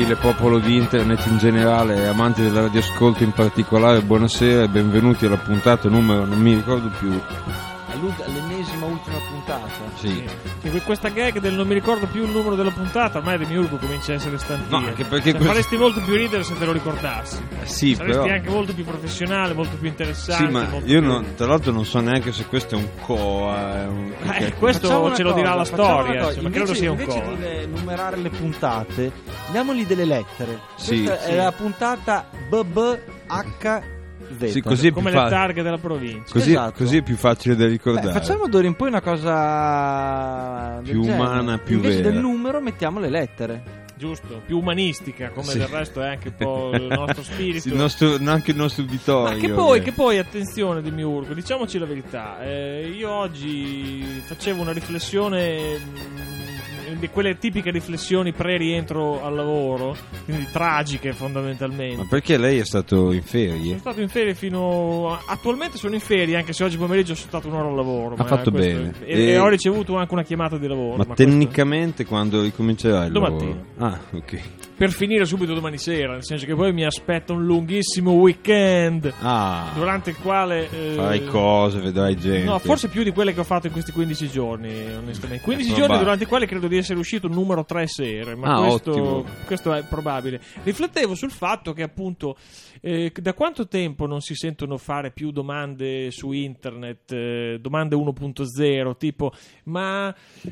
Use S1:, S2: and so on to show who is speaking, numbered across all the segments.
S1: nobile popolo di internet in generale e amanti del radioascolto in particolare, buonasera e benvenuti alla puntata numero, non mi ricordo più,
S2: all'ennesima ultima puntata.
S1: Sì.
S3: Che questa gag del non mi ricordo più il numero della puntata ormai Demiurgo comincia a essere stantino.
S1: No, anche perché
S3: faresti molto più ridere se te lo ricordassi.
S1: Sì,
S3: saresti
S1: però
S3: anche molto più professionale, molto più interessante.
S1: sì, ma io tra l'altro non so neanche se questo è un coa,
S3: questo ce lo dirà la storia, ma credo sia un coa.
S2: Invece di numerare le puntate, diamogli delle lettere.
S1: Sì,
S2: Questa
S1: sì.
S2: è la puntata BBH.
S1: Sì, così è
S3: come
S1: più
S3: le targhe della provincia.
S1: Così,
S2: Esatto.
S1: così è più facile da ricordare.
S2: Facciamo d'ora in poi una cosa
S1: più
S2: del
S1: umana,
S2: genere.
S1: più
S2: Invece
S1: vera.
S2: del numero mettiamo le lettere.
S3: Giusto, più umanistica, come
S1: Sì.
S3: del resto è anche un po' il nostro spirito.
S1: Sì, anche il nostro uditorio.
S3: Ma che poi, attenzione Demiurgo, diciamoci la verità, io oggi facevo una riflessione di quelle tipiche riflessioni pre-rientro al lavoro, quindi tragiche fondamentalmente.
S1: Ma perché lei è stato in
S3: Sono
S1: ferie?
S3: stato in ferie attualmente sono in ferie, anche se oggi pomeriggio sono stato un'ora al lavoro.
S1: Ha fatto bene.
S3: E ho ricevuto anche una chiamata di lavoro.
S1: Ma tecnicamente quando ricomincerà il
S3: Domattina.
S1: lavoro? Ah, ok.
S3: Per finire subito domani sera, nel senso che poi mi aspetta un lunghissimo weekend durante il quale
S1: farai cose, vedrai gente.
S3: No, forse più di quelle che ho fatto in questi 15 giorni, onestamente. 15 giorni
S1: probabile.
S3: durante i quali credo di essere uscito numero 3 sere, ma
S1: ottimo.
S3: questo è probabile. Riflettevo sul fatto che appunto da quanto tempo non si sentono fare più domande su internet, domande 1.0, tipo ma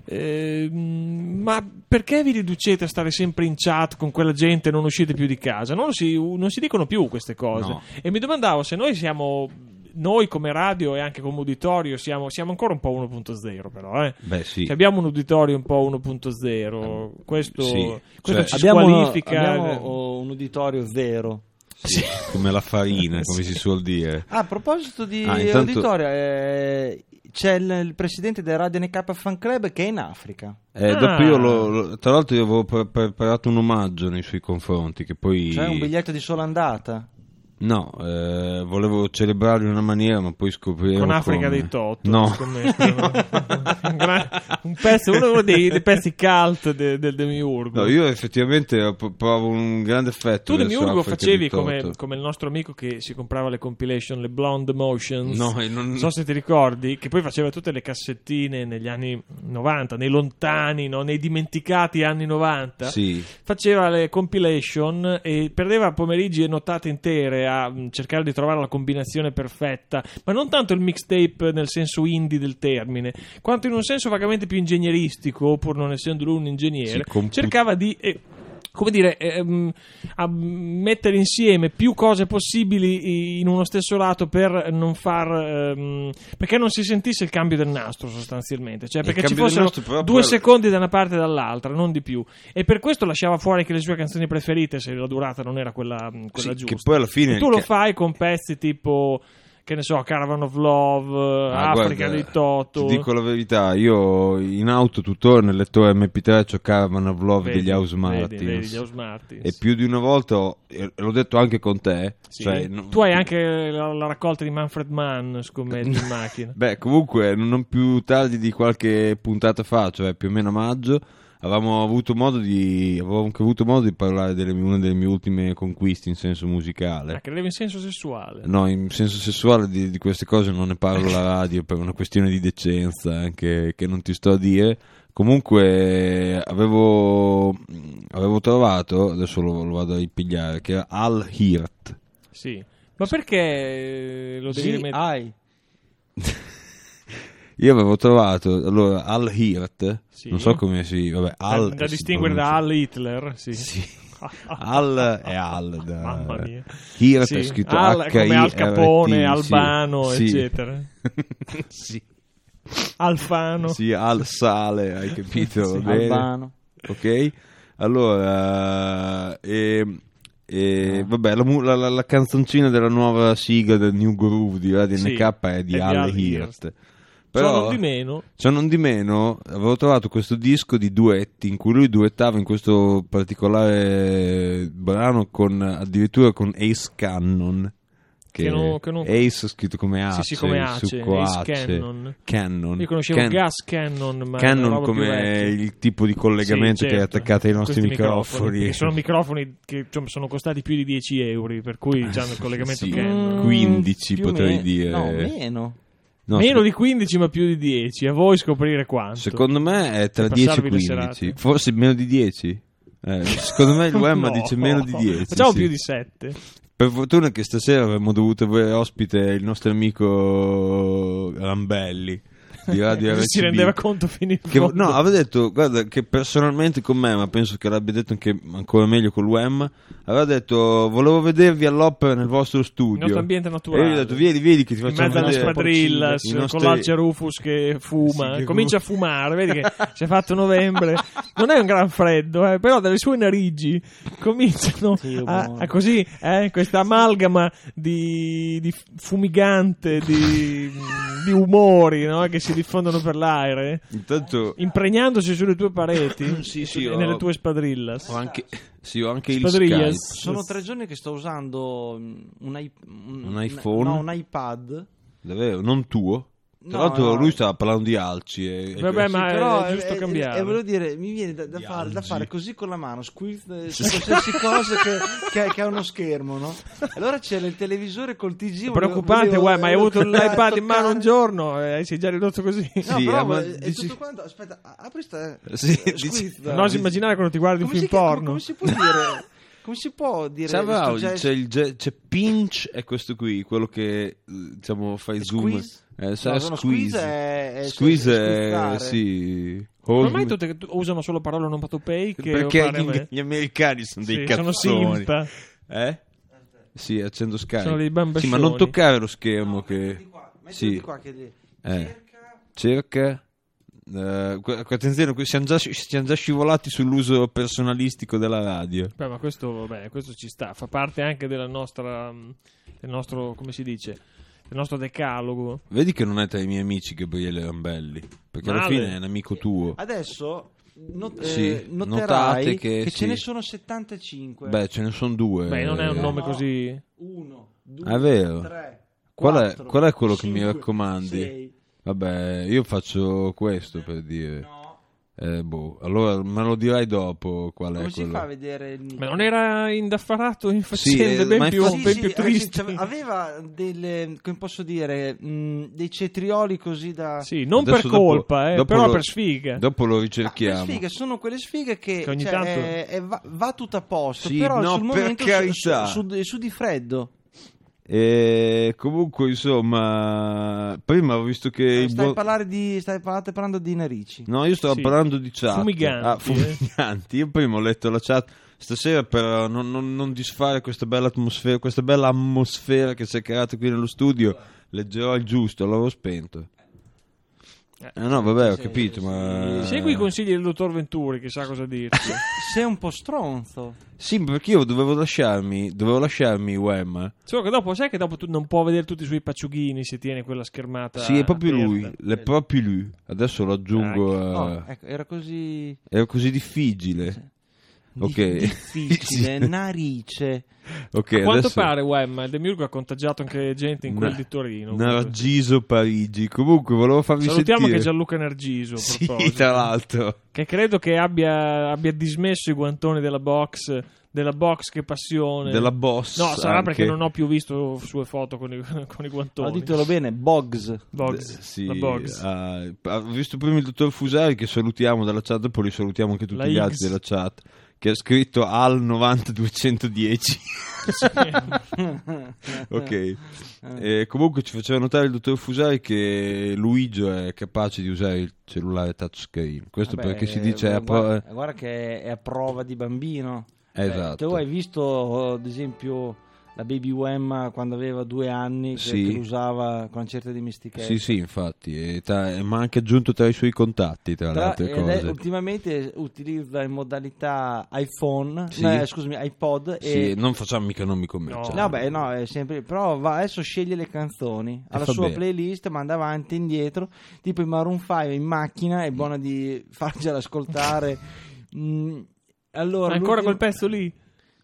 S3: perché vi riducete a stare sempre in chat con quella gente e non uscite più di casa? Non si dicono più queste cose.
S1: No.
S3: E mi domandavo se noi come radio e anche come uditorio siamo ancora un po' 1.0 però
S1: Beh, sì.
S3: Cioè, abbiamo un uditorio un po' 1.0, questo ci
S2: Abbiamo
S3: squalifica.
S2: un uditorio vero.
S1: Sì, come la farina, come si suol dire.
S2: A proposito di
S1: intanto
S2: uditorio, c'è il presidente del Radio NK Fan Club che è in Africa.
S1: Dopo io tra l'altro io avevo preparato un omaggio nei suoi confronti che poi
S2: C'è un biglietto di sola andata.
S1: no, volevo celebrarlo in una maniera ma poi scopriremo
S3: con Africa
S1: come.
S3: dei Toto,
S1: no.
S3: un pezzo, uno dei pezzi cult del Demiurgo.
S1: No, io effettivamente provo un grande affetto
S3: Tu
S1: verso
S3: Demiurgo
S1: Africa
S3: facevi
S1: dei Toto.
S3: come il nostro amico che si comprava le compilation, le Blonde Emotions.
S1: No, e non
S3: so se ti ricordi, che poi faceva tutte le cassettine negli anni 90, nei lontani, no? Nei dimenticati anni 90.
S1: Sì.
S3: Faceva le compilation e perdeva pomeriggi e nottate intere a cercare di trovare la combinazione perfetta, ma non tanto il mixtape nel senso indie del termine, quanto in un senso vagamente più ingegneristico, pur non essendo lui un ingegnere, cercava di a mettere insieme più cose possibili in uno stesso lato per non perché non si sentisse il cambio del nastro sostanzialmente, cioè perché ci fossero 2 secondi da una parte e dall'altra, non di più, e per questo lasciava fuori che le sue canzoni preferite, se la durata non era quella giusta,
S1: che poi alla fine
S3: e tu lo fai con pezzi tipo, che ne so, Caravan of Love, Africa dei Toto.
S1: Ti dico la verità, io in auto tuttora nel lettore MP3 c'ho Caravan of Love degli House Martins.
S3: Vedi gli House Martins.
S1: E più di una volta, l'ho detto anche con te,
S3: sì.
S1: cioè,
S3: tu hai anche la raccolta di Manfred Mann, scommetti, in macchina.
S1: Beh, comunque non più tardi di qualche puntata fa, cioè più o meno a maggio, avevo anche avuto modo di parlare una delle mie ultime conquiste in senso musicale.
S3: Credevo in senso sessuale.
S1: No, in senso sessuale di queste cose non ne parlo alla radio per una questione di decenza, anche che non ti sto a dire. Comunque avevo trovato, adesso lo vado a ripigliare, che era Al Hirt.
S3: Sì, ma perché lo devi rimettere?
S1: Io avevo trovato allora Al Hirt,
S3: sì.
S1: Non so come si, vabbè,
S3: da distinguere da Al Hitler, sì.
S1: Al è Al,
S3: mamma mia.
S1: Hirt
S3: sì.
S1: è scritto
S3: Al, come Al Capone, Albano,
S1: sì.
S3: eccetera.
S1: Sì.
S3: Alfano.
S1: Sì, Al Sale, hai capito?
S2: Sì,
S1: bene?
S2: Albano.
S1: Ok, allora vabbè, la canzoncina della nuova sigla del New Groove di Radio NK è di Al Hirt. Però, ciò non di meno, avevo trovato questo disco di duetti in cui lui duettava in questo particolare brano addirittura con Ace Cannon, che Ace scritto come Ace,
S3: sì, come Ace,
S1: Cannon.
S3: Io conoscevo Gas Cannon, ma
S1: Cannon come il tipo di collegamento
S3: certo,
S1: che è attaccato ai nostri microfoni.
S3: Sono microfoni che sono costati più di 10 euro, per cui hanno il collegamento Cannon.
S1: 15 potrei dire.
S2: No, meno.
S1: No,
S3: meno di 15 ma più di 10, a voi scoprire quanto.
S1: Secondo me è tra 10 e 15, forse meno di 10. Secondo me il Wemma dice meno di 10.
S3: Facciamo più di 7.
S1: Per fortuna che stasera avremmo dovuto avere ospite il nostro amico Rambelli di Radio RCB.
S3: Si rendeva conto fino in fondo.
S1: No, aveva detto, guarda, che personalmente con me, ma penso che l'abbia detto anche ancora meglio con l'UEM, aveva detto, volevo vedervi all'opera nel vostro studio. Il
S3: nostro ambiente naturale.
S1: E io gli ho detto, vieni che ti facciamo vedere.
S3: In mezzo alla Spadrillas, con l'Alce Rufus che fuma, comincia a fumare, vedi che si è fatto novembre. Non è un gran freddo, però dalle sue narici cominciano a così, questa amalgama di fumigante, di umori, no? Che si diffondono per l'aereo, impregnandosi sulle tue pareti e nelle tue Spadrillas.
S1: Ho anche il Skype.
S2: Sono 3 giorni che sto usando un
S1: iPhone,
S2: no, un iPad.
S1: Davvero? Non tuo? Tra l'altro lui stava parlando di alci
S3: vabbè, ma però è giusto cambiare.
S2: Volevo dire, mi viene da fare così con la mano, squeeze qualsiasi cosa che ha uno schermo, no? Allora c'era il televisore col TG.
S3: Preoccupante, ma hai avuto l'iPad in mano un giorno sei già ridotto così.
S2: No, sì, però è tutto quanto. Aspetta, apri sta squeeze.
S3: Non osi immaginare quando ti guardi un film porno.
S2: Come si può dire? Come si può dire?
S1: C'è Pinch, è questo qui, quello che diciamo fa il zoom.
S2: Squeeze
S1: sì.
S3: Ormai tutti usano solo parole onomatopeiche
S1: perché gli americani sono dei cazzoni.
S3: Sono simpa.
S1: Sì, accendo Skype.
S3: Sono dei bambascioni.
S1: Sì, ma non toccare lo schermo che
S2: metti qua che
S1: cerca. Attenzione, siamo già scivolati sull'uso personalistico della radio.
S3: Beh, ma questo ci sta, fa parte anche del nostro, come si dice, del nostro decalogo.
S1: Vedi che non è tra i miei amici Gabriele Rambelli, perché alla fine è un amico tuo.
S2: Adesso noterai che ce ne sono 75.
S1: Beh, ce ne sono 2.
S3: Beh, non è un nome così.
S2: 1, 2,
S1: è vero.
S2: 3,
S1: qual
S2: 4,
S1: è quello
S2: 5,
S1: che mi raccomandi?
S2: 6.
S1: Vabbè, io faccio questo per dire.
S2: No.
S1: Allora me lo dirai dopo qual è
S2: come
S1: quello.
S2: Si fa a vedere il...
S3: Ma non era indaffarato in faccende ben più tristi.
S2: Aveva delle, come posso dire, dei cetrioli così da...
S3: Sì, non per colpa, però per sfighe.
S1: Dopo lo ricerchiamo.
S2: Le sfighe sono quelle sfighe che
S3: ogni tanto...
S2: va tutto a posto,
S1: sì,
S2: però sul momento
S1: su
S2: di freddo.
S1: E comunque insomma prima ho visto che
S2: stai parlando di narici.
S1: No, io stavo parlando di chat
S3: fumiganti.
S1: Io prima ho letto la chat stasera per non disfare questa bella atmosfera che si è creata qui nello studio. Leggerò il giusto, l'avevo spento. No, vabbè, ho capito, ma...
S3: Segui i consigli del dottor Venturi, che sa cosa dirti.
S2: Sei un po' stronzo.
S1: Sì, perché io dovevo lasciarmi Wem.
S3: Solo che dopo, sai che dopo tu non può vedere tutti i suoi pacciughini se tiene quella schermata.
S1: Sì, è proprio
S3: aperta.
S1: È proprio lui. Adesso lo aggiungo
S2: ecco, era così
S1: difficile.
S2: Sì.
S1: Ok.
S2: Difficile, narice.
S1: Okay,
S3: a quanto
S1: adesso...
S3: pare il Demiurgo ha contagiato anche gente in quel di Torino.
S1: Nargiso Parigi. Comunque volevo farvi
S3: salutiamo
S1: sentire.
S3: Che Gianluca Nargiso,
S1: sì, tra l'altro,
S3: che credo che abbia dismesso i guantoni della box. Che passione.
S1: Della boss.
S3: No, sarà
S1: anche.
S3: Perché non ho più visto sue foto con i guantoni.
S2: Ditelo bene, Boggs.
S1: Sì,
S3: la Boggs.
S1: Ho visto prima il dottor Fusari, che salutiamo dalla chat, poi li salutiamo anche tutti gli altri della chat, che ha scritto al 90210. Ok. Comunque ci faceva notare il dottor Fusari che Luigio è capace di usare il cellulare touchscreen. Questo perché si dice
S2: guarda che è a prova di bambino.
S1: Esatto.
S2: Tu hai visto ad esempio la Baby Wem quando aveva 2 anni che lo usava con una certa dimestichezza.
S1: Sì, infatti, ma ha anche aggiunto tra i suoi contatti tra le altre cose.
S2: Ultimamente utilizza in modalità iPhone, iPod.
S1: Sì, non facciamo mica nomi commerciali.
S2: No, è sempre. Però adesso sceglie le canzoni, ha la sua playlist, manda avanti e indietro, tipo i Maroon 5 in macchina, è buona di farcela ascoltare. Allora,
S3: ancora quel pezzo lì?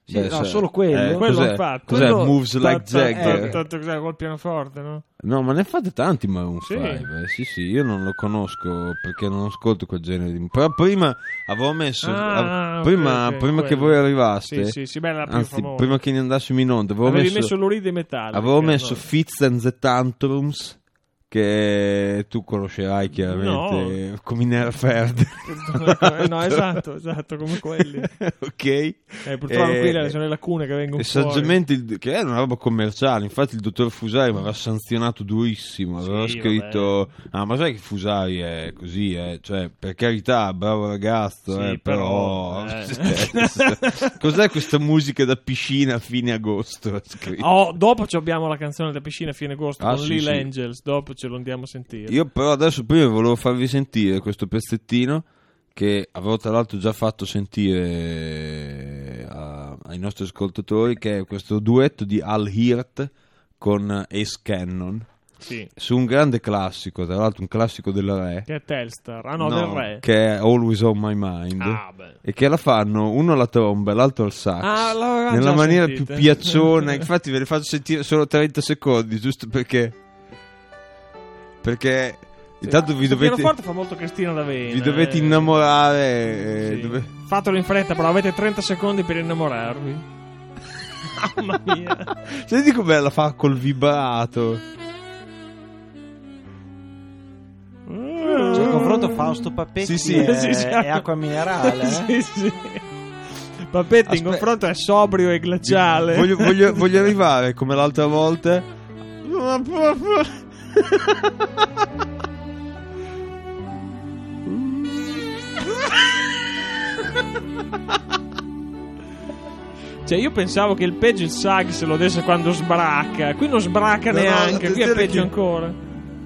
S2: Sì, no, solo quello.
S3: Quello hanno fatto.
S1: Cos'è? Moves Like Jagger.
S3: Col pianoforte, no?
S1: No, ma ne fate tanti Maroon 5. Sì, io non lo conosco perché non ascolto quel genere di... Però prima avevo messo... prima che voi arrivaste...
S3: Sì, bella,
S1: anzi, prima che ne andassimo in onda...
S3: Avevi messo l'Uride Metallica.
S1: Avevo messo Fits and the Tantrums, che tu conoscerai chiaramente, come Nera Ferd.
S3: No, esatto, come quelli.
S1: Ok.
S3: Purtroppo qui sono le lacune che vengono
S1: saggiamente che è una roba commerciale. Infatti il dottor Fusari mi aveva sanzionato durissimo, aveva scritto ma sai che Fusari è così, cioè, per carità, bravo ragazzo, però cos'è questa musica da piscina a fine agosto?
S3: Dopo abbiamo la canzone da piscina a fine agosto con Lil Angels, dopo ce lo andiamo a sentire.
S1: Io però adesso prima volevo farvi sentire questo pezzettino che avevo tra l'altro già fatto sentire ai nostri ascoltatori, che è questo duetto di Al Hirt con Ace Cannon, su un grande classico, tra l'altro un classico del Re,
S3: che è Telstar, del Re,
S1: che è Always on My Mind, e che la fanno uno alla tromba e l'altro al sax, nella maniera più piacciona. Infatti ve ne faccio sentire solo 30 secondi giusto perché intanto vi dovete... Il
S3: pianoforte fa molto Cristina D'Avena.
S1: Vi dovete innamorare.
S3: Fatelo in fretta, però avete 30 secondi per innamorarvi. Mamma mia.
S1: Senti com'è la fa col vibrato.
S2: C'è il confronto Fausto Papetti e acqua minerale.
S3: Sì. Papetti in confronto è sobrio e glaciale.
S1: Voglio arrivare come l'altra volta.
S3: Cioè io pensavo che il peggio il Sag se lo desse quando sbracca. Qui non sbracca neanche, qui è peggio ancora.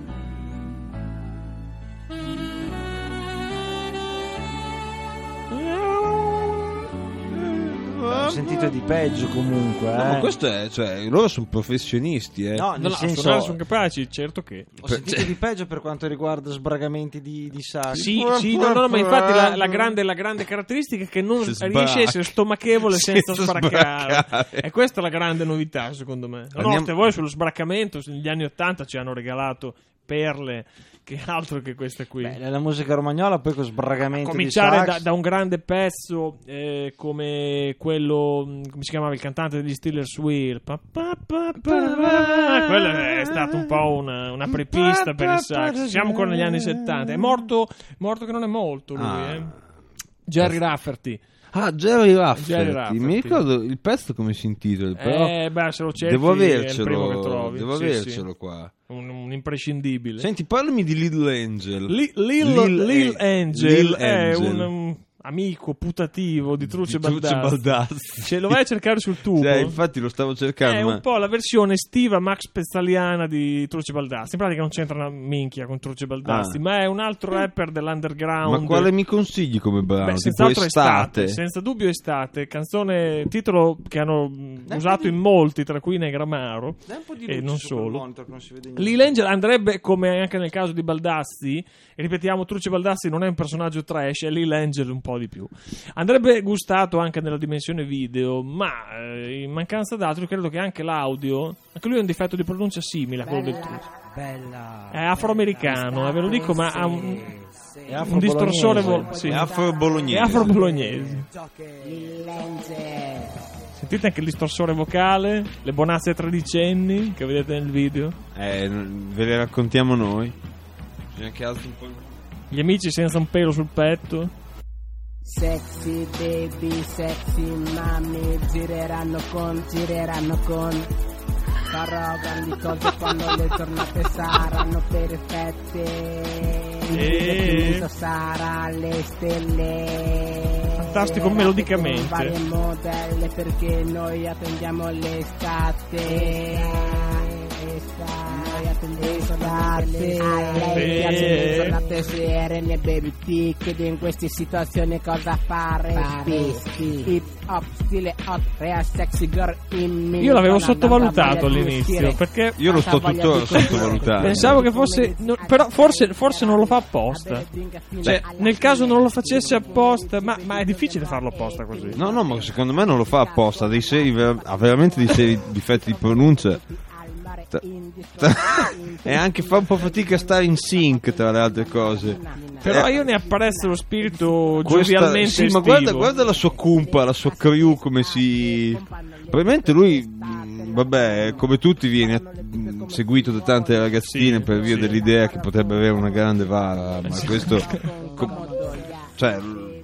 S2: Ho sentito di peggio comunque.
S1: No, ma questo è, cioè, loro sono professionisti,
S2: No, nel senso,
S3: sono capaci, certo che.
S2: Ho sentito di peggio per quanto riguarda sbragamenti di sax.
S3: Sì, no, ma infatti la grande caratteristica è che non riesce a essere stomachevole senza sbraccare. E questa è la grande novità, secondo me. Voi sullo sbraccamento negli anni '80 ci hanno regalato perle, che altro che questa qui.
S2: Nella musica romagnola poi con sbragamento
S3: cominciare
S2: di sax.
S3: da un grande pezzo come quello, come si chiamava il cantante degli Steelers Wheel, quello è stato un po' una prepista per il sax. Siamo ancora negli anni '70. È morto che non è molto lui, Jerry Rafferty.
S1: Jerry Rafferty. Mi ricordo il pezzo come si intitola, però
S3: se lo cerchi
S1: devo avercelo,
S3: è il primo che trovi.
S1: Devo avercelo qua.
S3: Un imprescindibile.
S1: Senti, parlami di Little Angel.
S3: Lil Angel è un amico putativo di Truce Baldassi. Lo vai a cercare sul tubo.
S1: Infatti lo stavo cercando.
S3: È un po' la versione estiva Max Pezzaliana di Truce Baldassi. In pratica non c'entra una minchia con Truce Baldassi, ma è un altro rapper dell'underground.
S1: Ma quale mi consigli come brano?
S3: Senz'altro estate, senza dubbio estate. Canzone, titolo che hanno usato in molti, tra cui Negramaro e non solo. Lil Angel andrebbe, come anche nel caso di Baldassi, e ripetiamo, Truce Baldassi non è un personaggio trash, è Lil Angel un po' di più. Andrebbe gustato anche nella dimensione video, ma in mancanza d'altro credo che anche l'audio, anche lui ha un difetto di pronuncia simile a quello del Truce. È afroamericano, ve lo dico, ma ha un distorsore
S1: è afro-bolognese.
S3: È afro-bolognese. Sentite anche il distorsore vocale, le bonazze tredicenni che vedete nel video.
S1: Ve le raccontiamo noi. Bisogna che alzi un po'.
S3: Gli amici senza un pelo sul petto.
S4: Sexy baby, sexy mami, gireranno con farò grandi cose quando le giornate saranno perfette. Il sarà alle stelle.
S3: Fantastico melodicamente.
S4: Varie modelle perché noi attendiamo l'estate. Giornate serene, baby, ti chiedo in queste situazioni cosa fare. Hip hop, stile hot, real sexy girl in me.
S3: Io l'avevo sottovalutato all'inizio, perché
S1: io lo sto tuttora sottovalutando.
S3: Pensavo che fosse, però forse non lo fa apposta. Cioè, nel caso non lo facesse apposta, ma è difficile farlo apposta così.
S1: No, ma secondo me non lo fa apposta. Ha veramente dei seri difetti di pronuncia. E anche fa un po' fatica a stare in sync, tra le altre cose.
S3: Però io ne apprezzo lo spirito giovialmente
S1: sì, ma guarda la sua cumpa, la sua crew, come si... Probabilmente lui, vabbè, come tutti viene seguito da tante ragazzine per via dell'idea che potrebbe avere una grande vara, ma questo... cioè...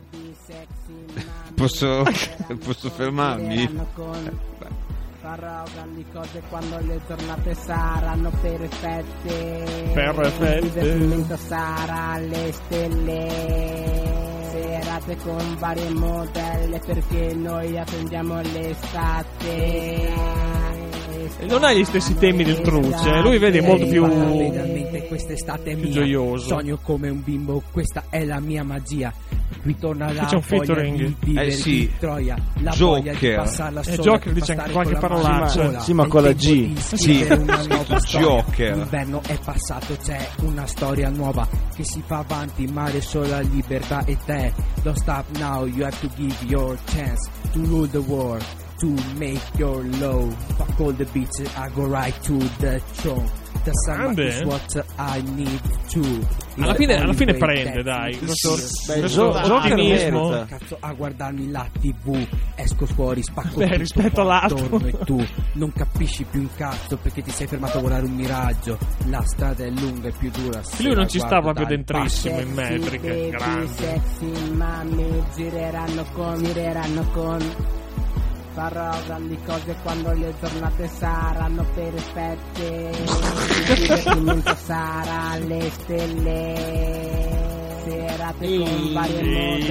S1: Posso fermarmi?
S4: Farò grandi cose quando le giornate saranno perfette. Il divertimento sarà alle stelle. Serate con varie modelle perché noi attendiamo l'estate.
S3: Non ha gli stessi temi del Truce, lui vedi è molto più
S5: quest'estate
S3: più gioioso.
S5: Sogno come un bimbo, questa è la mia magia. Ritorna la
S3: c'è un
S5: voglia di vivere
S1: sì.
S5: in Troia, la
S1: Joker.
S5: voglia di passarla sola,
S3: Joker dice anche qualche parolaccia.
S2: Sì, ma con la G.
S1: Sì, Joker.
S5: L'inverno è passato, c'è una storia nuova che si fa avanti, mare, sola, libertà e te. Don't stop now, you have to give your chance to rule the world, to make your low. Fuck all the beaches, I go right to the throne. The summer is what I need to.
S3: Alla fine prende, dai. Questo ottimismo.
S5: Cazzo, a guardarmi la TV, esco fuori, spacco
S3: rispetto all'altro.
S5: E tu non capisci più un cazzo perché ti sei fermato a guardare un miraggio. La strada è lunga e più dura.
S3: Lui non ci sta proprio dentrissimo in metriche. Grande.
S4: Sexy mami gireranno con. Farò grandi cose quando le giornate saranno perfette. Il divertimento sarà alle stelle. Serate con varie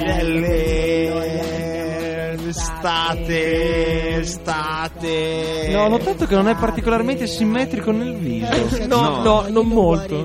S4: modelle.
S2: Estate. No, ho notato che non è particolarmente simmetrico nel viso.
S3: No, non molto.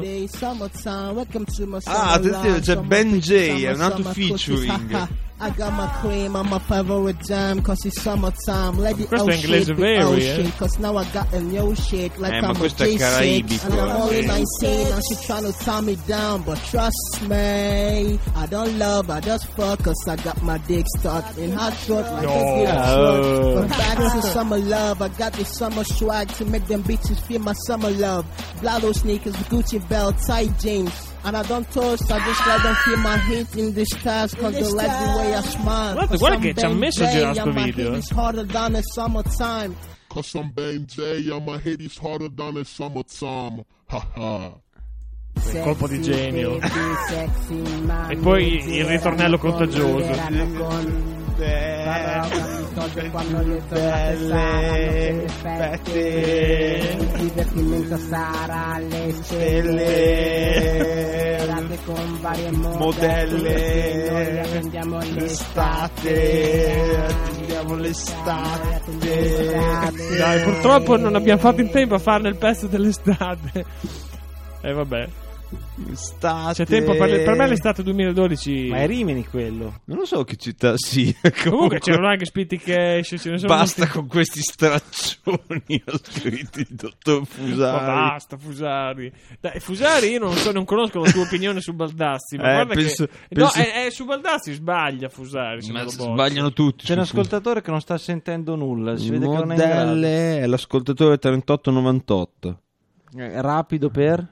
S1: Ah, attenzione, c'è Ben J, è un altro featuring.
S6: I got my cream on my favorite jam, cause it's summertime. Let it
S3: questo è inglese vero,
S6: cause now I got a new shit, like I'm a
S1: J6.
S6: And I'm only 19, now she trying to tie me down, but trust me, I don't love, I just fuck, cause I got my dick stuck in hot short, like a truck. But back to summer love, I got this summer swag to make them bitches feel my summer love. Blado sneakers, Gucci belt, tight jeans. And I don't toast, I just let them feel my heat in this task, cause they like the way I smile.
S3: Guarda che ci ha messo a girare sto video.
S6: It's harder than a summertime.
S7: Cause I'm Ben J, and my head is harder than a summertime. Haha.
S3: Colpo di genio. E poi il ritornello contagioso.
S4: Quando le giornate saranno perfette. Il divertimento sarà alle stelle. Serate con varie modelle. Noi attendiamo l'estate.
S3: Dai, purtroppo non abbiamo fatto in tempo a farne il pezzo dell'estate. Vabbè. C'è tempo per me l'estate 2012.
S2: Ma è Rimini quello?
S1: Non lo so che città sia.
S3: Comunque c'erano anche Spitty Cash.
S1: Basta con questi straccioni. Ho scritto il dottor Fusari.
S3: Ma basta Fusari. Dai, Fusari io non conosco la tua opinione su Baldassi. Ma guarda penso... No, su Baldassi sbaglia Fusari.
S1: Ma sbagliano tutti.
S2: C'è un ascoltatore che non sta sentendo nulla. Si vede che non
S1: è l'ascoltatore 3898.
S2: Rapido per?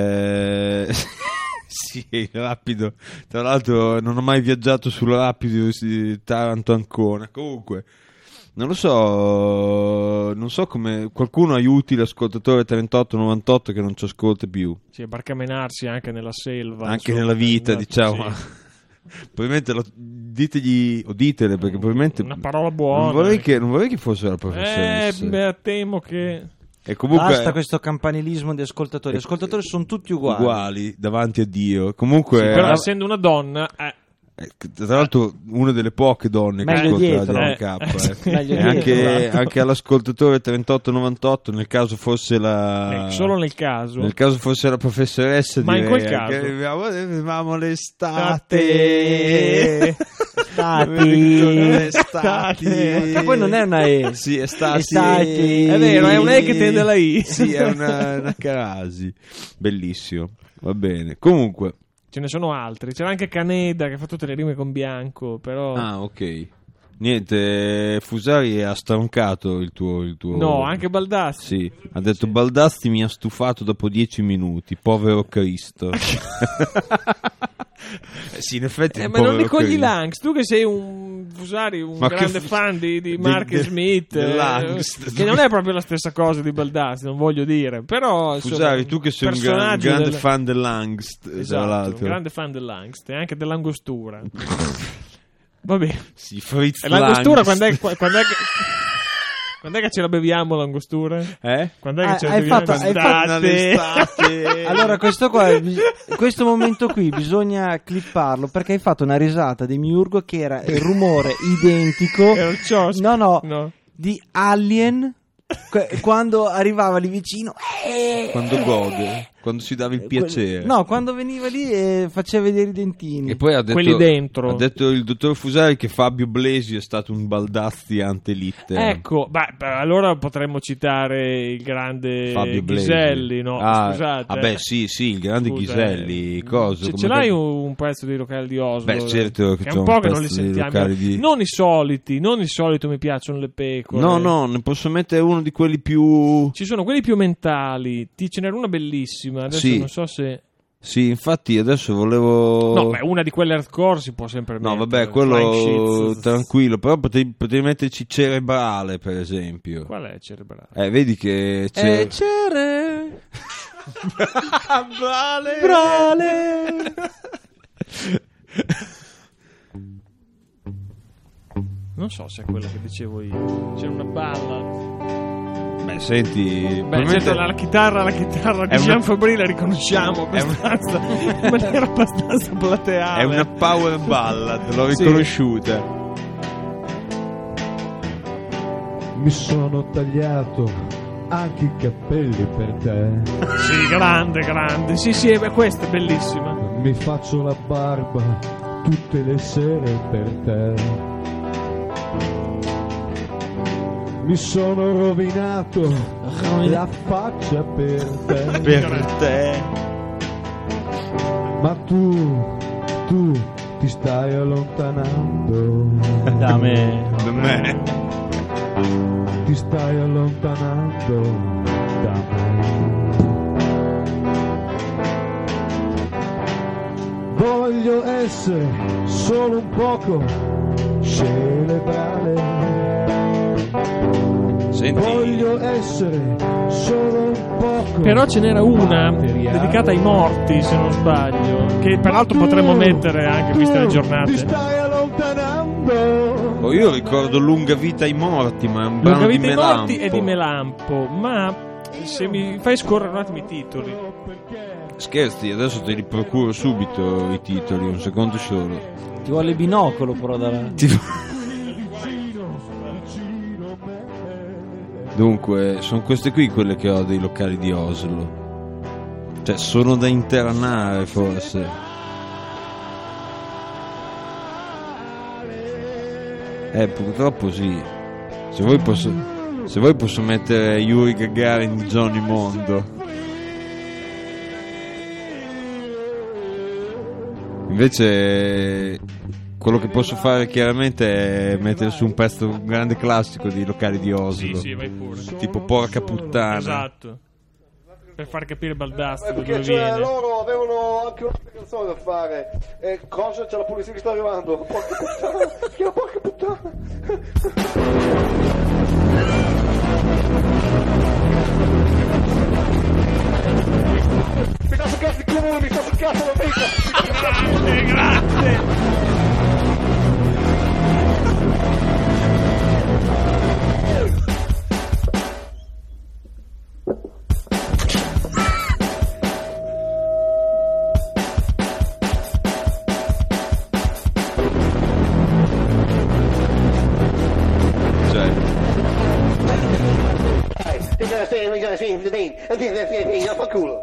S1: Sì, rapido. Tra l'altro non ho mai viaggiato sul rapido Taranto-Ancona. Comunque non so come qualcuno aiuti l'ascoltatore 3898 che non ci ascolta più.
S3: Sì, barcamenarsi anche nella selva,
S1: anche nella vita, diciamo. Sì. Probabilmente ditegli o ditele, perché probabilmente
S3: una parola buona.
S1: Non vorrei che fosse la professionista.
S3: Temo che
S1: e comunque
S2: basta questo campanilismo di ascoltatori. Gli ascoltatori sono tutti uguali
S1: davanti a Dio. Comunque
S3: sì, però essendo una donna
S1: Tra l'altro una delle poche donne che ascolta la K. Anche all'ascoltatore 3898, nel caso fosse
S3: solo nel caso
S1: fosse la professoressa,
S3: ma in quel caso
S1: avevamo l'estate.
S2: Che poi non è una E.
S1: Sì, estati.
S3: È vero, è una E che tende alla I.
S1: Sì, è una crasi. Bellissimo, va bene. Comunque
S3: ce ne sono altri. C'era anche Caneda che fa tutte le rime con bianco, però...
S1: Ah, ok. Niente, Fusari ha stroncato il tuo...
S3: No, anche Baldasti.
S1: Sì, ha detto Baldasti mi ha stufato dopo 10 minuti, povero Cristo. Sì, in effetti
S3: ma non mi cogli l'Angst, tu che sei un Fusari, un grande fan di Mark Smith, che non è proprio la stessa cosa di Baldasti, non voglio dire, però
S1: Fusari, tu che sei un grande fan dell'Angst,
S3: esatto, un grande fan dell'Angst e anche dell'angostura. Va bene.
S1: Sì, Fritz
S3: l'angostura quando è che ce la beviamo l'angostura? Quando è che ce la beviamo?
S2: L'estate. Allora questo momento qui bisogna clipparlo, perché hai fatto una risata di Miurgo che era il rumore identico.
S3: Era il ciosco.
S2: No. Di Alien quando arrivava lì vicino.
S1: Quando gode. Quando si dava il piacere.
S2: No, quando veniva lì e faceva vedere i dentini.
S1: E poi ha detto,
S3: quelli dentro.
S1: Ha detto il dottor Fusari che Fabio Blesi è stato un Baldasti ante litteram.
S3: Ecco, allora potremmo citare il grande
S1: Fabio
S3: Ghiselli, no? Scusate.
S1: Vabbè, sì, il grande Ghiselli.
S3: Ce l'hai un pezzo di locali di Oslo?
S1: Beh, certo che
S3: è un po' che non li sentiamo. Non i soliti mi piacciono le pecore.
S1: No, ne posso mettere uno di quelli più...
S3: Ci sono quelli più mentali. Ce n'era una bellissima. Adesso non so se...
S1: Sì, infatti adesso volevo...
S3: No, una di quelle hardcore si può sempre mettere.
S1: No, vabbè, quello tranquillo. Però potevi metterci Cerebrale, per esempio.
S3: Qual è Cerebrale?
S1: Vedi che...
S3: Brale. Non so se è quello che dicevo io. C'è una balla.
S1: Beh, senti,
S3: certo, la chitarra di Jean Fabry la riconosciamo in maniera abbastanza plateale.
S1: È una power ballad, l'ho riconosciuta.
S8: Mi sono tagliato anche i capelli per te.
S3: Sì, grande. Sì, questa è bellissima.
S8: Mi faccio la barba tutte le sere per te. Mi sono rovinato la faccia per te. Ma tu ti stai allontanando
S3: da me.
S8: Ti stai allontanando da me. Voglio essere solo un poco cerebrale.
S1: Senti.
S8: Voglio essere solo un poco.
S3: Però ce n'era una dedicata ai morti, se non sbaglio, che peraltro potremmo mettere anche viste le giornate.
S8: Ti stai allontanando.
S1: Io ricordo Lunga vita ai morti, ma è un brano
S3: Lunga vita
S1: di
S3: ai
S1: Melampo.
S3: morti è di Melampo, ma se mi fai scorrere un attimo i titoli.
S1: Scherzi, adesso te li procuro subito i titoli, un secondo solo.
S2: Ti vuole binocolo però
S1: Dunque, sono queste qui quelle che ho dei locali di Oslo. Cioè, sono da internare forse. Purtroppo sì. Se vuoi posso mettere Yuri Gagarin di Johnny Mondo. Invece quello che posso fare chiaramente è mettere su un grande classico di locali di Oslo.
S3: Sì, vai pure.
S1: Tipo Porca puttana.
S3: Esatto. Per far capire Baldasti
S9: perché loro avevano anche un'altra canzone da fare. E cosa? C'è la polizia che sta arrivando. Porca puttana. Porca puttana. Mi sta sul cazzo di comune, mi sta sul cazzo la vita.
S3: Grazie.
S9: fa culo.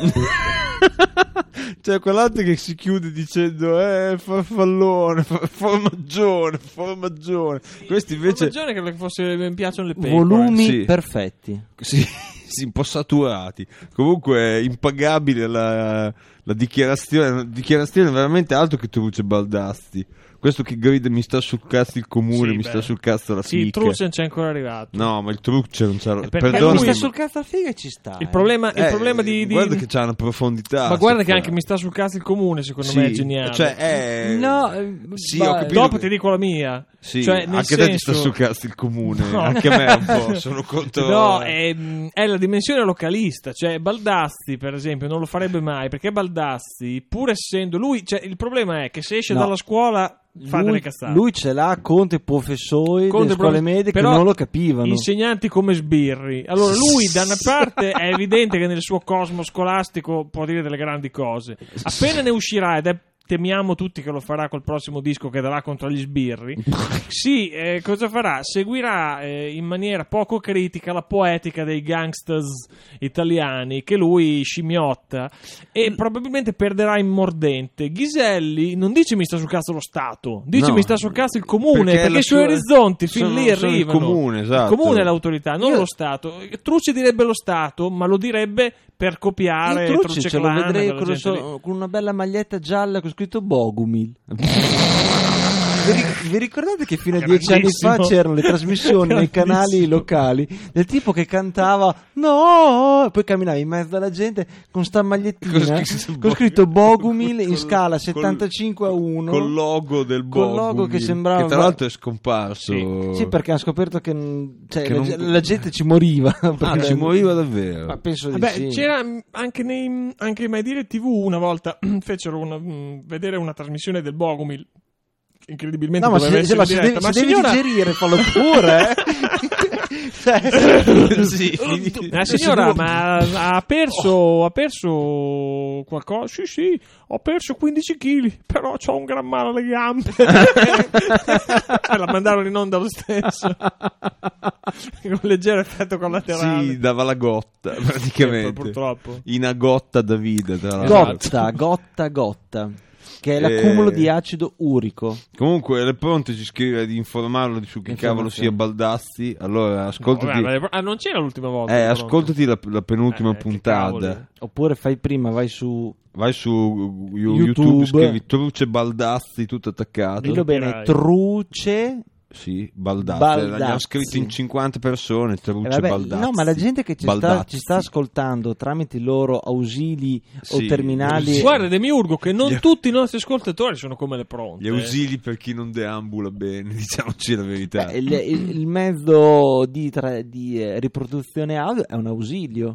S1: C'è quell'altro che si chiude dicendo farfallone, formagione. Questi invece
S3: formagione che fosse, mi piacciono le pecore.
S2: Volumi perfetti.
S1: Sì, un po' saturati. Comunque impagabile la dichiarazione veramente alto che Truce Baldasti. Questo che grida mi sta sul cazzo il comune, mi sta sul cazzo la figa.
S3: Sì, Truce non c'è ancora arrivato.
S1: No, ma il Truce non c'ha.
S2: Perdona, mi sta sul cazzo la figa ci sta.
S3: Il problema di
S1: guarda che c'ha una profondità.
S3: Ma guarda che anche mi sta sul cazzo il comune, secondo me è geniale.
S1: Cioè,
S2: no,
S1: sì, ho capito
S3: dopo ti dico la mia.
S1: Sì,
S3: cioè,
S1: anche te ti sta sul cazzo il comune, no. Anche a me un po', sono contro.
S3: No, è la dimensione localista, cioè Baldasti per esempio non lo farebbe mai, perché Baldasti, pur essendo lui, cioè il problema è che se esce dalla scuola fa delle cazzate.
S2: Lui ce l'ha contro i professori delle scuole medie che non lo capivano.
S3: Insegnanti come sbirri. Allora lui da una parte è evidente che nel suo cosmo scolastico può dire delle grandi cose. Appena ne uscirà, ed è temiamo tutti che lo farà col prossimo disco che darà contro gli sbirri. Sì, cosa farà? Seguirà in maniera poco critica la poetica dei gangsters italiani che lui scimmiotta e probabilmente perderà in mordente. Ghiselli non dice mi sta sul cazzo lo Stato, dice mi sta sul cazzo il comune, perché i suoi orizzonti fin lì arrivano.
S1: Il comune, esatto.
S3: Il comune è l'autorità, non lo Stato. Truce direbbe lo Stato, ma lo direbbe per copiare
S2: Truce ce lo vedrei con una bella maglietta gialla con scritto Bogumil. Vi ricordate che fino a 10 anni fa c'erano le trasmissioni nei canali locali del tipo che cantava no, e poi camminava in mezzo alla gente con sta magliettina con scritto Bogumil in scala 75:1
S1: col logo del Bogumil,
S2: col logo che sembrava,
S1: che tra l'altro è scomparso.
S2: Sì, perché hanno scoperto che la gente ci moriva.
S1: Ci moriva davvero.
S2: Ma penso di sì.
S3: C'era anche in Mai Dire TV una volta fecero vedere una trasmissione del Bogumil. Incredibilmente
S2: no, ma se devi digerire fallo pure
S3: la signora ma ha perso qualcosa. Sì, ho perso 15 kg, però c'ho un gran male alle gambe. La mandarono in onda lo stesso con leggero effetto collaterale.
S1: Sì, dava la gotta praticamente,
S3: purtroppo
S1: in gotta da vita
S2: gotta che è l'accumulo di acido urico.
S1: Comunque è pronto, ci scrive di informarlo su che cavolo sia Baldasti. Allora ascoltati.
S3: Non c'era l'ultima volta.
S1: Ascoltati la penultima puntata.
S2: Oppure fai prima, vai su
S1: YouTube, scrivi Truce Baldasti tutto attaccato.
S2: Dillo bene, Truce.
S1: Sì, Baldasti. L'hanno scritto in 50 persone. Truce Baldasti.
S2: No, ma la gente che ci sta ascoltando tramite i loro ausili o terminali.
S3: Guarda, Demiurgo, che non tutti i nostri ascoltatori sono come le pronte.
S1: Gli ausili per chi non deambula bene, diciamoci la verità.
S2: Il mezzo di riproduzione audio è un ausilio.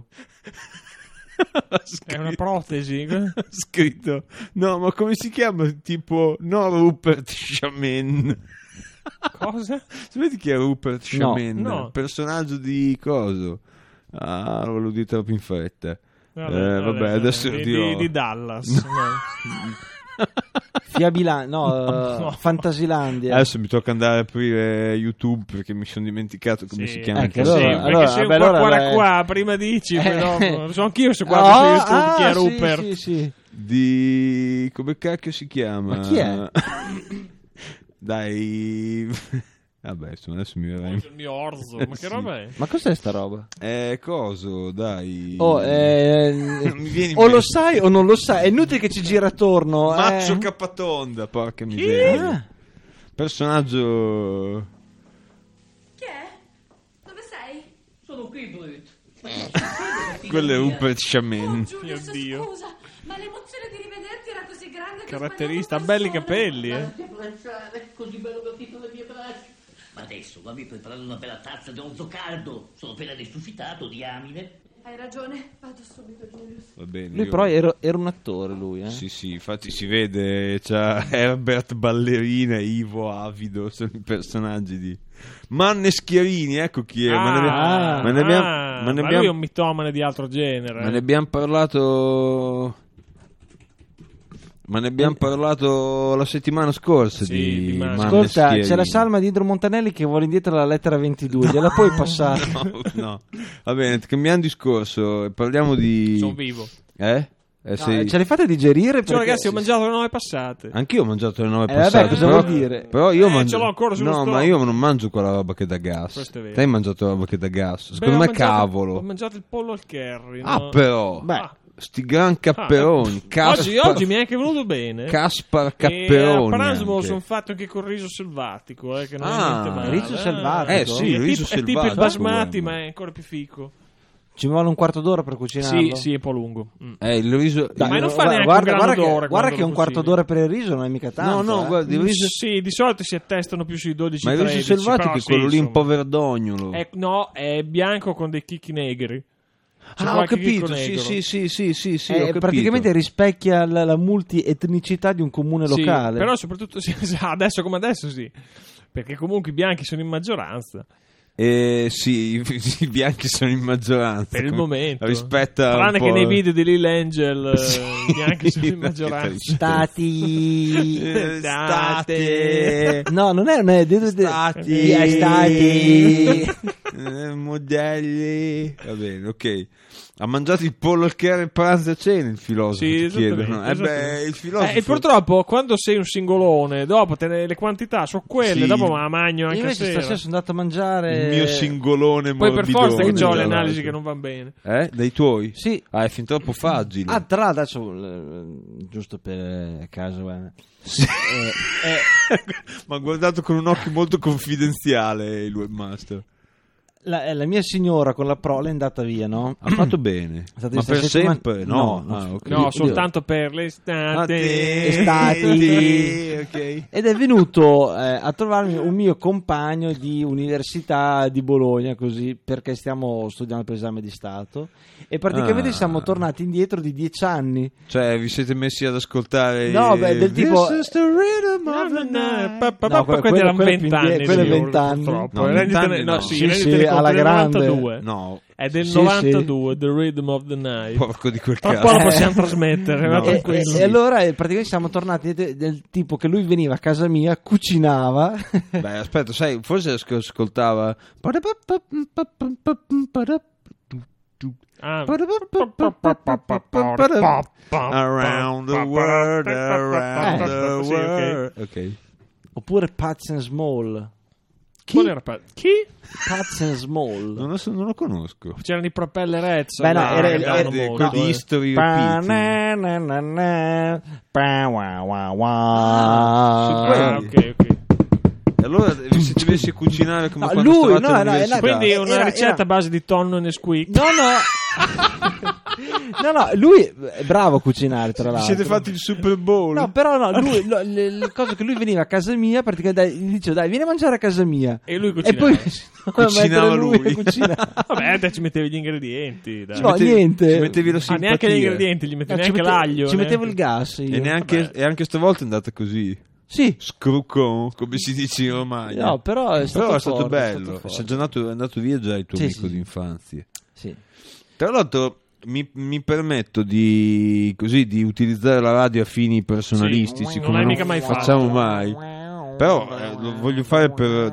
S3: È una protesi.
S1: Scritto. No, ma come si chiama? Tipo Rupert Shaman.
S3: Cosa?
S1: Sapete chi è Rupert Shaman?
S3: No.
S1: Personaggio di coso? Lo dite troppo in fretta. Vabbè, adesso
S3: di Dallas. No.
S2: Fantasilandia.
S3: Adesso
S1: mi tocca andare a aprire YouTube perché mi sono dimenticato come si chiama.
S3: Perché sei qua prima dici, però so anch'io su YouTube chi è Rupert.
S2: Sì.
S1: Di come cacchio si chiama?
S2: Ma chi è?
S1: Dai. Vabbè, adesso mi verrà
S3: il mio orzo, ma che roba è?
S2: Ma cos'è sta roba?
S1: Coso, dai.
S2: Mi vieni o lo sai o non lo sai, è inutile che ci gira attorno.
S1: Maccio Capatonda, porca miseria. Personaggio.
S10: Chi è? Dove sei?
S11: Sono qui, Brut.
S1: Quello è Rupert Shaman.
S10: Giulio, scusa, ma l'emozione di rivederti era così grande che
S3: caratterista, ha belli capelli,
S11: così bello gatito le mie braccia. Ma adesso fammi preparare una bella tazza di orzo caldo. Sono appena resuscitato, diamine.
S10: Hai ragione, vado subito, Giulio.
S1: Va bene.
S2: Lui però era un attore, lui.
S1: Sì, infatti si vede, c'ha Herbert Ballerina e Ivo Avido, sono i personaggi di Manne Schiarini, ecco chi è.
S3: Ma lui è un mitomane di altro genere.
S1: Ma ne abbiamo parlato la settimana scorsa di
S2: ascolta, c'è la salma di Indro Montanelli che vuole indietro la lettera 22, gliela puoi passare?
S1: No, Va bene, cambiamo discorso, parliamo di...
S3: Sono vivo.
S2: Ce le fate digerire?
S3: Cioè, ragazzi, ho mangiato le 9 passate.
S1: Anch'io ho mangiato le 9 passate.
S2: Vabbè, cosa vuol dire?
S1: Però io
S3: ce l'ho ancora sullo stomaco.
S1: ma io non mangio quella roba che dà gas.
S3: Questo è vero.
S1: Te hai mangiato la roba che dà gas. Secondo me cavolo.
S3: Ho mangiato il pollo al curry.
S1: Ah, però. Sti gran capperoni.
S3: Oggi mi è anche venuto bene.
S1: Caspar capperoni.
S3: A pranzo me lo sono fatto anche col riso selvatico, che non è niente male.
S2: Riso selvatico.
S1: Sì, il riso selvatico.
S3: È tipo il basmati, ma è ancora più fico.
S2: Ci vuole un quarto d'ora per cucinarlo?
S3: Sì, è un po' lungo.
S1: Il riso...
S3: ma non fa neanche un grado d'ora.
S2: Guarda che un quarto d'ora per il riso non è mica tanto.
S1: No, guarda, il riso...
S3: Sì, di solito si attestano più sui 12-13.
S1: Ma il riso selvatico è quello lì un po' verdognolo.
S3: No, è bianco con dei chicchi negri.
S1: Ho capito, sì, ho capito.
S2: Praticamente rispecchia la multietnicità di un comune locale.
S3: Però soprattutto adesso come adesso sì, perché comunque i bianchi sono in maggioranza.
S1: Sì, i bianchi sono in maggioranza
S3: per il momento,
S1: rispetto
S3: tranne che nei video di Lil Angel i bianchi sono in maggioranza.
S2: Stati no, non è
S1: modelli. Va bene, ok. Ha mangiato il pollo al curry pranzo e cena il filosofo,
S3: sì,
S1: chiedono. Il filosofo.
S3: E purtroppo quando sei un singolone, dopo le quantità sono quelle, sì. Dopo me la mangio anche
S2: invece stasera sono andato a mangiare
S1: il mio singolone morbidone.
S3: Poi per forza che ho le analisi che non vanno bene.
S1: Dei tuoi?
S2: Sì.
S1: È fin troppo fragile.
S2: Tra l'altro adesso giusto per caso
S1: ma ha guardato con un occhio molto confidenziale il webmaster.
S2: La mia signora con la prole è andata via, no?
S1: Ha fatto bene. Ma per sempre? No, okay.
S3: No, soltanto per l'estate.
S2: Okay. Ed è venuto a trovarmi un mio compagno di università di Bologna, così, perché stiamo studiando per esame di Stato. E praticamente siamo tornati indietro di 10 anni.
S1: Cioè, vi siete messi ad ascoltare?
S2: No, del tipo...
S1: This is the rhythm of the night.
S3: No, quelli erano 20 anni.
S2: Quello è 20 anni.
S3: No, sì,
S2: alla grande.
S3: 92.
S1: No.
S3: È del 92, The Rhythm of the Night.
S1: Porco di quel cazzo.
S3: Poi lo possiamo trasmettere.
S2: No. E allora praticamente siamo tornati del tipo che lui veniva a casa mia, cucinava.
S1: Beh, aspetta, sai, forse ascoltava Around the world, around the world. Ok.
S2: Oppure Pats and Small.
S3: Chi?
S2: Pats and Small.
S1: Non lo conosco.
S3: C'erano i Propellerheads.
S2: Beh, no, era
S1: quelli History Repeat.
S3: Ok.
S1: Allora se ci dovessi cucinare come quando
S2: lui,
S1: all'università.
S3: Quindi è una ricetta a base di tonno e Nesquik.
S2: No. No, lui è bravo a cucinare, tra l'altro.
S1: Siete fatti il Super Bowl?
S2: No, però lui, il cosa che lui veniva a casa mia, praticamente gli dicevo dai, vieni a mangiare a casa mia.
S3: E lui cucinava.
S2: E poi
S1: cucinava lui.
S3: Vabbè, te ci mettevi gli ingredienti. Dai.
S2: No, niente.
S1: Ci mettevi la simpatia.
S3: Neanche gli ingredienti, gli mettevi neanche l'aglio.
S2: Ci mettevo il gas. Io.
S1: E anche stavolta è andata così.
S2: Sì.
S1: Scruccon, come si dice ormai.
S2: No, però è stato
S1: bello. È andato via già il tuo amico d'infanzia.
S2: Sì.
S1: Tra l'altro mi permetto di utilizzare la radio a fini personalistici, come non facciamo mai. Però lo voglio fare per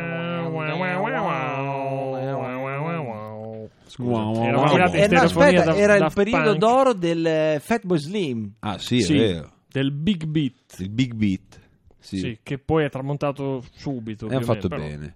S2: era il periodo d'oro del Fatboy Slim.
S1: Ah, sì, è vero.
S3: Del Big Beat.
S1: Il Big Beat.
S3: Sì, che poi è tramontato subito.
S1: E ha fatto bene.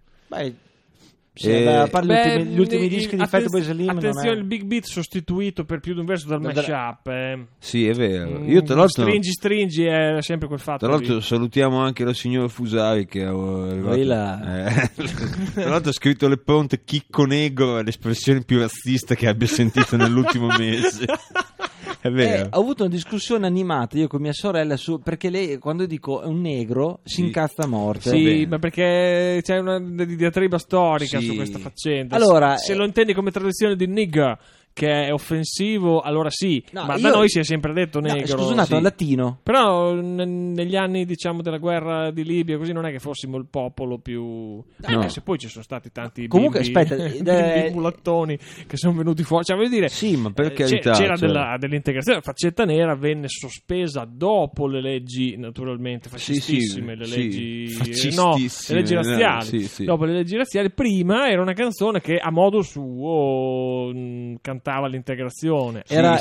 S2: Gli ultimi dischi di Fatboy Slim.
S3: Attenzione, il Big Beat sostituito per più di un verso dal mashup.
S1: Sì, è vero. Io tra l'altro
S3: stringi è sempre quel fatto.
S1: Tra l'altro salutiamo anche la signora Fusari che tra l'altro ha scritto le pronte Chicco Negro, è l'espressione più razzista che abbia sentito nell'ultimo mese. È vero.
S2: Ho avuto una discussione animata io con mia sorella perché lei quando dico è un negro si incazza a morte.
S3: Sì, ma perché c'è una diatriba storica su questa faccenda.
S2: Allora,
S3: se lo intendi come traduzione di nigger, che è offensivo, allora sì, ma da noi si è sempre detto negro.
S2: Scusa un attimo, latino.
S3: Però negli anni, diciamo, della guerra di Libia, così non è che fossimo il popolo più... Anche se poi ci sono stati tanti
S2: comunque,
S3: bimbi mulattoni che sono venuti fuori. Cioè, voglio dire,
S1: sì, ma per carità,
S3: c'era dell'integrazione. La faccetta nera venne sospesa dopo le leggi, naturalmente, fascistissime, le leggi razziali. Dopo le leggi razziali, prima era una canzone che a modo suo cantava l'integrazione.
S2: Era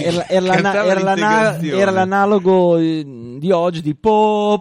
S2: l'analogo di oggi di po.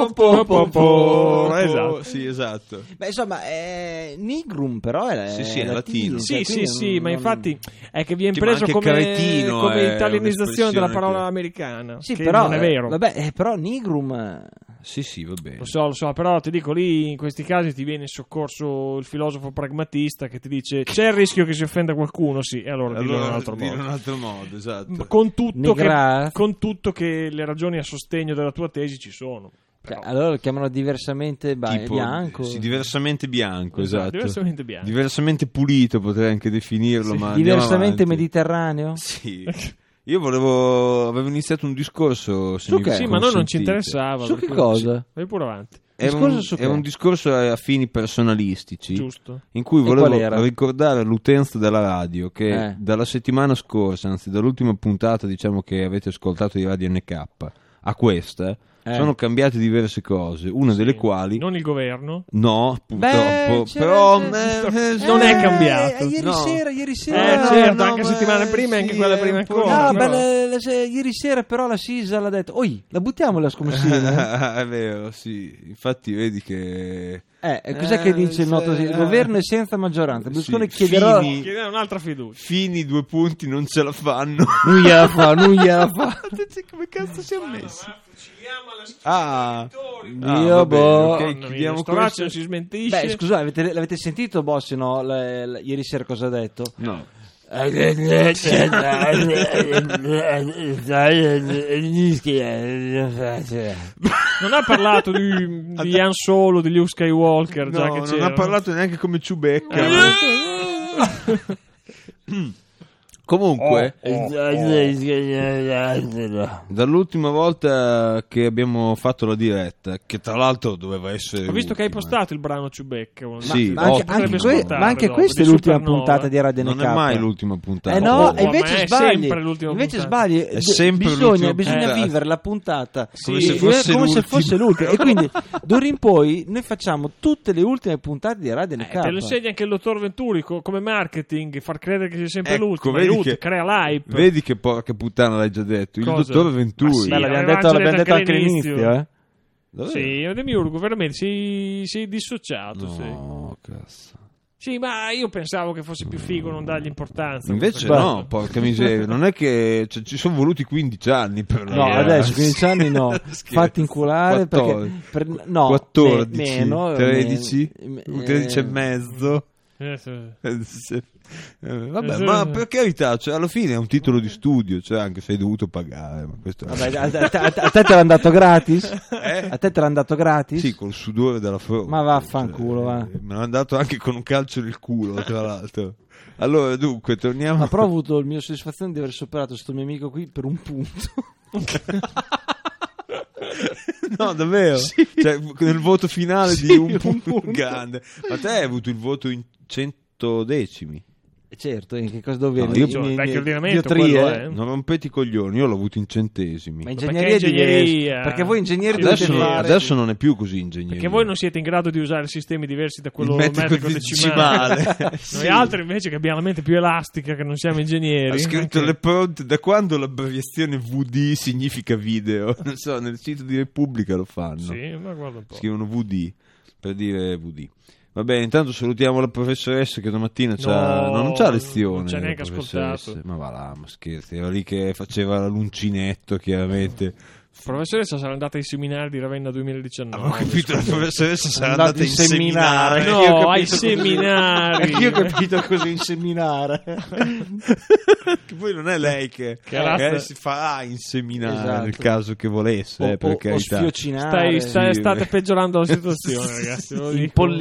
S3: Esatto.
S1: Sì, esatto.
S2: Beh, insomma, Nigrum però è
S1: latino.
S3: Sì, ma infatti è che viene preso come italianizzazione della parola americana.
S2: Sì,
S3: che
S2: però
S3: non è vero.
S2: Vabbè, però Nigrum...
S1: Sì, va bene.
S3: Lo so, però ti dico, lì in questi casi ti viene in soccorso il filosofo pragmatista che ti dice c'è il rischio che si offenda qualcuno, sì, e allora dillo in un altro modo.
S1: Esatto.
S3: Con tutto che le ragioni a sostegno della tua tesi ci sono.
S2: Allora lo chiamano diversamente bianco.
S1: Sì, diversamente bianco, esatto.
S3: Diversamente bianco.
S1: Diversamente pulito potrei anche definirlo, ma
S2: diversamente mediterraneo?
S1: Sì. Io avevo iniziato un discorso
S3: sì, ma noi non ci interessava.
S2: Su che cosa?
S3: Vai pure avanti.
S1: È un discorso a fini personalistici.
S3: Giusto.
S1: In cui volevo ricordare all'utenza della radio che dalla settimana scorsa, anzi dall'ultima puntata, diciamo, che avete ascoltato di Radio NK a questa, sono cambiate diverse cose, una delle quali...
S3: Non il governo?
S1: No, purtroppo, però...
S3: non è cambiato.
S2: Ieri sera...
S3: certo, anche settimana prima e anche quella prima ancora.
S2: Ieri sera però la Sisa l'ha detto, la buttiamo la scommessina.
S1: È vero, sì, infatti vedi che...
S2: cos'è che dice il noto? Il governo è senza maggioranza. Berlusconi chiederà
S3: un'altra fiducia.
S1: Fini 2 punti non ce la fanno.
S2: Non gliela fa.
S1: Come cazzo si è messo?
S3: Chiudiamo questo. Si smentisce.
S2: Beh, scusa, l'avete sentito Bossi, no? Ieri sera cosa ha detto?
S1: No.
S3: Non ha parlato di Han Solo, di Luke Skywalker, già che c'era.
S1: Non ha parlato neanche come Chewbacca. Comunque, dall'ultima volta che abbiamo fatto la diretta, che tra l'altro doveva essere...
S3: Ho visto che hai postato il brano Chewbacca.
S1: Sì,
S2: ma anche questa è l'ultima puntata di Radio NK.
S1: Non è mai l'ultima puntata.
S2: No, invece sbagli. Sbagli.
S1: È sempre
S2: bisogna vivere la puntata
S1: come se fosse
S2: l'ultima. E quindi d'ora in poi noi facciamo tutte le ultime puntate di Radio NK.
S3: Te lo insegna anche il dottor Venturi come marketing, far credere che sia sempre l'ultima. Crea l'hype.
S1: Vedi che porca puttana l'hai già detto. Il dottor Venturi.
S2: Sì, l'abbiamo detto anche all'inizio.
S3: Sì, Demiurgo, veramente sei dissociato.
S1: No, cazzo.
S3: Sì, ma io pensavo che fosse più figo non dargli importanza.
S1: Invece no, porca miseria. Non è che ci sono voluti 15 anni per
S2: no, adesso 15 anni no. Fatti inculare
S1: 14,
S2: perché
S1: 14,
S2: meno,
S1: 13 e mezzo. Vabbè, ma per carità, cioè, alla fine è un titolo di studio, cioè, anche se hai dovuto pagare. Ma questo
S2: vabbè, a te te l'hanno dato gratis? A te te l'hanno dato gratis?
S1: Sì, col sudore della fronte.
S2: Ma vaffanculo, va.
S1: Me l'hanno dato anche con un calcio nel culo, tra l'altro. Allora, dunque, torniamo.
S2: Ma però ho avuto il mio soddisfazione di aver superato questo mio amico qui per un punto.
S1: No, davvero?
S2: Sì.
S1: Cioè, nel voto finale di un punto grande. Ma te hai avuto il voto in 100 decimi.
S2: Certo, in che cosa dovevi?
S3: No,
S1: non rompeti i coglioni, io l'ho avuto in centesimi.
S2: Ma ingegneria perché voi ingegneri
S1: adesso non è più così ingegneria.
S3: Perché voi non siete in grado di usare sistemi diversi da quello metrico decimale.
S1: Sì.
S3: Noi altri invece che abbiamo la mente più elastica, che non siamo ingegneri.
S1: Ha scritto le pronte da quando l'abbreviazione VD significa video. Non so, nel sito di Repubblica lo fanno.
S3: Sì, ma guarda un po'.
S1: Scrivono VD per dire VD. Va bene, intanto salutiamo la professoressa che domattina non c'ha lezione.
S3: Non c'ha neanche ascoltato.
S1: Ma va là, ma scherzi, era lì che faceva l'uncinetto, chiaramente.
S3: Professoressa sarà andata ai seminari di Ravenna 2019.
S1: Ho capito, la professoressa sarà andata in seminare.
S3: No, ai seminari.
S2: Anch'io ho capito così in seminare.
S1: Che poi non è lei che si farà inseminare,
S2: esatto,
S1: nel caso che volesse, per carità.
S2: Sfiocinare.
S3: State peggiorando la situazione, ragazzi.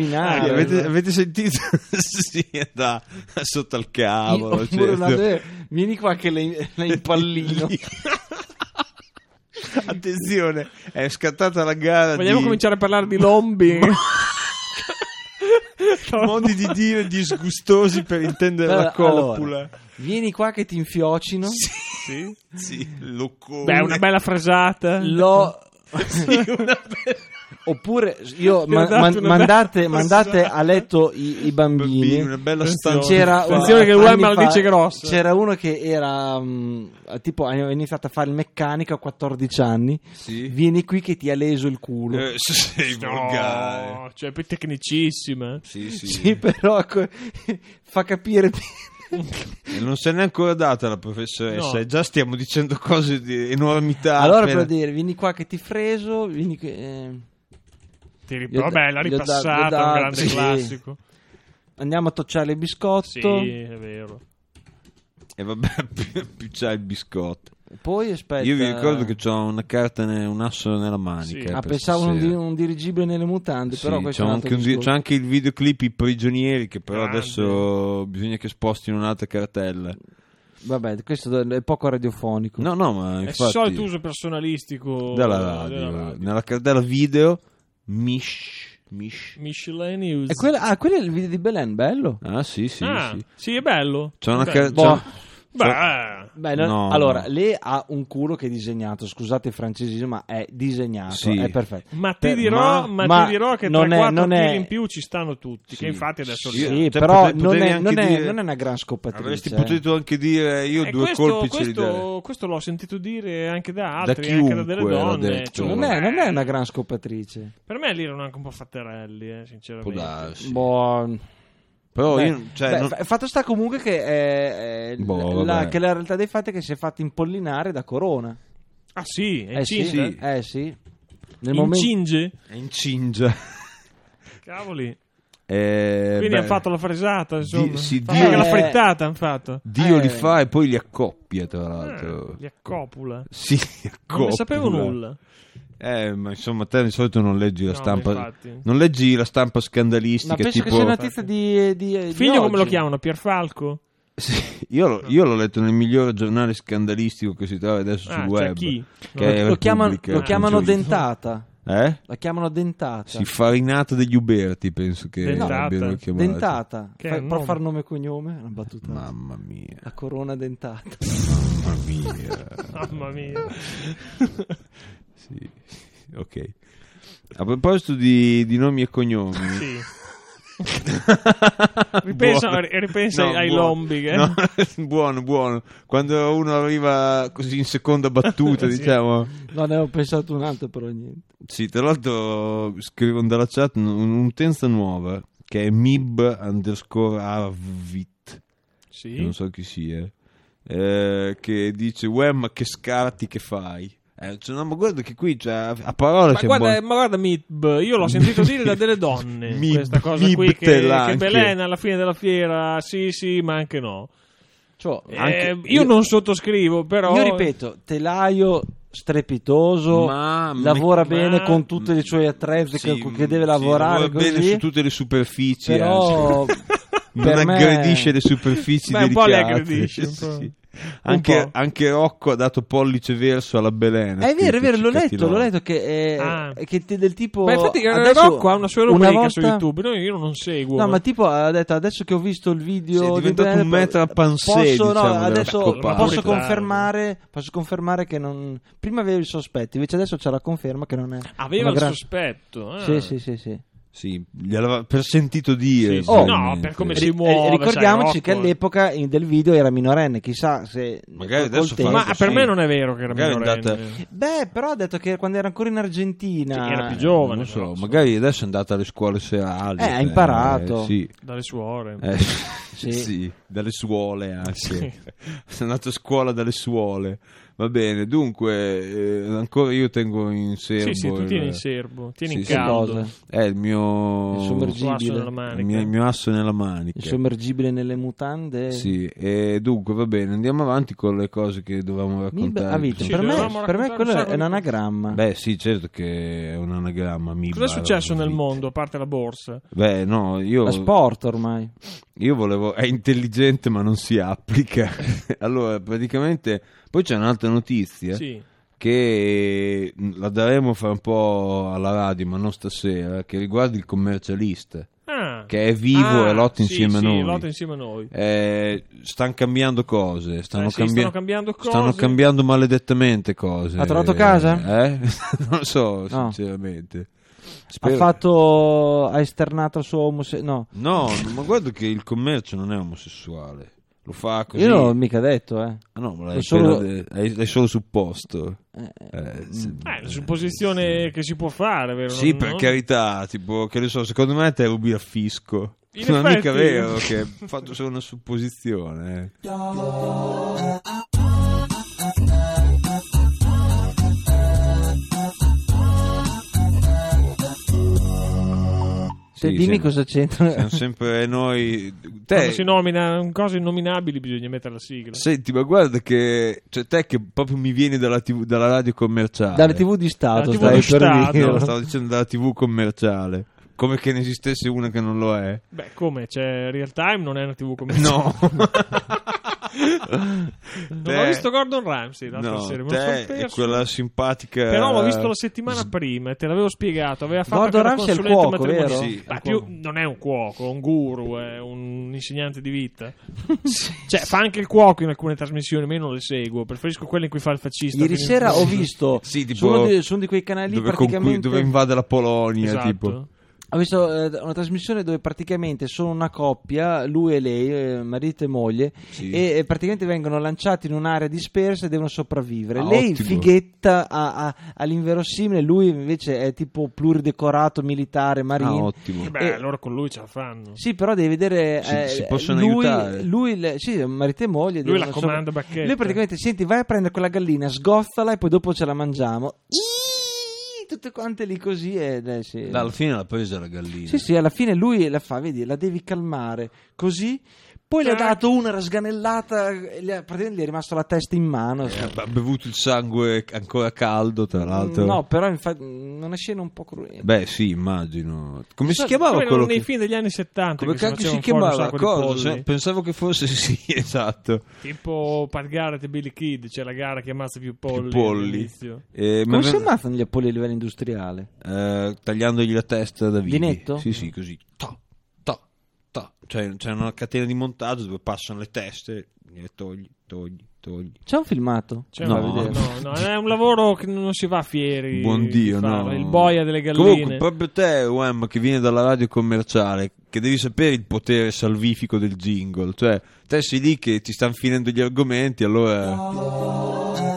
S2: Impollinare.
S1: Avete sentito? Sì, sotto al cavolo.
S2: Vieni qua che lei impallino.
S1: Attenzione, è scattata la gara.
S3: Vogliamo cominciare a parlare di lombi?
S1: Modi di dire disgustosi per intendere la copula.
S2: Allora, vieni qua che ti infiocino.
S1: Sì, loccone.
S3: Beh, una bella frasata.
S2: Oppure mandate a letto i bambini.
S1: Una bella stanza.
S3: Attenzione che l'uomo la dice grossa.
S2: C'era uno che era tipo ha iniziato a fare il meccanico a 14 anni.
S1: Sì.
S2: Vieni qui che ti ha leso il culo.
S1: Sei volgare.
S3: Cioè poi tecnicissima.
S2: Sì, però fa capire.
S1: Non se n'è ancora data la professoressa, no. Già stiamo dicendo cose di enormità.
S2: Allora per dire, vieni qua che ti freso, vieni qui.
S3: Vabbè, la ripassata, un grande classico.
S2: Andiamo a tocciare il biscotto.
S3: Sì, è vero.
S1: E vabbè, più c'ha il biscotto.
S2: Poi aspetta.
S1: Io vi ricordo che c'ho una carta, un asso nella manica.
S2: Pensavo un dirigibile nelle mutande, però questo
S1: c'è anche il videoclip I prigionieri, che però adesso bisogna che spostino un'altra cartella.
S2: Vabbè, questo è poco radiofonico.
S1: No, ma infatti
S3: è il solito uso personalistico
S1: della radio. Nella cartella video
S3: Miscellaneous.
S2: E quello è il video di Belen, bello?
S1: Ah, sì,
S3: è bello.
S1: C'è una
S2: no. Allora, lei ha un culo che è disegnato, scusate il francesismo, ma è disegnato, è perfetto.
S3: Ma ti dirò che 3-4 kg in più ci stanno tutti, che infatti adesso
S2: però non è una gran scoppatrice.
S1: Avresti potuto anche dire io due colpi ce li darei.
S3: Questo l'ho sentito dire anche da altri, anche da delle donne.
S2: Non è una gran scoppatrice.
S3: Per me lì erano anche un po' fatterelli, sinceramente.
S2: Buon.
S1: Però
S2: fatto sta comunque che la realtà dei fatti è che si è fatto impollinare da Corona.
S3: Ah sì? È incinta?
S2: Sì.
S1: Incinge.
S3: Cavoli. Quindi hanno fatto la fresata, insomma. La frittata hanno fatto.
S1: Dio li fa e poi li accoppia, tra l'altro.
S3: Li accopula.
S1: Sì, accopula.
S3: Non ne sapevo nulla.
S1: Ma insomma, te di solito non leggi la stampa. Non leggi la stampa scandalistica.
S2: Ma penso
S1: tipo...
S2: che sia notizia di
S3: figlio,
S2: di
S3: come lo chiamano? Pierfalco?
S1: Sì, io l'ho letto nel migliore giornale scandalistico che si trova adesso sul web.
S3: Chi?
S1: Che
S2: lo chiamano Dentata.
S1: La
S2: chiamano Dentata.
S1: Sì, Farinata degli Uberti, penso che l'abbiano chiamato.
S2: Dentata. Può far nome e cognome? Una battuta.
S1: Mamma mia.
S2: La corona dentata.
S3: Mamma mia.
S1: Sì. Ok. A proposito di nomi e cognomi.
S3: Sì. Ripensa ai lombi.
S1: No, buono. Quando uno arriva così in seconda battuta, diciamo.
S2: No, ne ho pensato un altro, però niente.
S1: Sì, tra l'altro scrivono dalla chat un'utenza nuova che è mib_avit.
S3: Sì.
S1: Non so chi sia. Che dice ma che scarti che fai. Ma guarda che qui a parole c'è
S3: ma guarda Mib, io l'ho sentito dire da delle donne questa cosa qui che Belen alla fine della fiera sì ma anche no, io non sottoscrivo, però
S2: io ripeto, telaio strepitoso, lavora bene con tutti i suoi attrezzi che deve lavorare
S1: lavora
S2: così.
S1: bene su tutte le superfici,
S2: però
S1: non aggredisce le superfici delicate.
S3: Un po' le aggredisce, sì.
S1: Anche Rocco ha dato pollice verso alla Belen.
S2: È vero, l'ho letto che del tipo.
S3: Ma infatti Rocco ha una sua rubrica su YouTube, io non seguo.
S2: No, ma tipo ha detto adesso che ho visto il video,
S1: è diventato un metro a pansè.
S2: Adesso posso confermare che non. Prima avevo i sospetti, invece adesso c'è la conferma che non è.
S3: Aveva il sospetto.
S2: Sì.
S1: Sì, gli aveva per sentito dire.
S3: No, per come si muove.
S2: Ricordiamoci che all'epoca del video era minorenne, chissà se
S1: magari adesso
S3: ma per me non è vero che era minorenne.
S2: Però ha detto che quando era ancora in Argentina
S3: era più giovane,
S1: non so, magari adesso è andata alle scuole serali.
S2: Ha imparato
S3: dalle suore.
S1: Sì, dalle suole anche. È andato a scuola dalle suole. Va bene, dunque ancora io tengo in serbo.
S3: Sì, tu tieni in serbo, tieni in caldo.
S1: È il mio asso nella manica.
S2: Il sommergibile nelle mutande.
S1: Sì, e dunque va bene, andiamo avanti con le cose che dovevamo raccontare.
S2: Per me quello è un anagramma.
S1: Beh, sì, certo che è un anagramma.
S3: Cosa è successo nel mondo, a parte la borsa?
S1: Beh, no, io...
S2: La sport ormai.
S1: Io volevo dicevo, è intelligente ma non si applica. Allora, praticamente, poi c'è un'altra notizia che la daremo fra un po' alla radio, ma non stasera, che riguarda il commercialista. Che è vivo e lotta insieme a noi.
S3: Lotta insieme a noi.
S1: Stanno cambiando cose. Stanno
S3: cambiando cose.
S1: Stanno cambiando maledettamente cose.
S2: Ha trovato casa?
S1: Non lo so, sinceramente.
S2: Ha esternato il suo omosessuale?
S1: No, ma guarda che il commercio non è omosessuale. Lo fa così.
S2: Io non l'ho mica detto,
S1: Ah no, ma l'hai solo supposto.
S3: La supposizione che si può fare, vero?
S1: Sì, per carità, tipo, che ne so, secondo me te rubi a fisco. Non è mica vero che ho fatto solo una supposizione.
S2: Dimmi cosa c'entra.
S1: Siamo sempre noi.
S3: Quando si nomina cose innominabili bisogna mettere la sigla.
S1: Senti, ma guarda che te che proprio mi vieni dalla radio commerciale.
S2: Dalle TV di Stato,
S1: stavo dicendo dalla TV commerciale. Come che ne esistesse una che non lo è.
S3: Beh, come? C'è Real Time, non è una TV commerciale.
S1: No.
S3: Non ho visto Gordon Ramsay l'altra sera,
S1: è quella simpatica.
S3: Però l'ho visto la settimana prima e te l'avevo spiegato. Aveva fatto
S2: Gordon Ramsay è il cuoco, vero?
S1: Sì,
S3: non è un cuoco, è un guru, è un insegnante di vita. Cioè, fa anche il cuoco in alcune trasmissioni, ma io non le seguo. Preferisco quelle in cui fa il fascista.
S2: Ieri sera ho visto
S1: tipo,
S2: su uno di quei canali
S1: dove invade la Polonia,
S3: esatto.
S1: tipo.
S2: Ho visto una trasmissione dove praticamente sono una coppia, lui e lei, marito e moglie, e praticamente vengono lanciati in un'area dispersa e devono sopravvivere. Lei fighetta all'inverosimile, lui invece è tipo pluridecorato militare, marino.
S1: Ottimo.
S3: Beh, allora con lui ce la fanno.
S2: Sì, però devi vedere
S1: si possono aiutare.
S2: Sì, marito e moglie.
S3: Lui la comanda bacchetta.
S2: Lui praticamente, senti, vai a prendere quella gallina, sgozzala e poi dopo ce la mangiamo. Tutte quante lì così
S1: alla fine l'ha presa la gallina.
S2: Sì, alla fine lui la fa, vedi, la devi calmare così. Poi le ha dato una rasganellata, praticamente gli è rimasto la testa in mano.
S1: Ha bevuto il sangue ancora caldo, tra l'altro.
S2: No, però infatti una scena un po' crudele.
S1: Beh, sì, immagino. Come si chiamava quello?
S3: Nei film degli anni 70.
S1: Come cacchio si chiamava? Cosa? Pensavo che fosse esatto.
S3: Tipo Pat Garrett e Billy Kid, c'è la gara che ammazza più polli.
S2: Come si ammazzano gli polli a livello industriale?
S1: Tagliandogli la testa da vivi.
S2: Di netto?
S1: Sì, così. Cioè, c'è una catena di montaggio dove passano le teste e togli.
S2: C'è un filmato?
S3: No, è un lavoro che non si va fieri.
S1: Buon Dio, no.
S3: Il boia delle galline.
S1: Comunque, proprio te, Wem, che viene dalla radio commerciale, che devi sapere il potere salvifico del jingle. Cioè, te sei lì che ti stanno finendo gli argomenti, allora...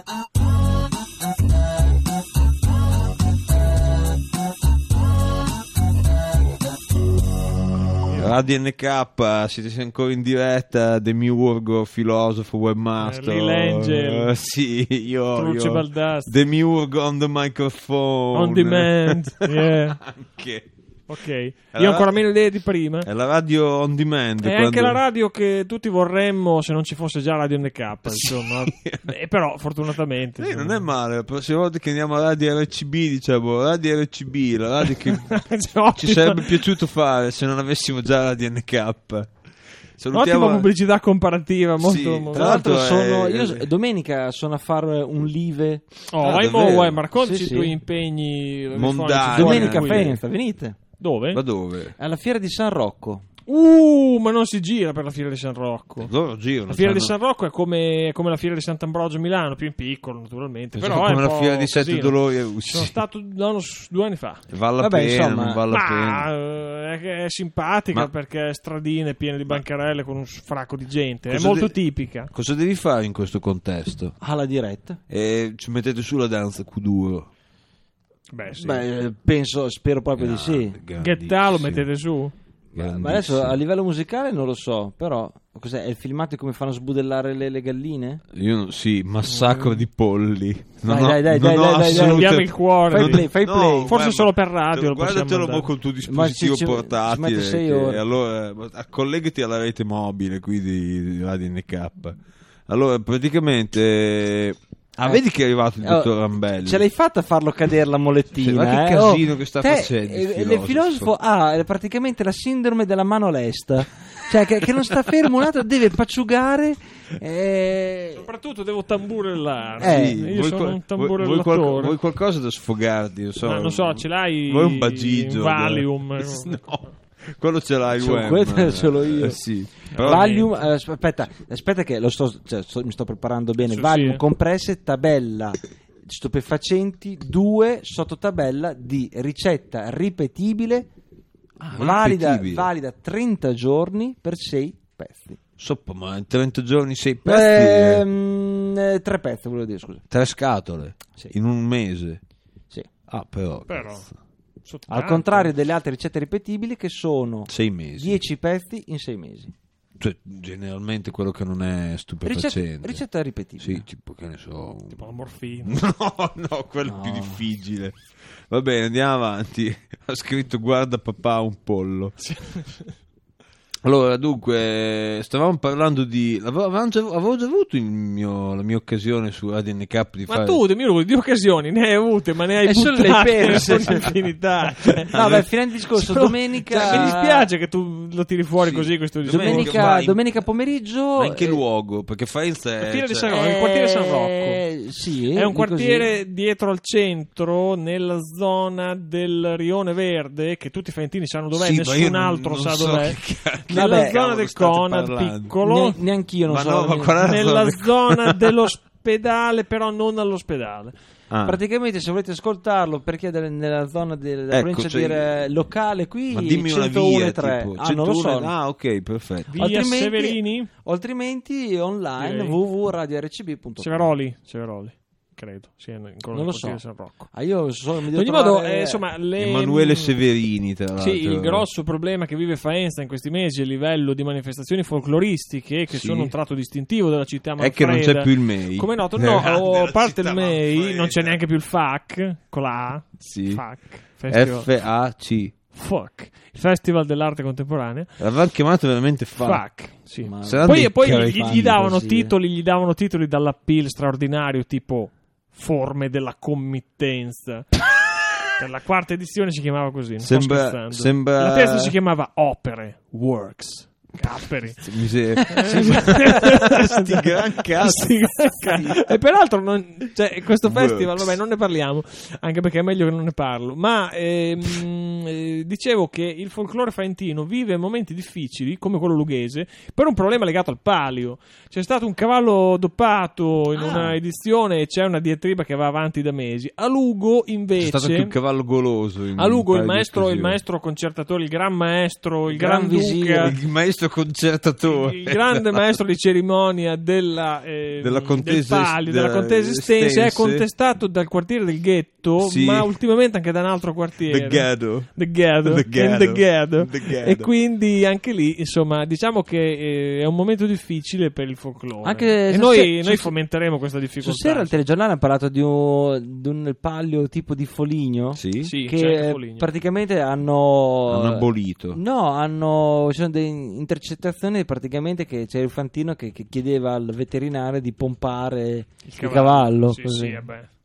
S1: Radio NK, siete ancora in diretta, Demiurgo, filosofo, webmaster,
S3: L'Angel,
S1: sì, io
S3: Demiurgo
S1: on the microphone,
S3: on demand, yeah.
S1: Anche.
S3: Ok, io ho ancora meno idee di prima.
S1: È la radio on demand.
S3: È anche la radio che tutti vorremmo se non ci fosse già Radio NK, insomma. Però fortunatamente
S1: non è male. La prossima volta che andiamo a Radio RCB, diciamo Radio RCB, la radio che ci sarebbe piaciuto fare se non avessimo già Radio NK.
S3: Ottima pubblicità comparativa, molto.
S2: Tra l'altro io domenica sono a fare un live.
S3: Ma raccontaci i tuoi impegni
S1: mondani.
S2: Domenica Faenza, venite.
S3: Dove?
S1: Ma dove?
S2: Alla fiera di San Rocco.
S3: Ma non si gira per la fiera di San Rocco.
S1: Loro girano.
S3: La fiera di San Rocco è come la fiera di Sant'Ambrogio a Milano, più in piccolo naturalmente. Però
S1: è come la fiera di Sette Dolori a Usci.
S3: Sono stato 2 anni fa.
S1: Vale la pena, non vale la pena.
S3: È simpatica perché è stradine piene di bancarelle con un fracco di gente. È molto tipica.
S1: Cosa devi fare in questo contesto?
S2: Alla diretta.
S1: E ci mettete su la danza Kuduro.
S2: Spero proprio di sì.
S3: Ghettà lo mettete su?
S2: Ma adesso a livello musicale non lo so, però cos'è? È il filmato come fanno sbudellare le galline?
S1: Massacro di polli.
S2: Dai,
S3: abbiamo il cuore.
S2: Fai play.
S3: Forse solo per radio.
S1: Guardatelo col tuo dispositivo portatile. Allora collegati alla rete mobile qui di Radio NK. Allora praticamente vedi che è arrivato il dottor Rambelli.
S2: Ce l'hai fatta a farlo cadere la molettina.
S1: Ma che casino che sta facendo
S2: il filosofo ha praticamente la sindrome della mano lesta, cioè che non sta fermo un attimo, deve paciugare.
S3: Soprattutto devo tamburellare. Io sono un tamburellatore.
S1: Vuoi qualcosa da sfogarti?
S3: Non so, ce l'hai?
S1: Vuoi un bagigio?
S3: Un Valium?
S1: No, quello ce l'hai.
S2: Quello ce l'ho io.
S1: Sì.
S2: Valium, aspetta che mi sto preparando bene. Valium, compresse, tabella stupefacenti 2, sottotabella di ricetta ripetibile, valida 30 giorni per 6 pezzi.
S1: Ma in 30 giorni 6 pezzi?
S2: 3 pezzi, volevo dire, scusa.
S1: 3 scatole?
S2: Sì.
S1: In un mese?
S2: Sì.
S1: Però.
S2: Al contrario delle altre ricette ripetibili che sono
S1: 6 mesi.
S2: 10 pezzi in 6 mesi.
S1: Cioè, generalmente quello che non è stupefacente.
S2: Ricetta ripetibile.
S1: Sì, tipo che ne so.
S3: Tipo la morfina.
S1: No, quello più difficile. Va bene, andiamo avanti. Ha scritto: guarda papà, un pollo. Sì. Allora, dunque, stavamo parlando di... Avevo già avuto la mia occasione su Radio NK di fare...
S3: Ma tu, di occasioni ne hai avute, ma ne hai buttate infinità.
S2: Fine del discorso, domenica...
S3: mi dispiace che tu lo tiri fuori così questo discorso.
S2: Domenica pomeriggio...
S1: Ma in che luogo? Perché Faenza è...
S3: il quartiere San Rocco.
S2: Sì,
S3: è un quartiere dietro al centro, nella zona del Rione Verde, che tutti i faentini sanno dov'è, nessun altro sa dov'è. Nella zona del Conad piccolo,
S2: neanch'io non so.
S3: Nella zona dell'ospedale, però non all'ospedale.
S2: Praticamente, se volete ascoltarlo, perché nella zona della provincia locale qui,
S1: ma dimmi
S2: 101 e 3.
S1: Non lo so.
S2: Ok,
S1: perfetto.
S3: Via Severini?
S2: Altrimenti online www.radiorcb.com.
S3: Severoli. Credo sia
S2: non lo so.
S3: San Rocco.
S2: Io sono
S3: in ogni modo, insomma,
S1: Emanuele Severini, tra l'altro.
S3: Sì, il grosso problema che vive Faenza in questi mesi a livello di manifestazioni folcloristiche, che sono un tratto distintivo della città Manfreda,
S1: è che non c'è più il MEI.
S3: Come è noto, a parte il MEI, Manfreda. Non c'è neanche più il FAC con la A.
S1: Sì.
S3: FAC.
S1: FAC.
S3: Fuck. Il Festival dell'Arte Contemporanea.
S1: L'avevano chiamato veramente FAC.
S3: Sì. Poi gli davano titoli dall'appeal straordinario, tipo Forme della committenza. Per la quarta edizione si chiamava così.
S1: Sembra...
S3: La terza si chiamava Opere, Works. Capperi.
S1: Sti gran cazzi.
S3: E peraltro questo festival, vabbè, non ne parliamo, anche perché è meglio che non ne parlo, ma dicevo che il folklore faentino vive momenti difficili come quello lughese per un problema legato al palio. C'è stato un cavallo doppato in una edizione e c'è una diatriba che va avanti da mesi. A Lugo invece
S1: c'è stato anche un cavallo goloso.
S3: A Lugo il maestro concertatore, il gran maestro, il gran duca,
S1: il maestro concertatore,
S3: il grande maestro di cerimonia della contesa Estense è contestato dal quartiere del Ghetto, ma ultimamente anche da un altro quartiere, The Ghetto. E quindi anche lì, insomma, diciamo che è un momento difficile per il folklore, e noi fomenteremo questa difficoltà.
S2: Stasera al telegiornale hanno parlato di un palio tipo di Foligno, che praticamente hanno
S1: abolito.
S2: No, ci sono delle intercettazioni praticamente che c'è il fantino che chiedeva al veterinario di pompare il cavallo.
S3: Sì,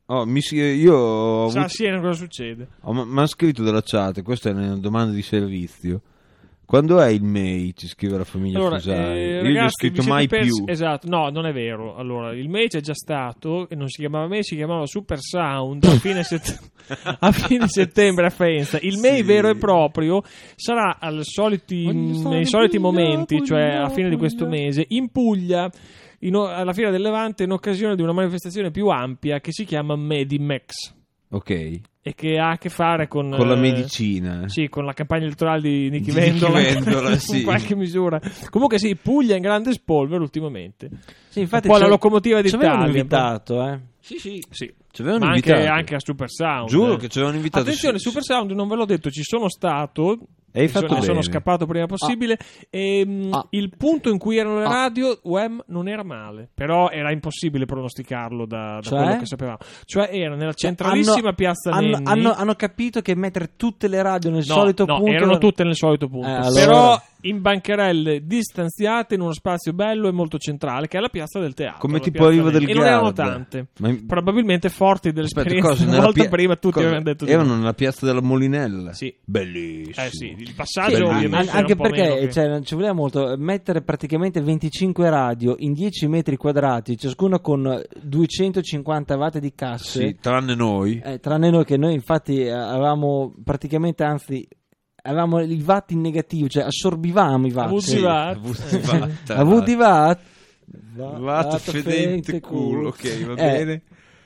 S3: cosa succede?
S1: Mi ha scritto dalla chat, questa è una domanda di servizio. Quando è il MEI? Ci scrive la famiglia Fusari. Io gli ho scritto mai più.
S3: Esatto, no, non è vero. Allora, il MEI c'è già stato e non si chiamava MEI, si chiamava Super Sound a fine settembre a Faenza. Il MEI vero e proprio sarà nei soliti momenti, cioè a fine di questo mese, in Puglia, alla Fiera del Levante, in occasione di una manifestazione più ampia che si chiama Medimex.
S1: Ok.
S3: E che ha a che fare con
S1: la medicina.
S3: Sì, con la campagna elettorale di Nichi Vendola, in qualche misura. Comunque sì, Puglia in grande spolvero ultimamente.
S2: Sì, infatti
S3: un po' la locomotiva d'Italia.
S2: Ci avevano invitato,
S3: Sì.
S1: Ma
S3: anche a Super Sound.
S1: Giuro che ci avevano invitato.
S3: Attenzione, Super Sound non ve l'ho detto, ci sono stato sono scappato prima possibile. Il punto in cui erano le radio web non era male, però era impossibile pronosticarlo da quello che sapevamo. Cioè era nella centralissima piazza Nenni.
S2: Hanno capito che mettere tutte le radio nel solito punto.
S3: Erano tutte nel solito punto.
S2: Allora.
S3: Però in bancarelle distanziate in uno spazio bello e molto centrale, che è la piazza del teatro.
S1: Come tipo Riva del Garda.
S3: E non erano tante. Probabilmente forti dell'esperienza. Una volta prima tutti avevano detto
S1: erano nella piazza della Molinella.
S3: Sì.
S1: Bellissimo.
S3: Sì, il passaggio ovviamente
S2: anche perché non ci voleva molto mettere praticamente 25 radio in 10 metri quadrati, ciascuna con 250 watt di casse.
S1: Sì, tranne noi.
S2: Tranne noi, che noi infatti avevamo praticamente, anzi avevamo i watt in negativo, cioè assorbivamo i watt.
S3: Avuti
S2: watt.
S1: Watt fedente culo. Ok, va bene.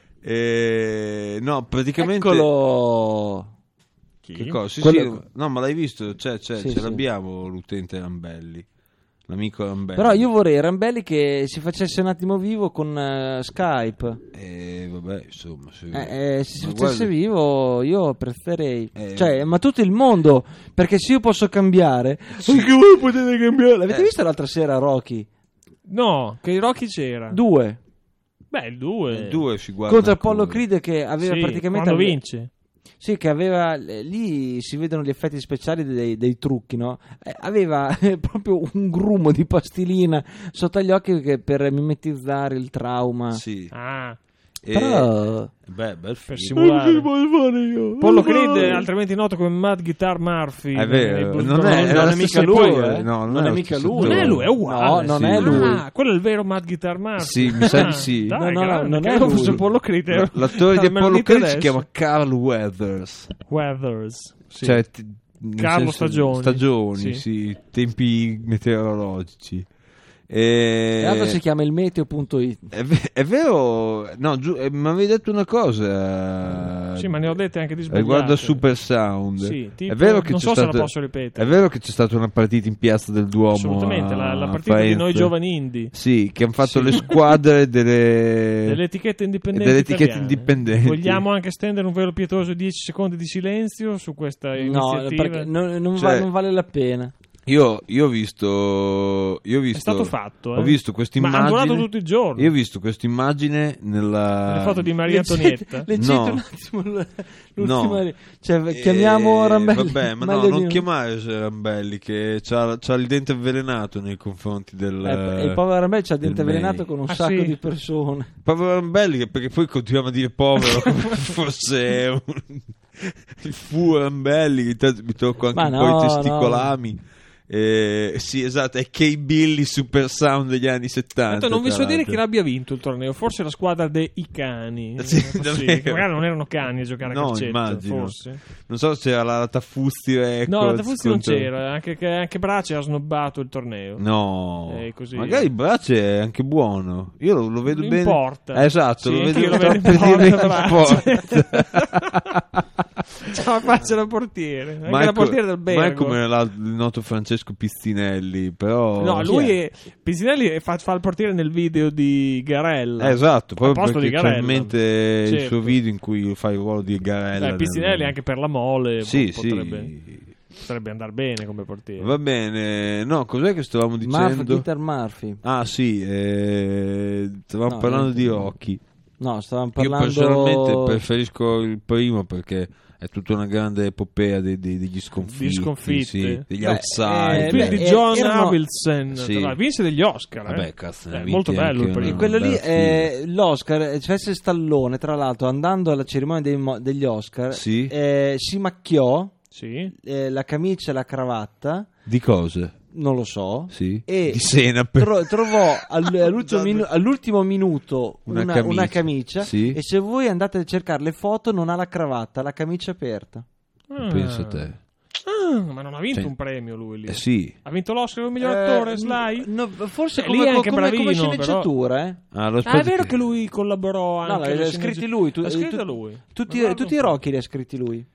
S1: No, praticamente.
S2: Eccolo.
S1: Che cosa? Sì, no, ma l'hai visto? Ce l'abbiamo l'utente Rambelli, l'amico Rambelli.
S2: Però io vorrei Rambelli che si facesse un attimo vivo con Skype.
S1: Vabbè, insomma,
S2: se si facesse vivo io apprezzerei. Ma tutto il mondo, perché se io posso cambiare, anche voi potete cambiare. L'avete visto l'altra sera Rocky?
S3: No, che Rocky c'era?
S2: 2.
S3: Beh, il 2.
S1: Il 2 si guarda
S2: contro Apollo Creed, che aveva praticamente
S3: quando vince.
S2: Sì, che aveva, lì si vedono gli effetti speciali dei trucchi, no? Aveva proprio un grumo di pastilina sotto gli occhi per mimetizzare il trauma.
S1: Sì.
S2: Però
S1: bel
S3: per simulare Apollo Creed, altrimenti noto come Mad Guitar Murphy.
S1: È vero, non è mica lui. No, non è mica lui.
S3: Non è lui, è uguale.
S2: No, non è lui.
S3: Quello è il vero Mad Guitar Murphy.
S1: Sì, mi sa di sì.
S3: Dai, non è lui. Apollo Creed.
S1: L'attore di Apollo Creed si chiama Carl Weathers.
S3: Sì.
S1: Cioè,
S3: Carlo
S1: Stagioni, sì, tempi meteorologici.
S2: L'altro si chiama il meteo.it.
S1: È vero, no, mi avevi detto una cosa.
S3: Sì, ma ne ho dette anche di sbagliate.
S1: Riguardo Super Sound.
S3: Sì, tipo,
S1: è vero che
S3: non so se la posso ripetere.
S1: È vero che c'è stata una partita in Piazza del Duomo.
S3: Assolutamente, la partita di noi giovani indie.
S1: Sì, che hanno fatto le squadre
S3: delle etichette indipendenti. Vogliamo anche stendere un velo pietoso 10 secondi di silenzio su questa iniziativa?
S2: Perché non vale la pena.
S1: Io ho visto. È
S3: stato fatto.
S1: Ho visto questa immagine.
S3: Ma hanno durato tutto il giorno.
S1: Io ho visto questa immagine nella.
S3: Le foto di Maria Antonietta.
S2: Leggete un attimo l'ultima. Cioè, chiamiamo Rambelli.
S1: Vabbè, ma no, non chiamare Rambelli, che c'ha il dente avvelenato nei confronti del.
S2: Il povero Rambelli c'ha il dente avvelenato con un sacco di persone.
S1: Il povero Rambelli, perché poi continuiamo a dire povero come fosse il fu Rambelli. Mi tocco anche un po' i testicolami. Sì, esatto, è K-Billy Super Sound degli anni 70.
S3: Non vi so dire chi l'abbia vinto il torneo, forse la squadra dei cani. Magari non erano cani a giocare a calcetto,
S1: immagino.
S3: Forse.
S1: Non so se c'era la Tafuzzi Records.
S3: No, la Tafuzzi non c'era, anche Brace ha snobbato il torneo.
S1: No,
S3: così.
S1: magari Brace è anche buono. Io lo vedo bene.
S3: Importa.
S1: Esatto,
S3: sì,
S1: lo vedo
S3: in porta. Ciao, faccia la portiere. Anche la portiere del Bergo.
S1: Ma è come il noto Francesco Pizztinelli, però.
S3: No, Pizztinelli fa il portiere nel video di Garella.
S1: Esatto, proprio perché c'è in mente il suo video in cui fa il ruolo di Garella.
S3: Pizztinelli anche per la mole.
S1: Sì,
S3: potrebbe andare bene come portiere.
S1: Va bene. No, cos'è che stavamo dicendo?
S2: Peter Murphy.
S1: Ah, sì, stavamo parlando di Rocky.
S2: No, stavamo parlando.
S1: Io personalmente preferisco il primo perché è tutta una grande epopea degli sconfitti, sì, degli outsider.
S3: Di John Avildsen,
S1: sì.
S3: Vince degli Oscar.
S1: Vabbè, cazzo,
S3: molto bello il primo.
S2: Quello lì è l'Oscar. Cioè, Stallone, tra l'altro, andando alla cerimonia degli Oscar,
S1: sì.
S2: Si macchiò la camicia e la cravatta.
S1: Di cosa?
S2: Non lo so.
S1: Sì.
S2: E
S1: di Sena
S2: trovò all'ultimo minuto una camicia.
S1: Sì.
S2: E se voi andate a cercare le foto, non ha la cravatta, ha la camicia aperta.
S1: Penso a te.
S3: Ma non ha vinto un premio lui lì.
S1: Sì.
S3: Ha vinto l'Oscar come miglior attore, Sly?
S2: No, forse
S3: lì è anche bravino,
S2: come sceneggiatura,
S3: è vero che lui collaborò anche.
S2: No, l'ha scritti lui. Tutti i Rocky li ha scritti lui.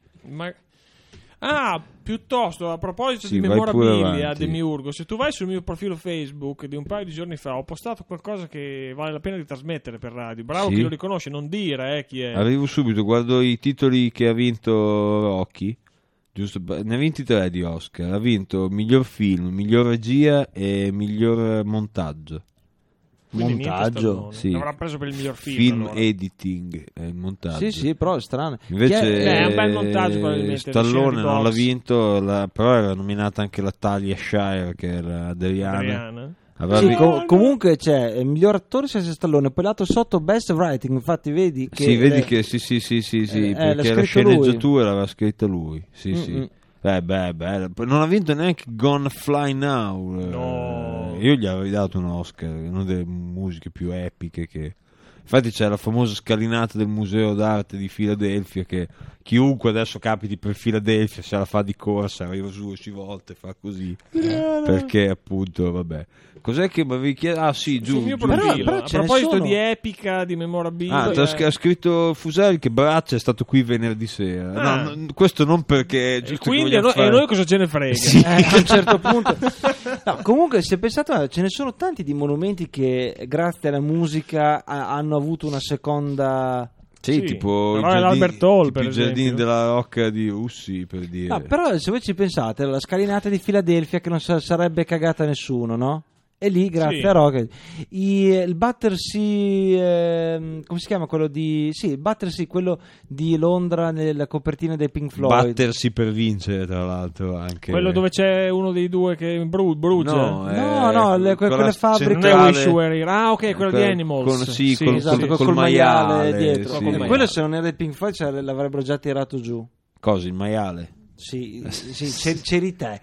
S3: Piuttosto, a proposito di memorabilia Demiurgo, se tu vai sul mio profilo Facebook di un paio di giorni fa, ho postato qualcosa che vale la pena di trasmettere per radio. Bravo chi lo riconosce, non dire chi è.
S1: Arrivo subito, guardo i titoli che ha vinto Rocky. giusto? Ne ha vinti 3 di Oscar. Ha vinto miglior film, miglior regia e miglior montaggio.
S2: Montaggio,
S3: sì. L'avrà preso per il miglior film
S1: allora. Editing, montaggio.
S2: Sì, però è strano.
S1: Invece
S3: è un bel montaggio probabilmente.
S1: Stallone non l'ha vinto, però era nominata anche la Talia Shire, che era Adriana.
S2: Sì, comunque c'è il miglior attore Sylvester Stallone, poi lato sotto best writing, infatti vedi che
S1: perché la sceneggiatura l'aveva scritta lui. Sì. Bello. Non ha vinto neanche Gonna Fly Now.
S3: No.
S1: Io gli avrei dato un Oscar, una delle musiche più epiche che... Infatti c'è la famosa scalinata del Museo d'Arte di Filadelfia, che chiunque adesso capiti per Filadelfia se la fa di corsa, arriva su e si volta e fa così. Perché appunto, vabbè. Cos'è che mi avevi chiesto? Ah sì, giù.
S3: Però a proposito di epica, di memorabilia...
S1: ha scritto Fusari che Braccia è stato qui venerdì sera. No, questo non perché...
S3: Quindi e noi cosa ce ne frega?
S2: Sì. A un certo punto... No, comunque, se pensate, ce ne sono tanti di monumenti che grazie alla musica hanno avuto una seconda...
S1: Sì, tipo i giardini della Rocca di Russi, per dire.
S2: No, però se voi ci pensate, la scalinata di Filadelfia che non sarebbe cagata nessuno, no? E lì grazie a Rocket il Battersea, come si chiama quello di il Battersea, quello di Londra nella copertina dei Pink Floyd.
S1: Battersi per vincere, tra l'altro, anche
S3: quello dove c'è uno dei due che brucia.
S2: Quelle fabbriche
S3: non è Wishwear. Quello di Animals
S2: col maiale dietro. Quello se non era dei Pink Floyd l'avrebbero già tirato giù.
S1: Cosa, il maiale?
S2: Sì, c'eri te.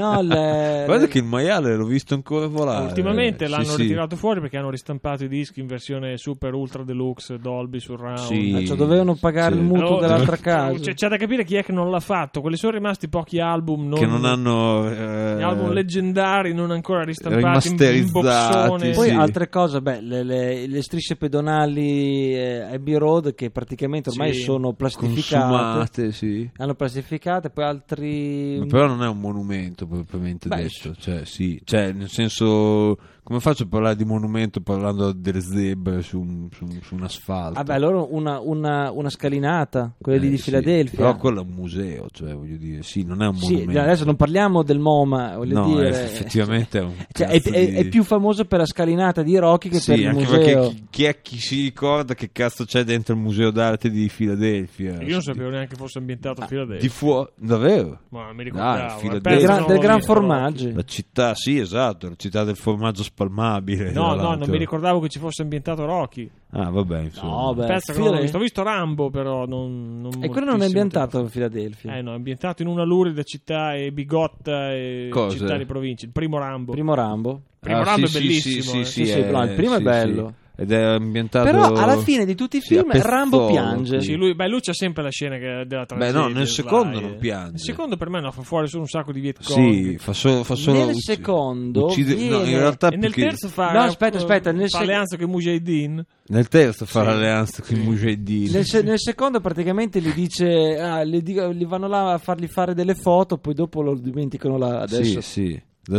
S1: Guarda che il maiale l'ho visto ancora volare.
S3: Ultimamente l'hanno ritirato fuori perché hanno ristampato i dischi in versione super ultra deluxe Dolby Surround.
S2: Dovevano pagare il mutuo dell'altra casa.
S3: C'è da capire chi è che non l'ha fatto. Quelli sono rimasti pochi album
S1: che non hanno
S3: gli album leggendari non ancora ristampati in boxone.
S2: Poi altre cose, le strisce pedonali Abbey Road che praticamente ormai sono plastificate,
S1: consumate,
S2: hanno plastificate. Poi altri...
S1: Però non è un monumento propriamente detto, cioè nel senso, come faccio a parlare di monumento parlando delle zebre su un asfalto?
S2: Vabbè, loro una scalinata, quella di Filadelfia.
S1: Però quello è un museo, cioè voglio dire, non è un monumento.
S2: Adesso non parliamo del MoMA, dire.
S1: Effettivamente è un
S2: è più famoso per la scalinata di Rocky che per il museo.
S1: Perché chi si ricorda che cazzo c'è dentro il Museo d'arte di Filadelfia?
S3: Io non sapevo neanche fosse ambientato a Filadelfia.
S1: Di fuori, davvero?
S3: Ma mi ricordavo.
S2: Del gran formaggio.
S1: La città, esatto, la città del formaggio spalmabile.
S3: No, non mi ricordavo che ci fosse ambientato Rocky.
S1: Ah, vabbè, insomma.
S3: Ho visto Rambo, però non
S2: e quello non è ambientato a Filadelfia.
S3: No, è ambientato in una lurida città e bigotta e città di provincia. Il primo Rambo.
S2: Rambo
S3: è bellissimo.
S2: Il primo è bello.
S1: Ed è ambientato.
S2: Però alla fine di tutti i film Rambo piange.
S3: Sì, lui c'ha sempre la scena della tragedia.
S1: Beh, no, nel secondo non piange.
S3: Nel secondo per me fa fuori solo un sacco di Viet Cong.
S1: Sì, fa solo
S2: nel secondo
S1: in realtà
S3: e nel terzo fa
S2: aspetta,
S3: alleanza con Mujahideen.
S1: Nel terzo fa l'alleanza con Mujahideen.
S2: Nel secondo praticamente gli dice gli vanno là a fargli fare delle foto, poi dopo lo dimenticano là adesso.
S1: Sì.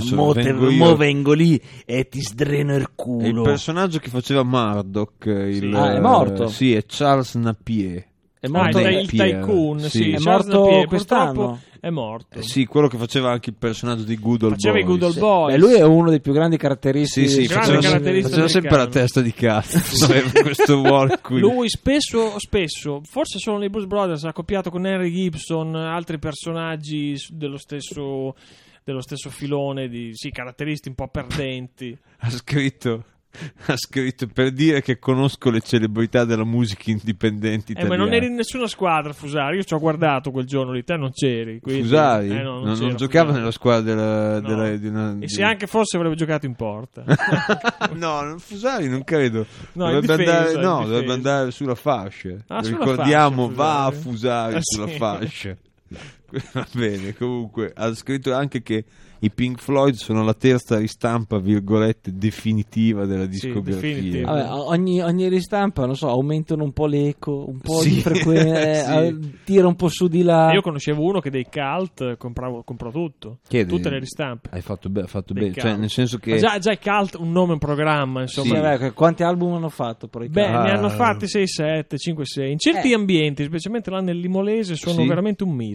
S2: Vengo lì e ti sdreno il culo.
S1: E il personaggio che faceva Murdoch
S2: è morto.
S1: Sì, è Charles Napier.
S3: È morto il tycoon.
S2: È morto quest'anno.
S3: È morto.
S1: Quello che faceva anche il personaggio di Good Old
S3: Boys. I Good Old Boys.
S2: Lui è uno dei più grandi caratteristi.
S1: Faceva sempre la testa di cazzo. Questo ruolo qui.
S3: Lui spesso, forse solo nei Blues Brothers, ha accoppiato con Henry Gibson, altri personaggi dello stesso filone di caratteristi un po' perdenti.
S1: Ha scritto per dire che conosco le celebrità della musica indipendente italiana.
S3: Ma non eri in nessuna squadra, Fusari. Io ci ho guardato quel giorno lì, te non c'eri. Quindi,
S1: Fusari? Non giocava nella squadra
S3: e se anche fosse avrebbe giocato in porta.
S1: No, Fusari non credo.
S3: Dovrebbe
S1: andare sulla fascia.
S3: Ricordiamo,
S1: va a Fusari sulla fascia. Va bene, comunque ha scritto anche che i Pink Floyd sono la terza ristampa virgolette definitiva della discografia.
S2: Vabbè, ogni ristampa, non so, aumentano un po' l'eco, un po' di frequenza, tira un po' su di là.
S3: Io conoscevo uno che dei Cult comprò tutto, tutte le ristampe.
S1: Hai fatto bene, cioè nel senso che
S3: già i Cult un nome, un programma, insomma.
S2: Quanti album hanno fatto poi?
S3: Ne hanno fatti 6, 7, 5, 6 in certi ambienti, specialmente là nel Limolese, sono veramente un mito i Cult.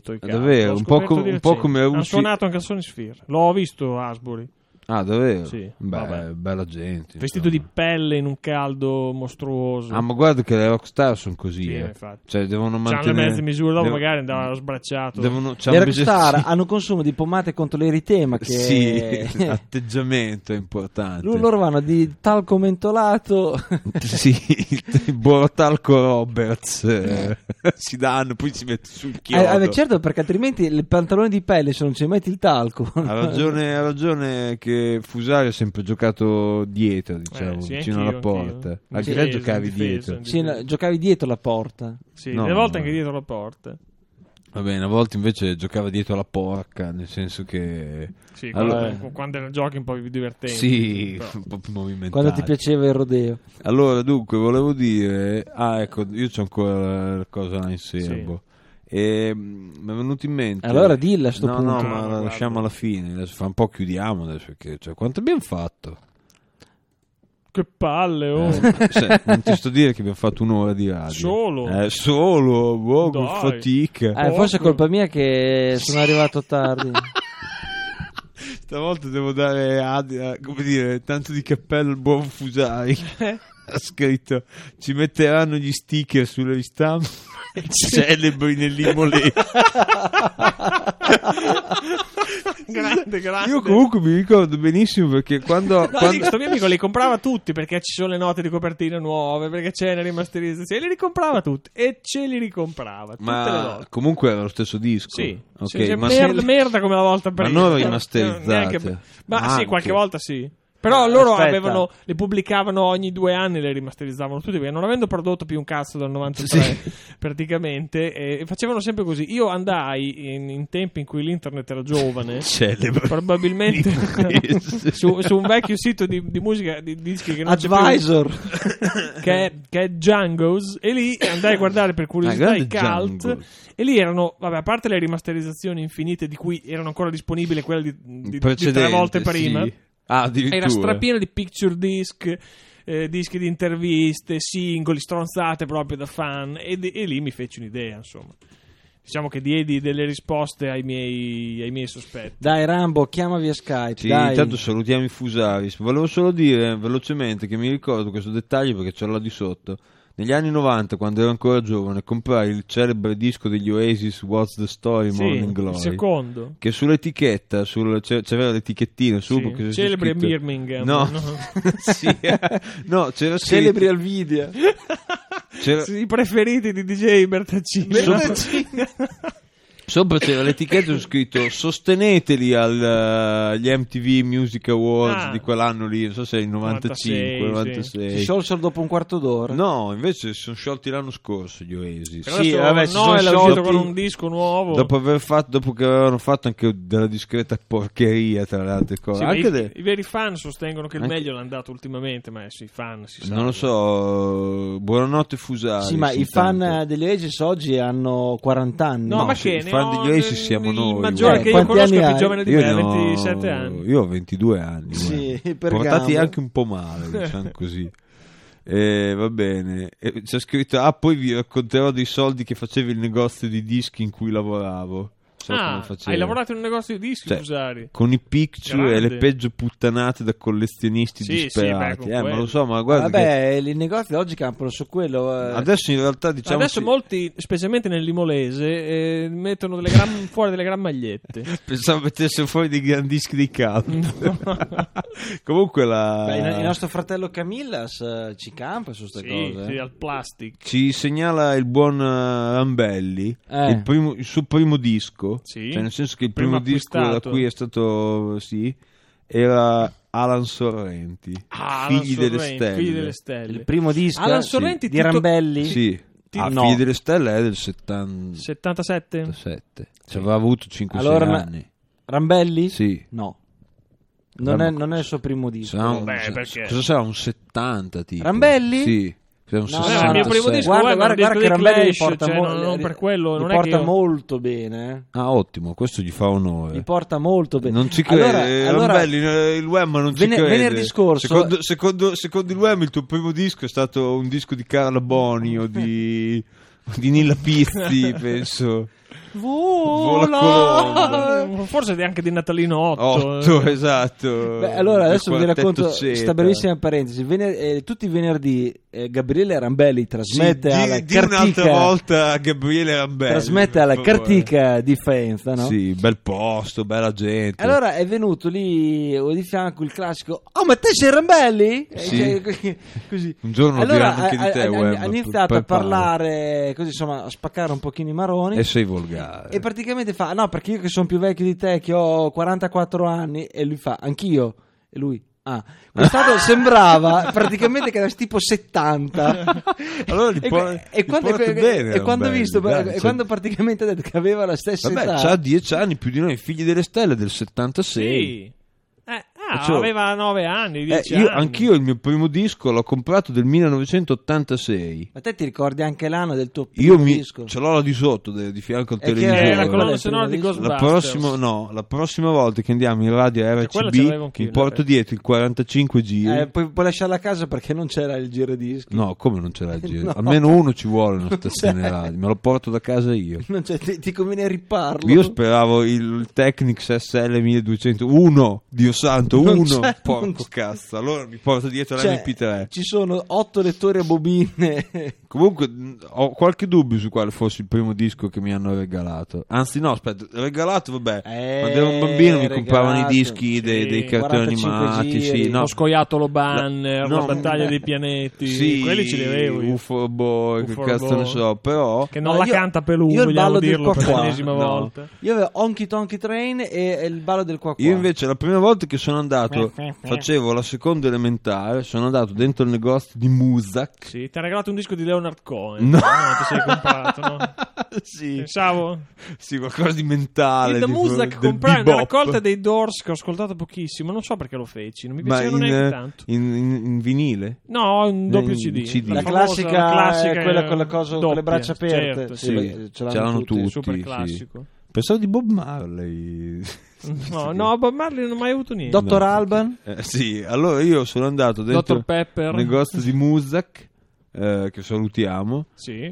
S1: davvero, un po' come
S3: ha suonato anche a Sony Sphere. L'ho visto Asbury.
S1: Ah, davvero?
S3: Sì.
S1: Beh, bella gente.
S3: Vestito di pelle in un caldo mostruoso.
S1: Ah, ma guarda che le rockstar sono così.
S3: Sì, infatti.
S1: Cioè, devono mantenere.
S3: C'hanno le mezze misure, dopo magari andava sbracciato.
S2: Le rockstar hanno consumo di pomate contro l'eritema. Che
S1: sì, atteggiamento è importante.
S2: Loro vanno di talco mentolato.
S1: Sì, Borotalco Roberts. Si danno, poi si mette sul chiodo.
S2: Certo, perché altrimenti il pantalone di pelle, se non ci metti il talco.
S1: Ha ragione che Fusari ha sempre giocato dietro, diciamo, vicino alla porta. Anche te giocavi dietro.
S2: Sì, giocavi dietro la porta.
S3: Sì, delle volte anche dietro la porta.
S1: Va bene, a volte invece giocava dietro la porca, nel senso che...
S3: Sì, quando erano giochi un po' più divertenti.
S1: Sì, un po' più movimentati.
S2: Quando ti piaceva il rodeo.
S1: Allora, dunque, volevo dire... ecco, io c'ho ancora la cosa là in serbo. Sì. E mi è venuto in mente.
S2: Allora dilla a sto punto.
S1: No, ma la lasciamo alla fine. Adesso fra un po' chiudiamo adesso, perché quanto abbiamo fatto?
S3: Che palle, oh.
S1: Non ti sto a dire che abbiamo fatto un'ora di radio. Solo con fatica.
S2: Forse è colpa mia che sono arrivato tardi.
S1: Stavolta devo dare come dire, tanto di cappello al buon Fusari. Ha scritto: ci metteranno gli sticker sulle ristampe celebri nell'Imolese.
S3: grande.
S1: Io comunque mi ricordo benissimo perché quando
S3: questo mio amico li comprava tutti, perché ci sono le note di copertina nuove, perché c'è le rimasterizzazioni, li ricomprava tutti e ce li ricomprava tutte le volte.
S1: Comunque era lo stesso disco.
S3: Sì,
S1: okay,
S3: sì, merda come la volta prima.
S1: Ma non rimasterizzate.
S3: Sì, qualche volta sì. Però loro le pubblicavano ogni 2 anni, le rimasterizzavano tutti, perché non avendo prodotto più un cazzo dal 93 praticamente, facevano sempre così. Io andai in tempi in cui l'internet era giovane, probabilmente su un vecchio sito di musica, di dischi che non
S2: Advisor
S3: c'è più, che è Django's, e lì andai a guardare per curiosità i cult. E lì erano, a parte le rimasterizzazioni infinite di cui erano ancora disponibili quelle di 3 volte prima.
S1: Sì. Era
S3: strapieno di picture disc, dischi di interviste, singoli, stronzate proprio da fan, e lì mi feci un'idea, insomma. Diciamo che diedi delle risposte ai miei sospetti.
S2: Dai Rambo, chiama via Skype.
S1: Sì,
S2: dai.
S1: Intanto salutiamo i Fusaris. Volevo solo dire velocemente che mi ricordo questo dettaglio perché c'è là di sotto. Negli anni 90, quando ero ancora giovane, comprai il celebre disco degli Oasis What's the Story, Morning Glory.
S3: Il secondo.
S1: Che sull'etichetta, c'era l'etichettina su.
S3: Sì. Celebri a Birmingham.
S1: No, no, c'era scritto...
S2: Celebri al video.
S3: I preferiti di DJ Bertaccini.
S1: Sopra c'era l'etichetta scritto sosteneteli agli MTV Music Awards di quell'anno lì, non so se è il 95, 96.
S2: Sì. Si sciolsero dopo un quarto d'ora?
S1: No, invece si sono sciolti l'anno scorso gli Oasis.
S3: Sì, vabbè, si sono sciolti con un disco nuovo.
S1: Dopo che avevano fatto anche della discreta porcheria tra le altre cose.
S3: Sì,
S1: anche
S3: i veri fan sostengono che il meglio l'hanno dato ultimamente, ma i fan si sa.
S1: Non lo so, buonanotte Fusari.
S2: Sì, ma i fan degli Oasis oggi hanno 40 anni.
S3: No, ma che
S1: ne degli Oasis siamo noi.
S3: Il maggiore che io conosco è più giovane di me, 27 anni.
S1: Io ho 22 anni.
S2: Sì,
S1: portati anche un po' male, diciamo così. Va bene. C'è scritto: poi vi racconterò dei soldi che facevi il negozio di dischi in cui lavoravo.
S3: Hai lavorato in un negozio di dischi, Fusari?
S1: Con i picture e le peggio puttanate da collezionisti disperati. Ma lo so, ma guarda.
S2: I negozi oggi campano su quello.
S1: Adesso in realtà diciamo.
S3: Adesso molti, specialmente nel Limolese, mettono fuori delle gran magliette.
S1: Pensavo mettessero fuori dei gran dischi di caldo. No. Comunque
S2: il nostro fratello Camillas ci campa su queste cose.
S3: Sì, al plastic.
S1: Ci segnala il buon Rambelli il suo primo disco.
S3: Sì.
S1: Cioè, nel senso che il primo disco da cui è stato era Alan Sorrenti, Figli delle Stelle.
S2: Il primo disco
S3: Alan Sorrenti
S2: di Rambelli?
S1: Sì. Figli delle Stelle è del 77. Ci aveva avuto 5-6 anni.
S2: Rambelli?
S1: Sì.
S2: No. Non è il suo primo disco.
S3: Perché?
S1: Cosa sarà, un 70 tipo?
S2: Rambelli?
S1: Sì.
S3: Il mio primo disco
S2: guarda che Rambelli porta
S3: non per quello, non
S2: porta molto bene.
S1: Ottimo, questo gli fa onore.
S2: Gli porta molto bene.
S1: Non ci crede, Rambelli, il Wham non ci crede.
S2: Venerdì scorso,
S1: secondo il Wham il tuo primo disco è stato un disco di Carla Boni o di Nilla Pizzi, penso.
S3: Vola. Forse anche di Natalino 8.
S1: Esatto.
S2: Beh, allora adesso vi racconto questa brevissima parentesi. Tutti i venerdì Gabriele Rambelli trasmette alla Cartica.
S1: Un'altra volta Gabriele Rambelli
S2: trasmette alla Cartica di Faenza, no?
S1: Sì, bel posto, bella gente.
S2: Allora è venuto lì di fianco il classico: oh, ma te sei Rambelli?
S1: Sì.
S2: Così.
S1: Un giorno
S2: allora
S1: anche di te,
S2: ha iniziato a parlare così, insomma, a spaccare un pochino i maroni.
S1: E sei volgare.
S2: E praticamente fa: no, perché io che sono più vecchio di te, che ho 44 anni, e lui fa: anch'io. E lui: quest'anno sembrava praticamente che era tipo 70.
S1: Allora
S2: quando ho visto quando praticamente ha detto che aveva la stessa età.
S1: C'ha 10 anni più di noi, Figli delle Stelle del 76.
S3: Sì. Aveva 9 anni, 10 anni.
S1: Anch'io il mio primo disco l'ho comprato del 1986.
S2: Ma te ti ricordi anche l'anno del tuo primo disco?
S1: Ce l'ho là di sotto, di fianco al televisore.
S3: Che era la colonna sonora di Ghostbusters.
S1: La prossima volta che andiamo in radio RCB mi porto dietro il 45 giri.
S2: Puoi lasciarla a casa perché non c'era il giradischi.
S1: No, come non c'era il giro? No. Almeno uno ci vuole in una stazione radio. Me lo porto da casa io.
S2: Non ti conviene riparlo.
S1: Io speravo il Technics SL 1201, Dio santo, porco cazzo. Allora mi porto dietro l'MP3.
S2: Ci sono 8 lettori a bobine.
S1: Comunque ho qualche dubbio su quale fosse il primo disco che mi hanno regalato. Anzi no, aspetta, regalato vabbè. Quando ero un bambino mi compravano i dischi dei cartoni animati, sì,
S3: lo Scoiattolo Banner, la Battaglia dei pianeti, sì, quelli ce li avevo io.
S1: UFO Boy, che cazzo ne so, però
S3: che non la canta Pelù, vogliamo dirlo per l'ennesima volta.
S2: Io avevo Honky Tonky Train e il ballo del qua.
S1: Io invece la prima volta che sono andato, facevo la seconda elementare, sono andato dentro il negozio di Muzak.
S3: Sì, ti ha regalato un disco di Leonard Cohen. No, ti sei comprato, no?
S1: Sì.
S3: Pensavo.
S1: Sì, qualcosa di mentale.
S3: Da Muzak comprai una raccolta dei Doors che ho ascoltato pochissimo, non so perché lo feci, non mi piaceva neanche tanto.
S1: In vinile?
S3: No, in doppio CD.
S2: La classica è quella con la cosa doppia, con le braccia aperte.
S3: Certo, sì.
S1: Ce l'hanno tutti.
S3: Super classico.
S1: Sì. Pensavo di Bob Marley.
S3: No, Bob Marley non ho mai avuto niente.
S2: Dottor Alban?
S1: Sì, allora io sono andato dentro il negozio di Muzak, che salutiamo,
S3: sì.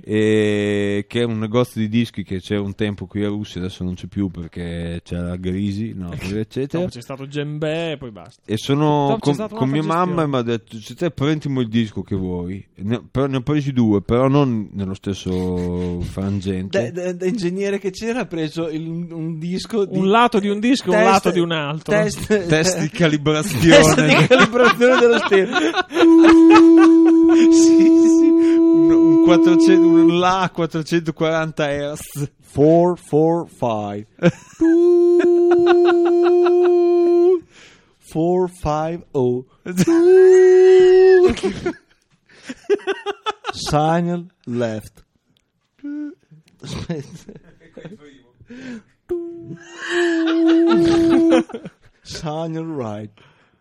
S1: E che è un negozio di dischi che c'è un tempo qui a Russia, adesso non c'è più perché c'era Grisi, eccetera.
S3: C'è stato Djembe e poi basta.
S1: E sono con mia mamma e mi ha detto: te prendimi il disco che vuoi. Ne ho presi 2, però non nello stesso frangente.
S2: Da ingegnere che c'era ha preso un disco di
S3: un lato di un disco e un lato di un altro.
S1: Test di calibrazione.
S2: Test di calibrazione dello stereo.
S1: Sì. Un La 440 Hz
S2: 445 450 Signal left. Signal right.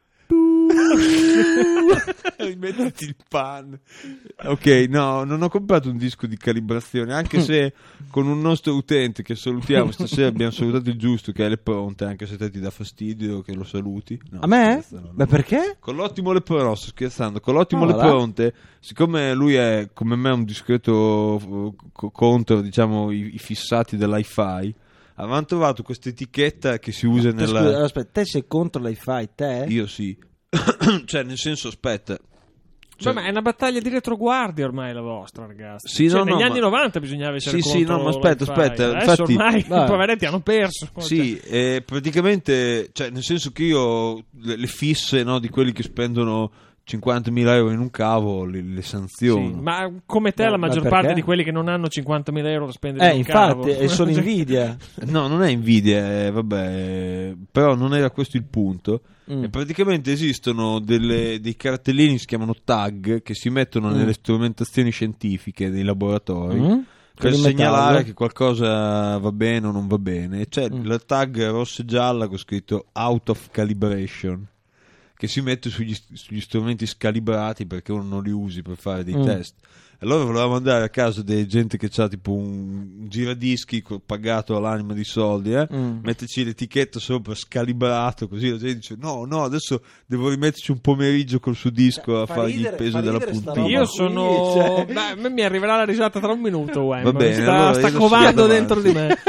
S1: Rimettiti il pan. Ok, no, non ho comprato un disco di calibrazione, anche se con un nostro utente che salutiamo stasera, abbiamo salutato il giusto, che è Le Pronte, anche se te ti dà fastidio che lo saluti. No,
S2: a me? Ma perché?
S1: Con l'ottimo Le Pronte, no, sto scherzando, con l'ottimo Le Pronte, siccome lui è come me un discreto contro, diciamo, i fissati dell'hi-fi, avevamo trovato questa etichetta che si usa nella...
S2: Scusa, aspetta, te sei contro l'hi-fi, te?
S1: Io sì. Cioè, nel senso, aspetta.
S3: Cioè, ma è una battaglia di retroguardia ormai la vostra, ragazzi.
S1: Sì,
S3: negli anni 90 bisognava essere contro.
S1: Sì, no, ma aspetta.
S3: Adesso
S1: infatti,
S3: ormai i poveretti hanno perso.
S1: Sì, praticamente, cioè, nel senso che io le fisse, no, di quelli che spendono 50.000 euro in un cavo le sanziono.
S3: Sì, ma come te la maggior parte di quelli che non hanno 50.000 euro da spendere in un cavo.
S2: Infatti è solo invidia.
S1: No, non è invidia, vabbè, però non era questo il punto. E praticamente esistono dei cartellini, si chiamano tag, che si mettono nelle strumentazioni scientifiche dei laboratori per segnalare che qualcosa va bene o non va bene. C'è la tag rossa e gialla con scritto out of calibration, che si mette sugli strumenti scalibrati perché uno non li usi per fare dei test. Allora volevamo andare a casa di gente che ha tipo un giradischi pagato all'anima di soldi, metterci l'etichetta sopra scalibrato, così la gente dice no, adesso devo rimetterci un pomeriggio col suo disco a fargli il peso della puntina.
S3: Io sono a me mi arriverà la risata tra un minuto,
S1: va bene,
S3: sta covando dentro di me.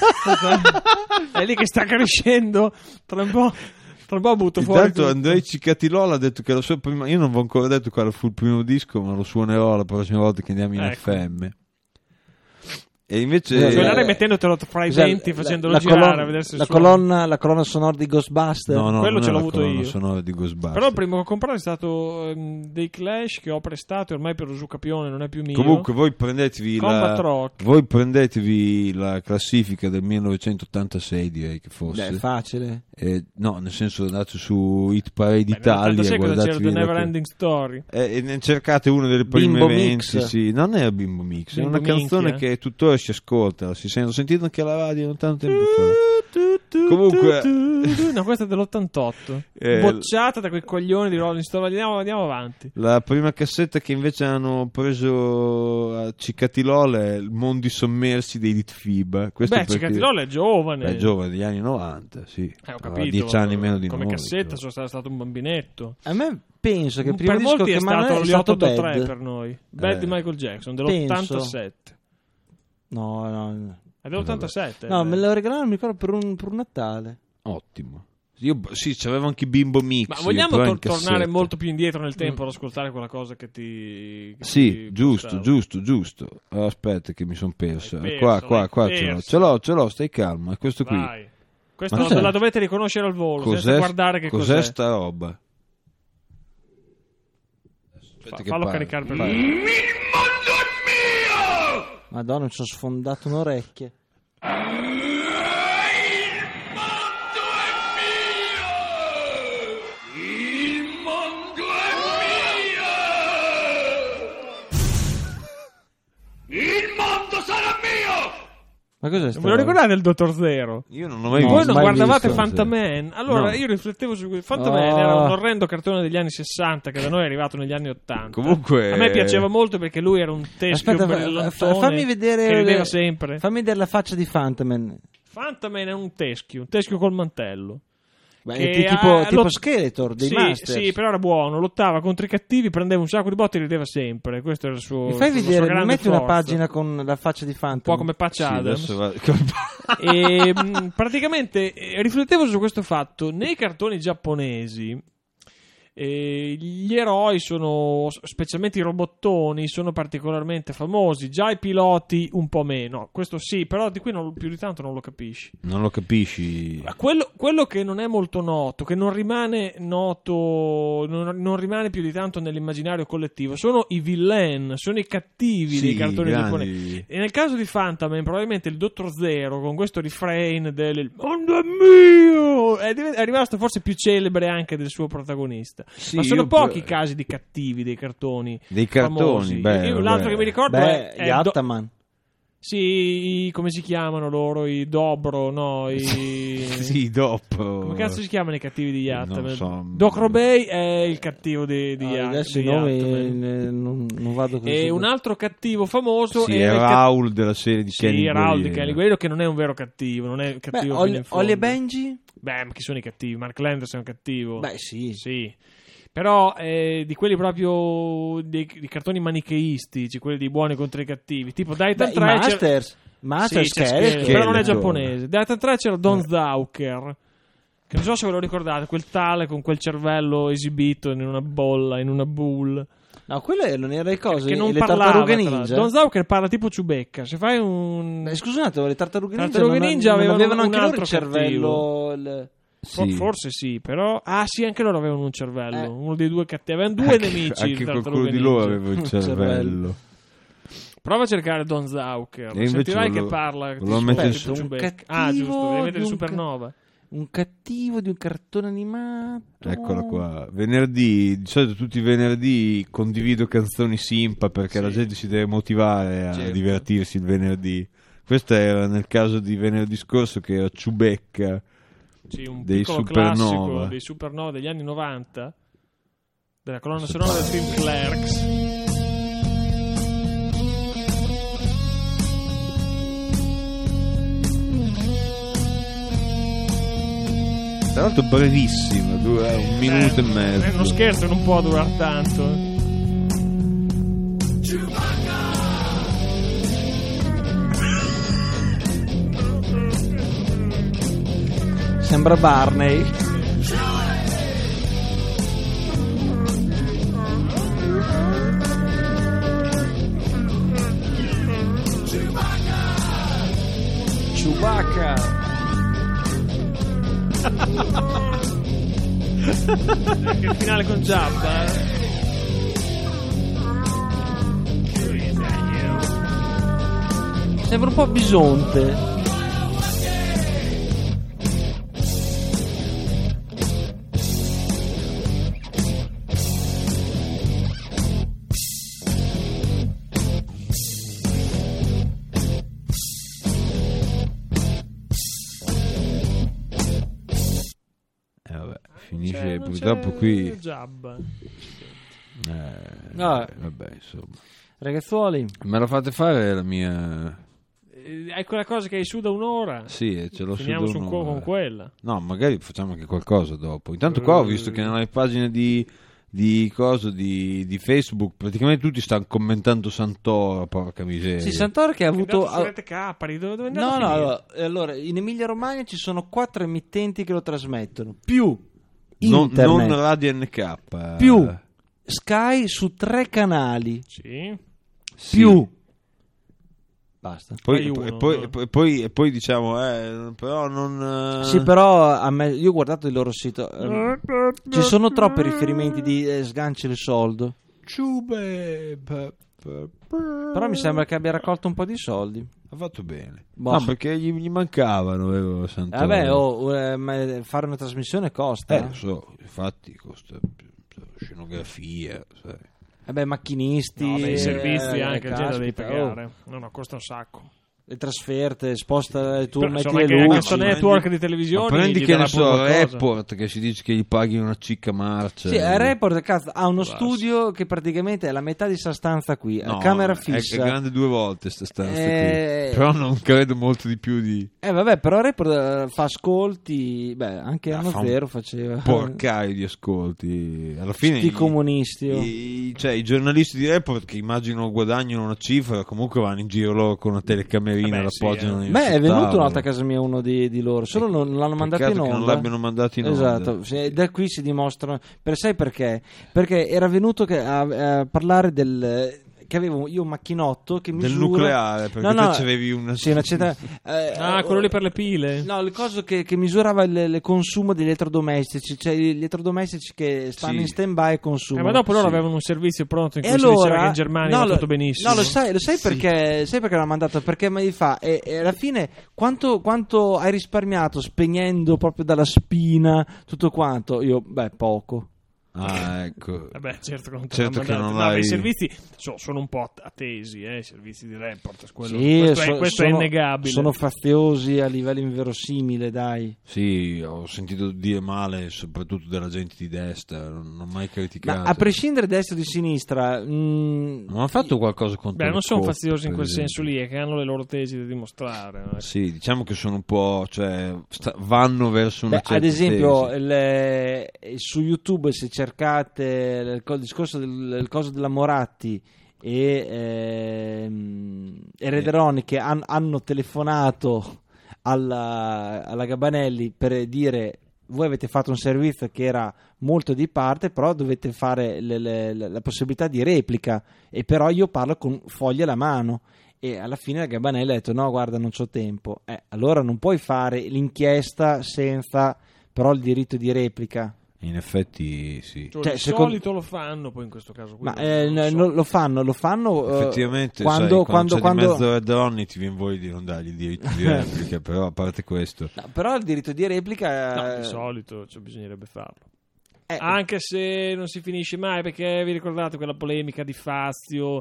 S3: È lì che sta crescendo, tra un po' butto fuori.
S1: Intanto Andrei Cicatilola ha detto che la sua prima, io non vi ho ancora detto quale fu il primo disco, ma lo suonerò la prossima volta che andiamo in FM. E invece
S3: suonare mettendotelo fra i denti, facendolo girare a vedere se
S2: la colonna sonora di Ghostbusters.
S1: No,
S3: quello ce l'ho avuto io.
S1: Sonora di Ghostbusters.
S3: Però il primo che ho comprato è stato dei Clash che ho prestato, ormai per uso capione, non è più mio.
S1: Comunque voi prendetevi la classifica del 1986, direi che fosse.
S2: Beh, è facile.
S1: No, nel senso, andate su Hit Parade Italia e guardatevi
S3: The Never Ending Story.
S1: Ne cercate una delle prime
S2: Bimbo
S1: 20.
S2: Mix.
S1: Sì, non è Bimbo Mix, è una canzone che tuttora si ascolta, si sente. Ho sentito anche alla radio non tanto tempo fa. Comunque
S3: no, questa è dell'88, bocciata da quei coglioni di Rolling Stone. Andiamo avanti.
S1: La prima cassetta che invece hanno preso a Cicatilola è il Mondi sommersi dei Litfiba.
S3: Cicatilola è giovane.
S1: È giovane, degli anni 90, sì.
S3: Ho capito.
S1: 10 anni meno di
S3: come
S1: noi.
S3: Come cassetta sono stato un bambinetto.
S2: A me penso che il primo
S3: per
S2: disco
S3: molti
S2: che
S3: è stato
S2: è
S3: gli
S2: stato
S3: 883
S2: Bad.
S3: per noi. Bad di Michael Jackson dell'87.
S2: No.
S3: È dell'87.
S2: No, me lo regalarono, mi ricordo, per un Natale.
S1: Ottimo. C'avevo anche Bimbo Mix.
S3: Ma vogliamo tornare molto più indietro nel tempo ad ascoltare quella cosa che ti...
S1: Sì, giusto. Aspetta che mi sono perso. Qua ce l'ho, stai calmo. È questo qui.
S3: Vai. Questa la dovete riconoscere al volo, senza guardare che cos'è.
S1: Cos'è sta roba?
S3: Fallo caricare per me.
S11: Il mondo è mio!
S2: Madonna, mi sono sfondato un'orecchia. Ma cos'è?
S3: Me lo ricordate il Dottor Zero?
S1: Io non l'ho mai
S3: visto. Voi non guardavate
S1: visto,
S3: Fantaman? Allora io riflettevo su Fantaman, era un orrendo cartone degli anni 60 che da noi è arrivato negli anni 80.
S1: Comunque
S3: a me piaceva molto perché lui era un teschio
S2: fammi vedere,
S3: che rideva sempre.
S2: Fammi vedere la faccia di Fantaman.
S3: Fantaman è un teschio col mantello.
S2: Beh, tipo Skeletor dei Masters.
S3: Sì, però era buono, lottava contro i cattivi, prendeva un sacco di botte e rideva sempre. Questo era il suo.
S2: Mi fai vedere, mi metti una
S3: forza.
S2: pagina con la faccia di Fantaman.
S3: Un po' come Patch Adams. E praticamente riflettevo su questo fatto. Nei cartoni giapponesi gli eroi sono, specialmente i robottoni, sono particolarmente famosi. Già i piloti un po' meno, questo sì, però di qui più di tanto non lo capisci.
S1: Non lo capisci.
S3: Quello che non è molto noto, che non rimane noto, non rimane più di tanto nell'immaginario collettivo, sono i villain, sono i cattivi dei cartoni giapponesi. E nel caso di Fantaman probabilmente il Dottor Zero, con questo refrain del mondo è mio, è rimasto forse più celebre anche del suo protagonista.
S1: Sì,
S3: ma sono pochi i casi di cattivi dei cartoni.
S1: Famosi.
S3: L'altro che mi ricordo è
S2: gli Ataman.
S3: Sì, come si chiamano loro? I Dobro, no?
S1: Sì, i Dop.
S3: Come cazzo si chiamano i cattivi di Ataman?
S1: Non so.
S3: Doc Robey è il cattivo di Ataman.
S2: Adesso i nomi non vado così.
S3: E un altro cattivo famoso
S1: è Raul della serie di Kenny
S3: Guerriero. Sì, Raul di Kenny Guerriero, che non è un vero cattivo, non è cattivo fino in fondo.
S2: Ollie e Benji?
S3: Beh, ma chi sono i cattivi? Mark Landers è un cattivo.
S2: Beh, sì.
S3: Però di quelli proprio di cartoni manicheistici, quelli di buoni contro i cattivi, tipo Daitan 3
S2: Masters,
S3: però non è giapponese. Daitan 3 c'era Don Zawker, che non so se ve lo ricordate, quel tale con quel cervello esibito in una bolla, in una boule.
S2: No, quelle non erano le cose
S3: che non
S2: le
S3: parlava,
S2: tartarughe ninja.
S3: Don Zawker parla tipo Ciubecca. Se fai un
S2: scusate, le tartarughe
S3: ninja
S2: avevano
S3: anche
S2: loro il cervello.
S1: Sì.
S3: Forse sì, però sì, anche loro avevano un cervello. Uno dei due cattivi, avevano due nemici.
S1: Anche qualcuno di loro aveva il cervello.
S3: Prova a cercare Don Zawker. Sentirai che parla.
S1: Lo mette
S3: su giusto, devi mettere Supernova.
S2: Un cattivo di un cartone animato.
S1: Eccola qua. Venerdì, di solito tutti i venerdì condivido canzoni simpa perché la gente si deve motivare a divertirsi il venerdì. Questo era nel caso di venerdì scorso, che era Ciubecca
S3: Sì, un piccolo classico dei Supernova degli anni 90, della colonna sonora del film Clerks.
S1: Tra l'altro brevissimo, dura 1 minuto e mezzo.
S3: È uno scherzo, non può durare tanto.
S2: Sembra Barney. Chewbacca.
S3: Anche il finale con Jabba.
S2: Sembra un po' Bisonte.
S1: Finisce purtroppo qui.
S2: Vabbè, insomma. Ragazzuoli,
S1: me lo fate fare la mia.
S3: Hai quella cosa che hai su da un'ora?
S1: Sì, ce l'ho
S3: finiamo
S1: su da un'ora.
S3: con quella.
S1: No, magari facciamo anche qualcosa dopo. Intanto qua ho visto che nelle pagine di Facebook praticamente tutti stanno commentando Santoro, porca miseria.
S2: Sì, Santoro che ha avuto
S3: Capari, dove
S2: allora in Emilia Romagna ci sono 4 emittenti che lo trasmettono, più internet,
S1: non Radio NK,
S2: più Sky su 3 canali,
S3: sì.
S2: Più basta.
S1: Poi diciamo, però non.
S2: Sì, però io ho guardato il loro sito. Ci sono troppi riferimenti di sganci il soldo. Però mi sembra che abbia raccolto un po' di soldi.
S1: Ha fatto bene. No, perché gli mancavano, vero,
S2: Vabbè, fare una trasmissione costa.
S1: Lo so, infatti costa scenografia, sai.
S2: Macchinisti,
S3: dei servizi anche da devi pagare. No, costa un sacco.
S2: Le trasferte, sposta le tue
S3: metti le luci. Questo network di televisione.
S1: Ma prendi che ne so, Report che si dice che gli paghi una cicca marcia.
S2: Sì, Report cazzo, ha uno studio che praticamente è la metà di sta stanza qui, camera fissa.
S1: È grande 2 volte sta stanza qui. Però non credo molto di più di.
S2: Vabbè, però Report fa ascolti, anche Anno Zero faceva.
S1: Porcaio di ascolti. Alla fine
S2: i comunisti.
S1: I giornalisti di Report che immagino guadagnano una cifra, comunque vanno in giro loro con una telecamera. L'appoggiano
S2: è venuto un'altra a casa mia uno di loro, solo non l'hanno mandato in onda.
S1: Che non l'abbiano mandato in onda.
S2: Esatto, da qui si dimostrano. Sai perché? Perché era venuto a parlare del. Che avevo io un macchinotto che misura
S1: del nucleare, perché te c'avevi una
S3: quello lì per le pile.
S2: No, il coso che misurava il consumo degli elettrodomestici, cioè gli elettrodomestici che stanno in stand by e consumano.
S3: Ma dopo loro avevano un servizio pronto in cui si diceva che in Germania va tutto benissimo.
S2: No, lo sai perché? Sai perché l'ha mandato? Perché mi fa e alla fine quanto hai risparmiato spegnendo proprio dalla spina tutto quanto? Io poco.
S1: Ecco.
S3: Certo
S1: che non hai.
S3: I servizi sono un po' attesi, i servizi di Report. Questo è innegabile.
S2: Sono faziosi a livello inverosimile, dai.
S1: Sì, ho sentito dire male, soprattutto della gente di destra. Non ho mai criticato.
S2: Ma a prescindere destra o di sinistra,
S1: non hanno fatto qualcosa contro.
S3: Non sono faziosi in quel senso lì, è che hanno le loro tesi da dimostrare.
S1: Sì, diciamo che sono un po', vanno verso una certa
S2: ad esempio, su YouTube se cercate il discorso del coso della Moratti e Rederoni che hanno telefonato alla Gabanelli per dire: voi avete fatto un servizio che era molto di parte, però dovete fare la possibilità di replica, e però io parlo con foglie alla mano. E alla fine la Gabanelli ha detto: no, guarda, non c'ho tempo. Allora non puoi fare l'inchiesta senza però il diritto di replica.
S1: In effetti sì.
S3: Di solito lo fanno, poi in questo caso qui
S2: lo fanno
S1: effettivamente
S2: quando
S1: c'è di mezzo Redroni ti viene voglia di non dargli il diritto di replica. Però a parte questo
S2: però il diritto di replica
S3: di solito bisognerebbe farlo, anche se non si finisce mai, perché vi ricordate quella polemica di Fazio?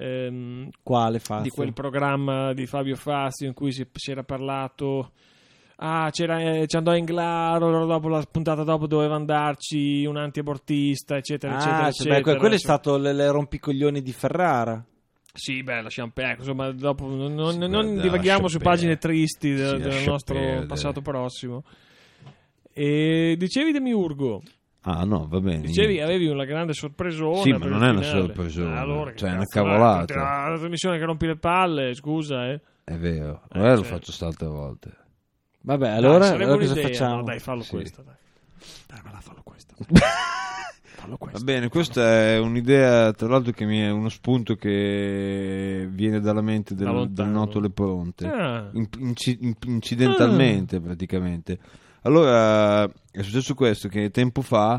S2: Quale Fazio?
S3: Di quel programma di Fabio Fazio in cui si era parlato ci andò in claro, dopo la puntata dopo doveva andarci un antiabortista, eccetera, eccetera.
S2: Quello è stato le rompicoglioni di Ferrara.
S3: Sì, lasciamo perdere, insomma, dopo non divaghiamo su pagine tristi del nostro passato prossimo. E dicevi Demiurgo.
S1: Ah, no, va bene.
S3: Dicevi, avevi una grande sorpresona.
S1: Sì, ma non è una sorpresona.
S3: Allora,
S1: cioè, è una cavolata.
S3: La trasmissione che rompi le palle, scusa,
S1: È vero, lo faccio altre volte.
S2: Vabbè, allora cosa facciamo?
S3: No, dai, fallo questa, dai. Dai, ma fallo questa.
S1: Va bene, questa è un'idea, tra l'altro, che mi è uno spunto che viene dalla mente del noto Leponte. Incidentalmente, praticamente. Allora, è successo questo, che tempo fa,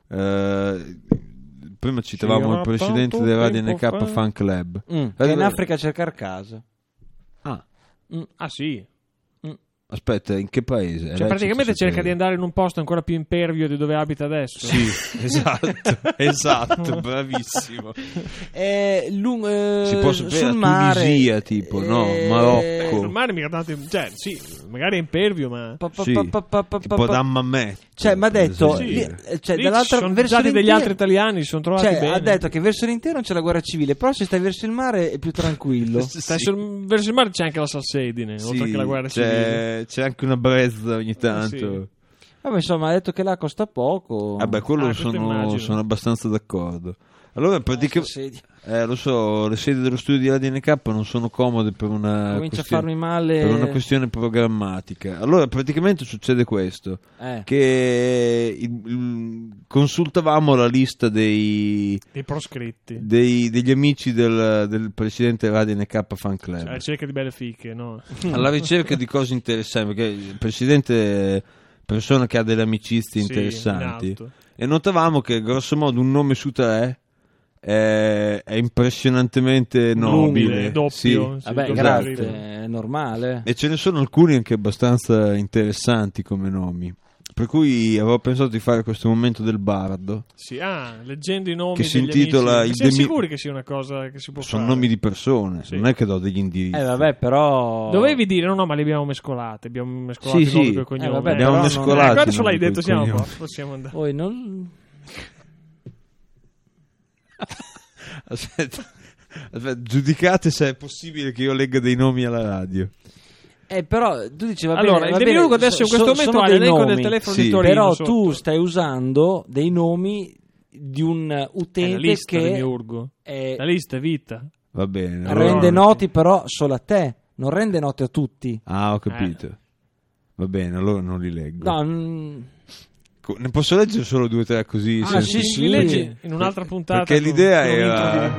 S1: prima citavamo il presidente del Radio NK Fan Club.
S2: Che è in Africa a cercare casa.
S3: Ah sì?
S1: Aspetta, in che paese?
S3: Cioè, praticamente cerca di andare in un posto ancora più impervio di dove abita adesso.
S1: Sì, esatto, bravissimo.
S2: Si
S1: può sapere la Tunisia, tipo, no? Marocco.
S3: Sul mare mica tanto, cioè, sì, magari è impervio, ma
S1: tipo Dammamet.
S2: Cioè, mi ha detto,
S3: dall'altra sono verso degli altri italiani, si sono trovati bene.
S2: Ha detto che verso l'intero c'è la guerra civile, però se stai verso il mare è più tranquillo.
S3: Verso il mare c'è anche la salsedine, oltre che la guerra civile.
S1: C'è anche una brezza ogni tanto.
S2: Sì. Vabbè, insomma, ha detto che là costa poco.
S1: Vabbè, quello sono abbastanza d'accordo. Allora, praticamente, lo so, le sedi dello studio di Radio NK non sono comode per una questione programmatica. Allora, praticamente succede questo: che consultavamo la lista dei
S3: proscritti,
S1: degli amici del presidente Radio NK Fan Club.
S3: Alla ricerca di belle fiche, no?
S1: Alla ricerca di cose interessanti, perché il presidente è persona che ha delle amicizie interessanti. E notavamo che grosso modo un nome su tre è impressionantemente nobile,
S3: doppio.
S1: Sì.
S2: Vabbè, grazie, è normale.
S1: E ce ne sono alcuni anche abbastanza interessanti come nomi. Per cui avevo pensato di fare questo momento del bardo.
S3: Sì, leggendo i nomi
S1: che si intitola
S3: siamo sicuri che sia una cosa che si può
S1: sono
S3: fare?
S1: Sono nomi di persone, non è che do degli indirizzi.
S2: Vabbè, però
S3: dovevi dire no, ma li abbiamo mescolati. Abbiamo mescolato i nomi coi cognomi.
S2: Vabbè,
S1: abbiamo mescolati.
S3: Adesso l'hai detto, siamo qua. Possiamo andare.
S2: Poi non...
S1: Aspetta, giudicate se è possibile che io legga dei nomi alla radio.
S2: Però tu dici
S3: allora, il Demiurgo adesso in questo momento ha l'elenco del telefono di Torino.
S2: Però tu stai usando dei nomi di un utente
S3: la lista,
S2: che
S3: Demiurgo. La lista è vita.
S1: Va bene.
S2: Rende noti però solo a te, non rende noti a tutti.
S1: Ah, ho capito. Va bene, allora non li leggo.
S2: No,
S1: ne posso leggere solo 2 o 3 così?
S3: Sì, leggi in un'altra puntata.
S1: Perché l'idea era...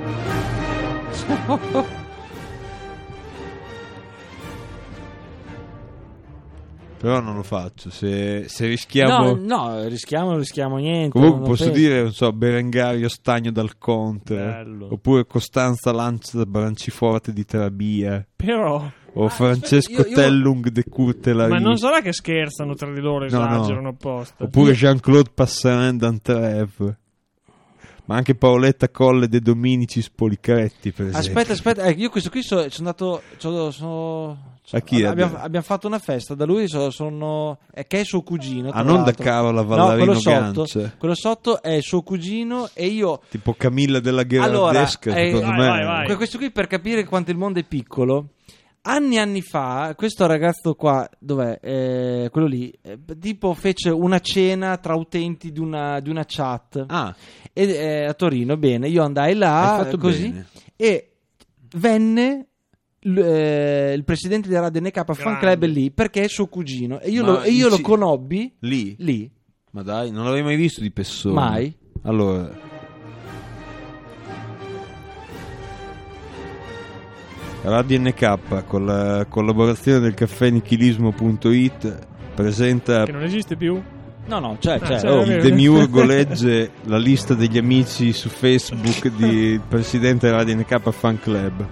S1: Però non lo faccio. Se rischiamo...
S2: No, non rischiamo niente.
S1: Comunque posso dire, non so, Berengario Stagno dal Conte.
S3: Bello.
S1: Oppure Costanza Lancia Branciforte di Trabia.
S3: Però...
S1: O Francesco Tellung de Courtelary.
S3: Ma non sarà che scherzano tra di loro, esagerano apposta.
S1: Oppure Jean-Claude Passerin d'Antrèves. Ma anche Paoletta Colle de Dominicis Policretti, per esempio.
S2: Aspetta, io questo qui sono andato...
S1: A chi
S2: abbiamo fatto una festa da lui, che è suo cugino.
S1: Non da Carola Vallarino Gancia.
S2: Quello sotto è suo cugino e io...
S1: Tipo Camilla della Gherardesca, secondo me.
S3: Vai.
S2: Questo qui, per capire quanto il mondo è piccolo... Anni fa, questo ragazzo qua, dov'è? Quello lì, tipo fece una cena tra utenti di una chat a Torino. Bene, io andai là così bene. E venne il presidente della Radio NK Fan Club lì perché è suo cugino e io lo conobbi lì.
S1: Ma dai, non l'avevi mai visto di persona?
S2: Mai.
S1: Allora... Radio NK con la collaborazione del caffè nichilismo.it presenta...
S3: Che non esiste più?
S2: No, c'è.
S1: Il Demiurgo legge la lista degli amici su Facebook di presidente Radio NK Fan Club.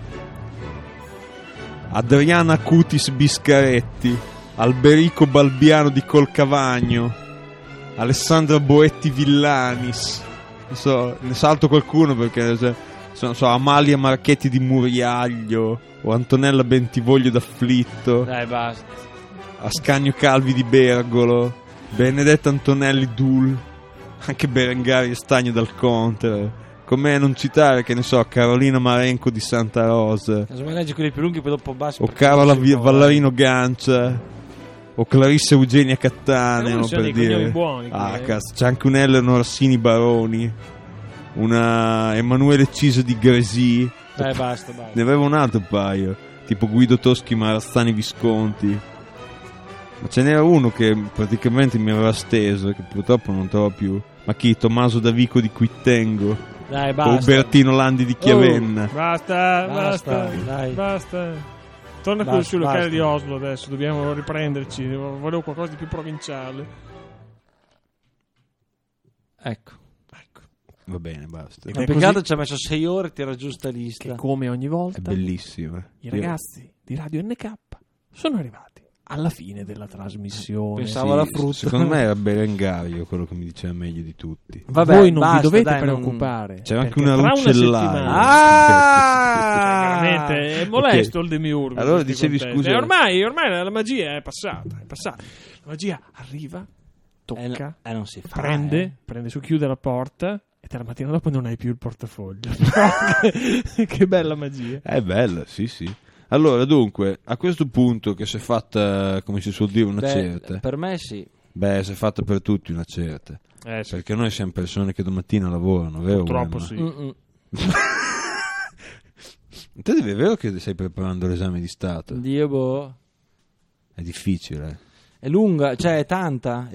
S1: Adriana Cutis Biscaretti, Alberico Balbiano di Colcavagno, Alessandra Boetti Villanis. Non so, ne salto qualcuno perché... Amalia Marchetti di Muriaglio o Antonella Bentivoglio d'Afflitto.
S2: Dai, basta.
S1: Ascanio Calvi di Bergolo, Benedetta Antonelli Dul, anche Berengario Stagno dal Conte. Come non citare, che ne so, Carolina Marenco di Santa Rosa,
S2: casomai leggi quelli più lunghi poi dopo basta,
S1: o Carola Vallarino Gancia, o Clarissa Eugenia Cattaneo, per dire
S3: buoni,
S1: cazzo, c'è anche un Eleanor Orsini Baroni, una Emanuele Ciso di Gresi,
S2: basta.
S1: Ne avevo un altro paio, tipo Guido Toschi Marazzani Visconti, ma ce n'era uno che praticamente mi aveva steso, che purtroppo non trovo più. Ma chi? Tommaso Davico di Quittengo,
S2: dai, basta.
S1: Ubertino Landi di Chiavenna.
S3: Basta. Torna
S2: Basta,
S3: sul locale
S2: basta.
S3: di Oslo adesso, dobbiamo riprenderci. Volevo qualcosa di più provinciale.
S2: Ecco.
S1: Va bene, basta.
S2: Il peccato ci ha messo 6 ore a tirare giù sta lista.
S3: Che come ogni volta,
S1: È bellissima.
S3: i ragazzi di Radio NK sono arrivati alla fine della trasmissione.
S2: Pensavo alla frutta.
S1: Secondo me era Berengario quello che mi diceva meglio di tutti.
S2: Vabbè,
S3: voi non
S2: basta,
S3: vi dovete
S2: dai,
S3: preoccupare.
S1: C'era anche
S3: perché
S1: una
S3: tra
S1: Rucellai.
S3: Veramente è molesto il demiurgo.
S1: Allora dicevi scusa.
S3: Ormai la magia è passata. La magia arriva, tocca,
S2: non si fa,
S3: prende su, chiude la porta e te la mattina dopo non hai più il portafoglio. Che bella magia.
S1: È bella, sì. Allora, dunque, a questo punto che si è fatta, come si suol dire, una certa.
S2: Per me sì.
S1: Beh, si è fatta per tutti una certa.
S3: Sì.
S1: Perché noi siamo persone che domattina lavorano, vero?
S3: Purtroppo
S1: sì. Te è vero che stai preparando l'esame di Stato?
S2: Dio boh.
S1: È difficile.
S2: È lunga, cioè è tanta.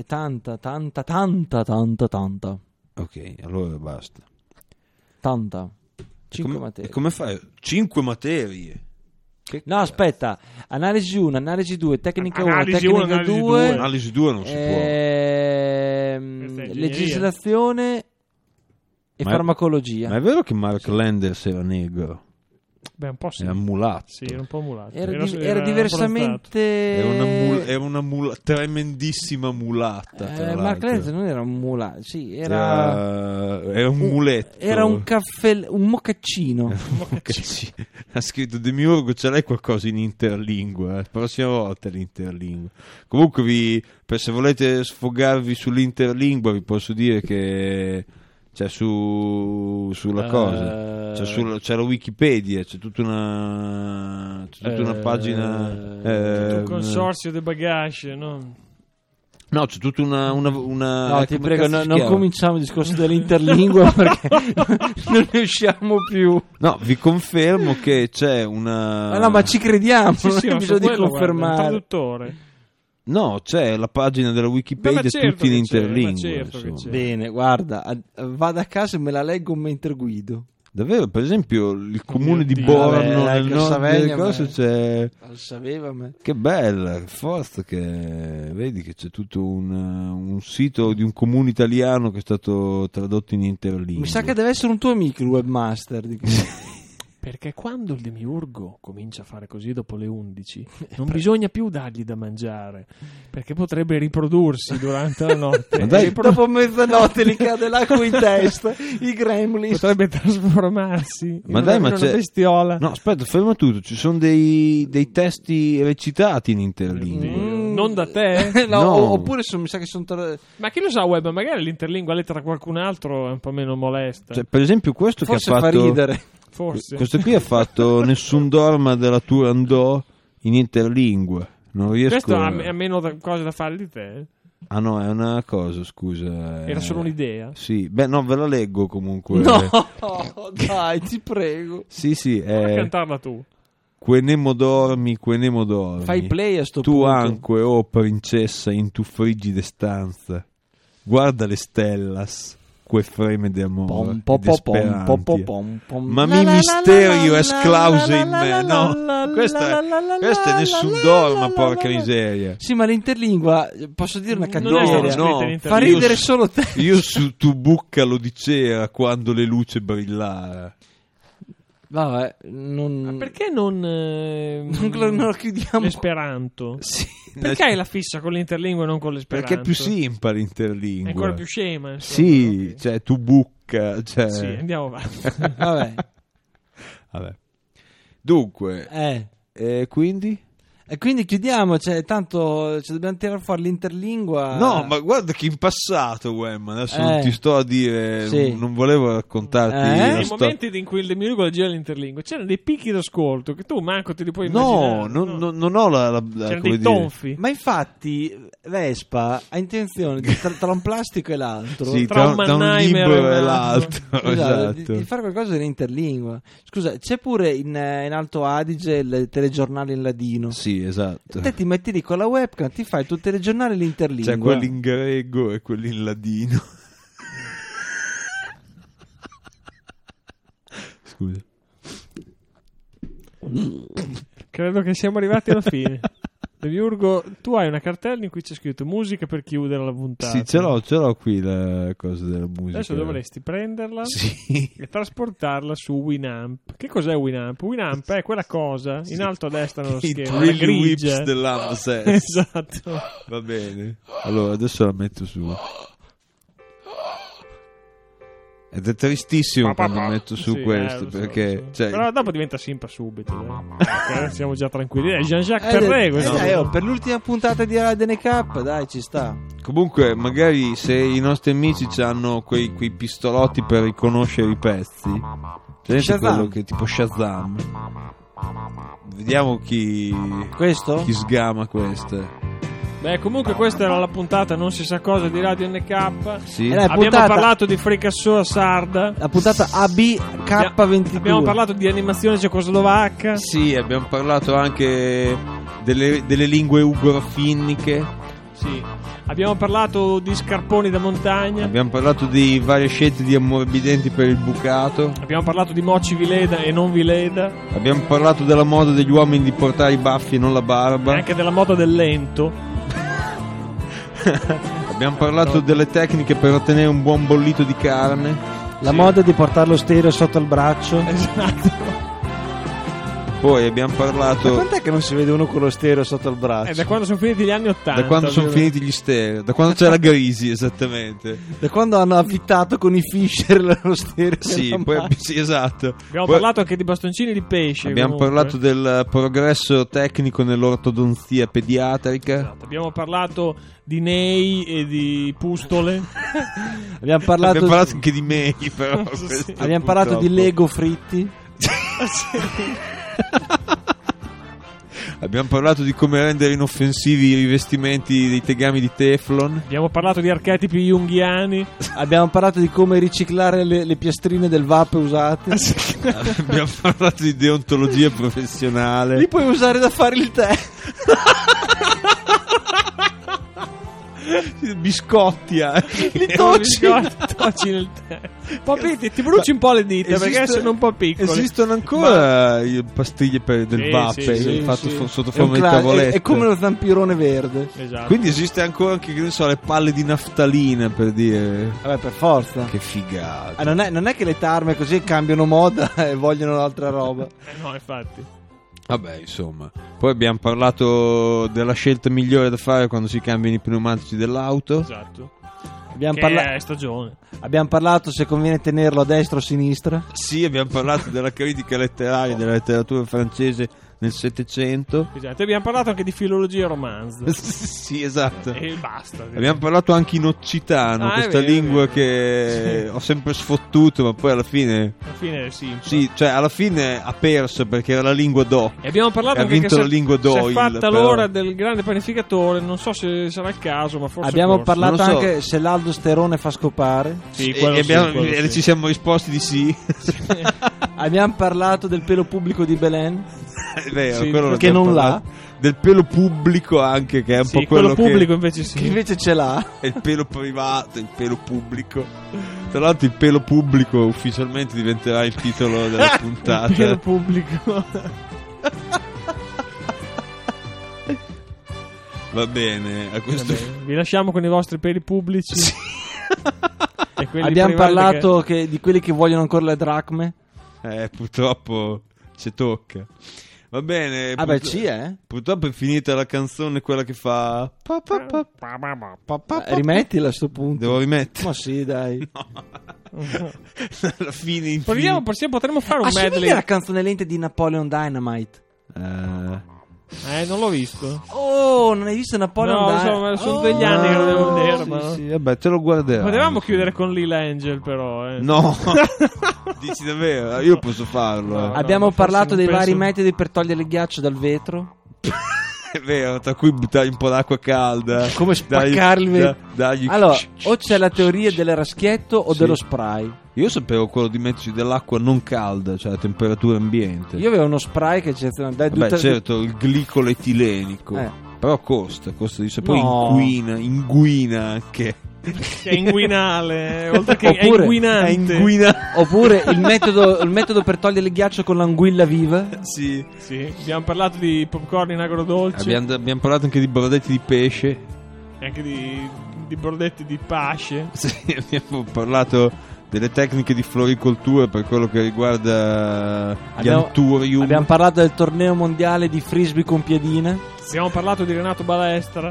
S1: Ok, allora basta.
S2: Tanta. 5 materie.
S1: E come fai? 5 materie?
S2: No, aspetta. Analisi 1, analisi 2, tecnica 1,
S3: Analisi
S2: tecnica
S3: 1,
S2: 2.
S1: Analisi 2 non si può.
S2: Legislazione e farmacologia.
S1: Ma è vero che Mark Landers era negro?
S3: Beh, un po' sì.
S1: Era mulatto.
S3: Sì, era un po' mulatto.
S2: Era diversamente.
S1: Era una tremendissima mulatta.
S2: Mark Landers non era un mulatto, sì, era
S1: un muletto.
S2: Era un caffè, un mocaccino.
S1: Ha scritto Demiurgo, ce l'hai qualcosa in interlingua? Prossima volta l'interlingua. Comunque se volete sfogarvi sull'interlingua vi posso dire che c'è sulla cosa, c'è la Wikipedia, c'è tutta una pagina,
S3: tutto un consorzio di bagage, no?
S1: No, c'è tutta una
S2: no, ti prego, non cominciamo il discorso dell'interlingua perché non ne usciamo più.
S1: No, vi confermo che c'è una.
S2: No, ma ci crediamo,
S3: sì,
S2: non è bisogno di confermare.
S3: Guarda, un traduttore.
S1: No, c'è la pagina della Wikipedia, tutti in interlingua.
S3: Certo che c'è.
S2: Bene, guarda, vado a casa e me la leggo mentre guido.
S1: Davvero, per esempio, il comune di Borno nel nord delle cose c'è.
S2: Sapeva me.
S1: Che bella, forza che vedi che c'è tutto un sito di un comune italiano che è stato tradotto in interlingua.
S2: Mi sa che deve essere un tuo amico il webmaster di
S3: Perché quando il demiurgo comincia a fare così dopo le 11 non bisogna più dargli da mangiare, perché potrebbe riprodursi durante la notte.
S2: Ma dai, dopo mezzanotte gli cade l'acqua in testa, i gremlin.
S3: Potrebbe trasformarsi
S1: ma
S3: in
S1: dai,
S3: una bestiola.
S1: No, aspetta, ferma tutto, ci sono dei testi recitati in interlingua.
S3: Non da te?
S2: No. Oppure mi sa che sono
S3: ma chi lo sa, web, magari l'interlingua lettera qualcun altro è un po' meno molesta.
S1: Cioè, per esempio questo
S2: forse
S1: che ha fatto
S2: fa ridere.
S3: Forse.
S1: Questo qui ha fatto Nessun dorma della Turandot in interlingua. Non riesco.
S3: Questo ha meno cose da fare di te.
S1: Ah no, è una cosa, scusa.
S3: Era solo un'idea?
S1: Sì, beh no, ve la leggo comunque.
S2: No, dai, ti prego.
S1: Sì,
S3: puoi cantarla tu.
S1: Quenemo dormi.
S2: Fai play a sto
S1: tu
S2: punto.
S1: anque, oh princessa, in tu frigide stanza. Guarda le stellas. Que freme di amore ma mi misterio esclause in me. No, questo è Nessun dorma, porca miseria.
S2: Sì, ma l'interlingua, posso dire una cattiveria,
S1: no,
S2: fa ridere solo te.
S1: Io su tu bucca lo diceva quando le luci brillara.
S2: Vabbè,
S3: ma perché non
S2: chiudiamo
S3: l'esperanto?
S1: Sì,
S3: perché hai la fissa con l'interlingua e non con l'esperanto?
S1: Perché è più simpa l'interlingua.
S3: È ancora più scema, insomma.
S1: Sì, cioè tu bucca, cioè.
S3: Sì, andiamo avanti.
S2: Vabbè.
S1: Dunque, quindi
S2: E quindi chiudiamo, tanto dobbiamo tirare fuori l'interlingua.
S1: No, ma guarda che in passato, Wemma, adesso non ti sto a dire, non volevo raccontarti.
S3: Nei momenti in cui il demiurgo gira l'interlingua, c'erano dei picchi d'ascolto che tu manco te li puoi immaginare.
S1: No, non ho la
S3: c'erano dei tonfi.
S2: Ma infatti Vespa ha intenzione tra un plastico e l'altro,
S1: tra un libro e l'altro, esatto.
S2: Di fare qualcosa dell'interlingua. Scusa, c'è pure in Alto Adige il telegiornale in ladino.
S1: Sì, esatto.
S2: Te ti metti lì con la webcam, ti fai tutte le giornali l'interlingua.
S1: C'è quelli in greco e quelli in ladino. Scusa.
S3: Credo che siamo arrivati alla fine. Demiurgo, tu hai una cartella in cui c'è scritto musica per chiudere la puntata.
S1: Sì, ce l'ho qui la cosa della musica.
S3: Adesso dovresti prenderla
S1: sì.
S3: e trasportarla su Winamp. Che cos'è Winamp? Winamp è quella cosa in alto a destra nello schermo, la grigia
S1: whips dell'Amses.
S3: Esatto.
S1: Va bene. Allora adesso la metto su. Ed è tristissimo quando metto su questo perché
S3: però dopo diventa simpa subito. Siamo già tranquilli. È Jean-Jacques Perret questo.
S2: Per l'ultima puntata di Radio NK, dai, ci sta.
S1: Comunque magari se i nostri amici hanno quei pistolotti per riconoscere i pezzi, quello che tipo Shazam, vediamo chi sgama queste.
S3: Beh, comunque questa era la puntata non si sa cosa di Radio NK.
S1: Sì.
S3: Abbiamo parlato di Fricassò sarda.
S2: La puntata ABK22.
S3: Abbiamo parlato di animazione cecoslovacca.
S1: Sì, abbiamo parlato anche delle lingue ugro-finniche.
S3: Sì. Abbiamo parlato di scarponi da montagna.
S1: Abbiamo parlato di varie scelte di ammorbidenti per il bucato.
S3: Abbiamo parlato di moci Vileda e non Vileda.
S1: Abbiamo parlato della moda degli uomini di portare i baffi e non la barba.
S3: E anche della moda del lento.
S1: Abbiamo parlato delle tecniche per ottenere un buon bollito di carne.
S2: La moda di portare lo stereo sotto il braccio.
S3: Esatto.
S1: Poi abbiamo parlato.
S2: Ma quant'è che non si vede uno con lo stereo sotto il braccio?
S3: Da quando sono finiti gli anni 80.
S1: Da quando sono finiti gli stereo. Da quando c'è la Grisi, esattamente.
S2: Da quando hanno affittato con i Fisher lo stereo.
S1: Sì, sì, esatto.
S3: Abbiamo parlato anche di bastoncini di pesce.
S1: Abbiamo parlato del progresso tecnico nell'ortodonzia pediatrica.
S3: Esatto. Abbiamo parlato di nei e di pustole.
S2: Abbiamo parlato
S1: anche di mei, però.
S3: Sì.
S2: Abbiamo parlato di Lego fritti.
S3: Sì.
S1: Abbiamo parlato di come rendere inoffensivi i rivestimenti dei tegami di Teflon.
S3: Abbiamo parlato di archetipi junghiani.
S2: Abbiamo parlato di come riciclare le piastrine del vape usate.
S1: Abbiamo parlato di deontologia professionale.
S2: Li puoi usare da fare il tè.
S1: Biscotti anche.
S2: Li tocci
S3: nel tè. Papiti, ti bruci un po' le dita perché sono un po' piccole.
S1: Esistono ancora le pastiglie del vape fatto sotto forma di tavolette.
S2: È come lo zampirone verde.
S3: Esatto.
S1: Quindi esiste ancora anche, che ne so, le palle di naftalina, per dire.
S2: Vabbè, per forza.
S1: Che figata.
S2: Non è che le tarme così cambiano moda e vogliono l'altra roba.
S3: No, infatti.
S1: Vabbè, insomma. Poi abbiamo parlato della scelta migliore da fare quando si cambiano i pneumatici dell'auto.
S3: Esatto.
S2: È
S3: stagione.
S2: Abbiamo parlato se conviene tenerlo a destra o a sinistra.
S1: Sì, abbiamo parlato della critica letteraria della letteratura francese nel Settecento.
S3: Esatto, abbiamo parlato anche di filologia e romanzo.
S1: Sì, esatto.
S3: E basta.
S1: Abbiamo parlato anche in occitano, questa lingua che ho sempre sfottuto, ma poi alla fine
S3: è simile.
S1: Sì, cioè alla fine ha perso perché era la lingua d'O.
S3: E abbiamo parlato anche
S1: vinto la lingua d'O.
S3: Si è fatta l'ora del grande panificatore, non so se sarà il caso, ma forse
S2: abbiamo parlato anche se l'aldosterone fa scopare.
S3: Sì,
S1: e ci siamo risposti di sì.
S2: Abbiamo parlato del pelo pubblico di Belen.
S1: È vero,
S2: sì, che non l'ha.
S1: Del pelo pubblico anche, che è un po' quello
S3: pubblico invece sì.
S2: Che invece ce l'ha.
S1: È il pelo privato, il pelo pubblico. Tra l'altro il pelo pubblico ufficialmente diventerà il titolo della puntata.
S3: Il pelo pubblico.
S1: Va bene, a questo
S3: vi lasciamo con i vostri peli pubblici.
S1: Sì.
S3: E
S2: abbiamo parlato di quelli che vogliono ancora le dracme.
S1: Purtroppo ci tocca. Va bene. Purtroppo è finita la canzone, quella che fa.
S2: Rimettila a sto punto.
S1: Devo rimettere.
S2: Ma sì, dai.
S1: No. Alla fine.
S3: Potremmo fare un medley.
S2: La canzone lenta di Napoleon Dynamite.
S3: Non l'ho visto.
S2: Oh, non hai visto Napoleon Dynamite?
S3: No, sono degli anni che lo devo vedere.
S1: Sì, vabbè, te lo guarderò.
S3: Potevamo chiudere con Lil Angel, però.
S1: No, dici davvero? Io posso farlo.
S2: Abbiamo parlato dei vari metodi per togliere il ghiaccio dal vetro.
S1: È vero, tra cui buttare un po' d'acqua calda.
S2: Come spaccare il vetro. Allora, o c'è la teoria dell'araschietto o dello spray.
S1: Io sapevo quello di metterci dell'acqua non calda, cioè a temperatura ambiente.
S2: Io avevo uno spray che c'è.
S1: Certo, il glicolo etilenico. Però costa di poi inguina anche.
S3: È inguinale, oltre che è inguinante.
S2: Oppure il metodo per togliere il ghiaccio con l'anguilla viva.
S3: Sì. Abbiamo parlato di popcorn in agrodolce.
S1: Abbiamo parlato anche di bordetti di pesce.
S3: E anche di bordetti di pasce.
S1: Sì, abbiamo parlato delle tecniche di floricoltura per quello che riguarda gli anturium.
S2: Abbiamo parlato del torneo mondiale di frisbee con piedina.
S3: Abbiamo parlato di Renato Balestra.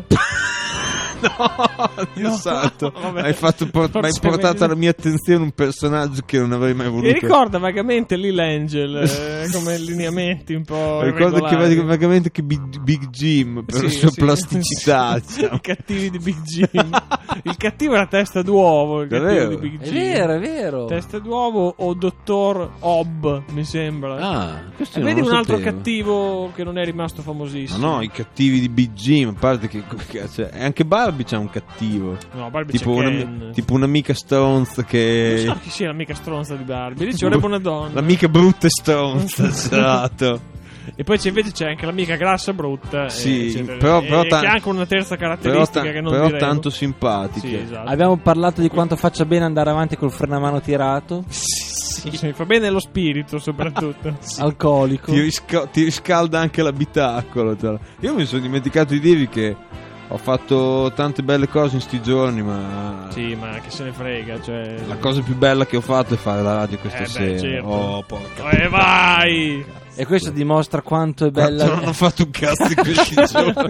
S1: Dio santo, hai portato alla mia attenzione un personaggio che non avrei mai voluto.
S3: Mi ricorda vagamente Lil Angel come lineamenti un po'.
S1: Ricordo che vagamente che Big Jim per la sua plasticità. Diciamo.
S3: I cattivi di Big Jim. Il cattivo era Testa d'Uovo. Il cattivo di Big Jim.
S2: È vero.
S3: Testa d'Uovo o Dottor Hobb, mi sembra.
S1: Vedi
S3: un altro cattivo che non è rimasto famosissimo.
S1: No, i cattivi di Big Jim. A parte che è anche Barbie c'è un cattivo.
S3: No, Barbie c'è
S1: tipo un'amica stronza che.
S3: Non so chi sia l'amica stronza di Barbie. Ci vorrebbe una donna.
S1: L'amica brutta e stronza, esatto.
S3: E poi invece c'è anche l'amica grassa brutta.
S1: Sì, però
S3: che ha anche una terza caratteristica che non diremo.
S1: Però tanto simpatica.
S3: Sì, esatto.
S2: Abbiamo parlato di quanto faccia bene andare avanti col freno a mano tirato.
S3: Sì, fa bene lo spirito soprattutto.
S2: Alcolico.
S1: Ti riscalda anche l'abitacolo. Io mi sono dimenticato di dirvi che ho fatto tante belle cose in sti giorni, ma.
S3: Sì, ma che se ne frega. Cioè.
S1: La cosa più bella che ho fatto è fare la radio questa sera.
S3: Certo.
S1: Oh, porca.
S3: Vai!
S2: E questo dimostra quanto è bella.
S1: Non ho fatto un cazzo in questi giorni.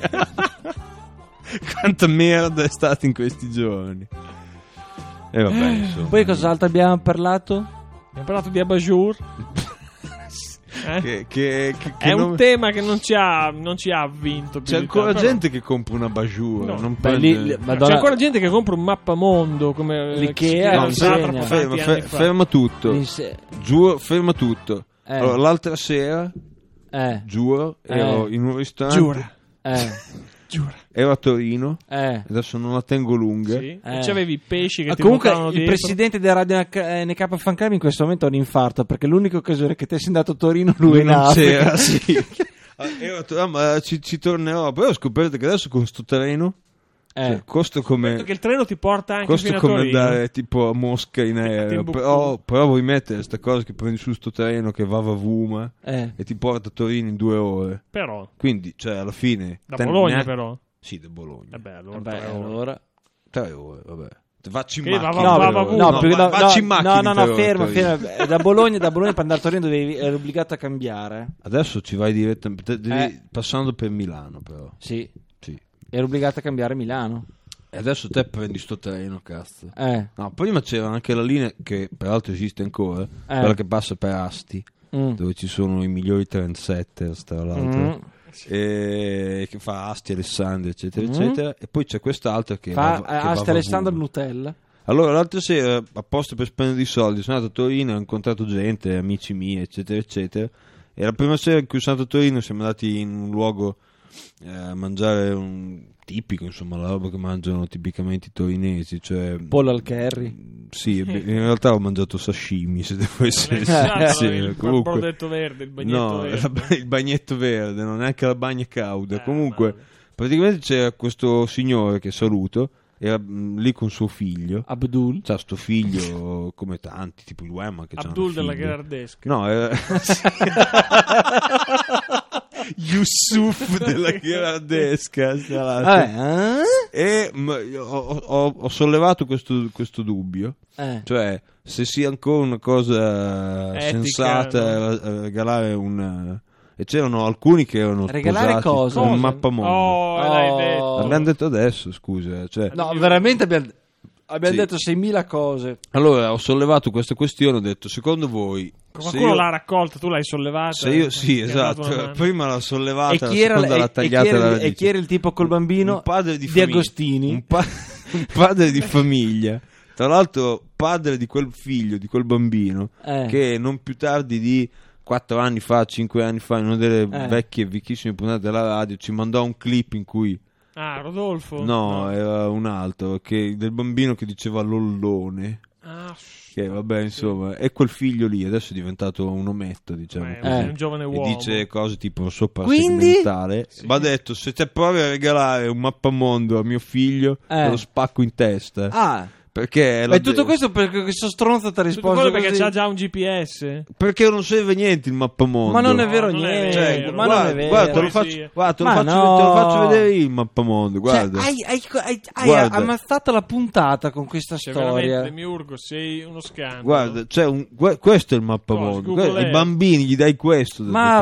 S1: Quanta merda è stata in questi giorni. E vabbè, insomma.
S2: Poi cos'altro abbiamo parlato?
S3: Abbiamo parlato di Abajur.
S1: Che
S3: è un tema che non ci ha vinto.
S1: C'è ancora gente che compra una Bajur.
S3: No.
S1: Non
S3: c'è ancora gente che compra un mappamondo come
S2: l'Ikea.
S1: Ferma tutto. Giuro, ferma tutto. Allora, l'altra sera, giuro, ero in un ristorante.
S3: Giura.
S1: Ero a Torino. Adesso non la tengo lunga.
S3: Sì. E c'avevi i pesci che ti
S2: comunque
S3: portavano
S2: il presidente della Radio NK Fan Club in questo momento ha un infarto, perché l'unica occasione che te sei andato a Torino lui in Africa.
S1: C'era, sì. Ma ci tornerò. Poi ho scoperto che adesso con sto treno costa come.
S3: Che il treno ti porta anche fino a Torino.
S1: Costa come andare tipo a Mosca in aereo. Però vuoi mettere questa cosa che prendi su sto treno che va a Vavuma e ti porta a Torino in 2 ore.
S3: Però.
S1: Quindi, cioè, alla fine.
S3: Da Bologna, però.
S1: Sì, da Bologna.
S3: Allora.
S1: 3 ore, vabbè. Facci in
S2: macchina.
S1: Facci in macchina.
S2: No, fermo. Da Bologna per andare a Torino eri obbligato a cambiare.
S1: Adesso ci vai direttamente. Passando per Milano, però.
S2: Sì. Ero obbligato a cambiare Milano.
S1: E adesso te prendi sto treno, cazzo.
S2: No,
S1: prima c'era anche la linea che peraltro esiste ancora, quella che passa per Asti, dove ci sono i migliori trendsetters, tra l'altro. E che fa Asti, Alessandria, eccetera, eccetera. E poi c'è quest'altra che
S2: fa Asti, Alessandria, Nutella.
S1: Allora, l'altra sera, apposta per spendere i soldi, sono andato a Torino, ho incontrato gente, amici miei, eccetera, eccetera. E la prima sera in cui sono andato a Torino siamo andati in un luogo a mangiare un tipico, insomma, la roba che mangiano tipicamente i torinesi, cioè
S2: pollo al curry.
S1: Sì, in realtà ho mangiato sashimi, se devo essere
S3: sincero. Il brodetto verde, il bagnetto verde.
S1: Il bagnetto verde, non è neanche la bagna cauda. Comunque, praticamente c'era questo signore che saluto, era lì con suo figlio
S2: Abdul.
S1: C'ha sto figlio come tanti, tipo il Wemma che
S3: Abdul della Gherardesca.
S1: No, Yusuf della Gherardesca. E ho sollevato questo dubbio, cioè se sia ancora una cosa etica, sensata regalare un. E c'erano alcuni che erano
S2: regalare cosa?
S1: Un mappamondo.
S3: L'hai detto.
S1: L'abbiamo detto adesso, scusa, cioè.
S2: No, veramente abbiamo. Abbiamo detto 6.000 cose.
S1: Allora ho sollevato questa questione, ho detto secondo voi
S3: qualcuno l'ha raccolta, tu l'hai sollevata?
S1: Se io sì, esatto, prima l'ho sollevata, la seconda l'ha tagliata.
S2: E chi era il tipo col bambino?
S1: Un padre di
S2: Agostini,
S1: un padre di famiglia, tra l'altro padre di quel figlio, di quel bambino, che non più tardi di 4 anni fa, 5 anni fa, in una delle vecchissime puntate della radio, ci mandò un clip in cui
S3: Rodolfo?
S1: No, era un altro, del bambino che diceva lollone. Che vabbè, insomma, è quel figlio lì, adesso è diventato un ometto, diciamo così.
S3: È un giovane uomo.
S1: E dice cose tipo sopra segmentale. Va detto, se te provi a regalare un mappamondo a mio figlio, te lo spacco in testa. Perché
S2: tutto questo perché questo stronzo ti ha risposto
S3: così? Perché c'ha già un GPS?
S1: Perché non serve niente il mappamondo.
S2: Ma non è vero niente. Guarda,
S1: te lo faccio vedere il mappamondo. Guarda.
S2: Hai ammazzato la puntata con questa storia.
S3: Demiurgo, sei uno scandalo.
S1: Guarda, questo è il mappamondo. I bambini gli dai questo.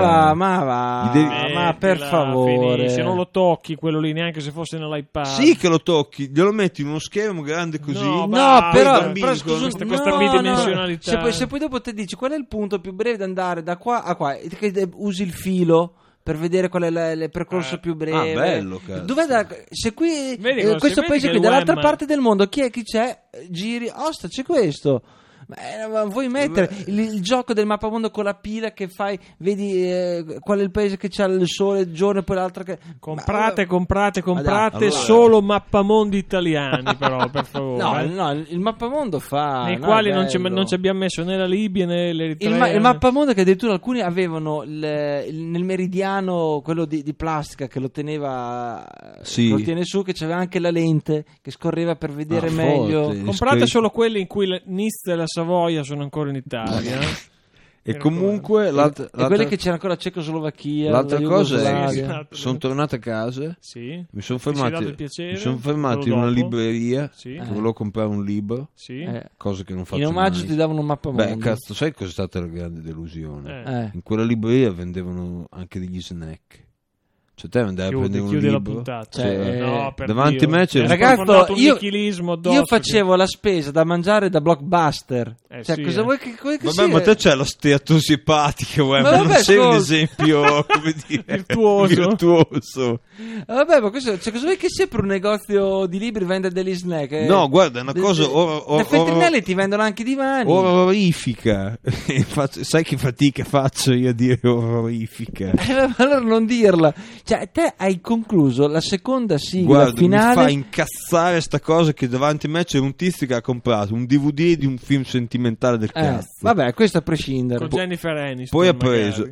S2: Ma per favore.
S3: Se non lo tocchi quello lì, neanche se fosse nell'iPad.
S1: Sì che lo tocchi, glielo metti in uno schermo grande così.
S2: No, però scusa,
S3: questa bidimensionalità.
S2: Se poi dopo te dici qual è il punto più breve da andare da qua a qua, che usi il filo per vedere qual è il percorso più breve.
S1: Bello, cazzo.
S2: Se qui questo paese qui dall'altra parte del mondo chi c'è? Giri, c'è questo. Ma vuoi mettere il gioco del mappamondo con la pila che fai, vedi qual è il paese che c'ha il sole il giorno e poi l'altro che
S3: comprate allora, solo mappamondi italiani però per favore.
S2: No, il mappamondo fa
S3: nei quali non ci abbiamo messo né la Libia né l'Eritrea.
S2: Il mappamondo che addirittura alcuni avevano nel meridiano quello di plastica che lo teneva lo tiene su, che c'aveva anche la lente che scorreva per vedere meglio.
S3: Comprate solo quelli in cui Nizza e la Savoia sono ancora in Italia.
S1: E comunque
S2: e quelli che c'era ancora Cecoslovacchia.
S1: L'altra cosa è sono tornato a casa, mi sono fermato in una libreria che volevo comprare un libro, cosa che non faccio
S2: in omaggio
S1: mai.
S2: Ti davano un mappamondo.
S1: Cazzo, sai cosa è stata la grande delusione? In quella libreria vendevano anche degli snack. Cioè te andai a prendere un libro,
S3: la puntata.
S1: Davanti a me c'era
S2: ragazzo, io facevo la spesa da mangiare da Blockbuster. Cosa vuoi che
S1: vabbè, ma te c'è la steatosi epatica, ma non sei un esempio come dire virtuoso.
S2: Vabbè, ma questo, cosa vuoi che sia per un negozio di libri vende degli snack?
S1: No, guarda, è una cosa
S2: le Feltrinelli ti vendono anche divani.
S1: Orrorifica. Sai che fatica faccio io a dire orrorifica?
S2: Allora non dirla. Cioè, te hai concluso la seconda sigla finale.
S1: Mi fa incazzare sta cosa che davanti a me c'è un tizio che ha comprato un DVD di un film sentimentale del cazzo.
S2: Vabbè, questo a prescindere.
S3: Con Jennifer Aniston.
S1: Poi ha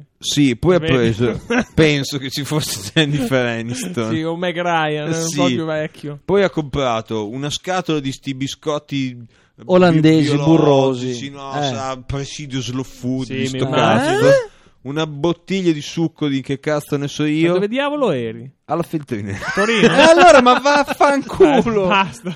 S1: preso, penso che ci fosse Jennifer Aniston.
S3: Sì, o Meg Ryan, un po' più vecchio.
S1: Poi ha comprato una scatola di sti biscotti
S2: olandesi burrosi.
S1: Presidio slow food, sto cazzo. Una bottiglia di succo di che cazzo ne so io.
S3: Ma dove diavolo eri?
S1: Alla Feltrinelli.
S3: Torino.
S2: Allora, ma vaffanculo.
S3: Basta.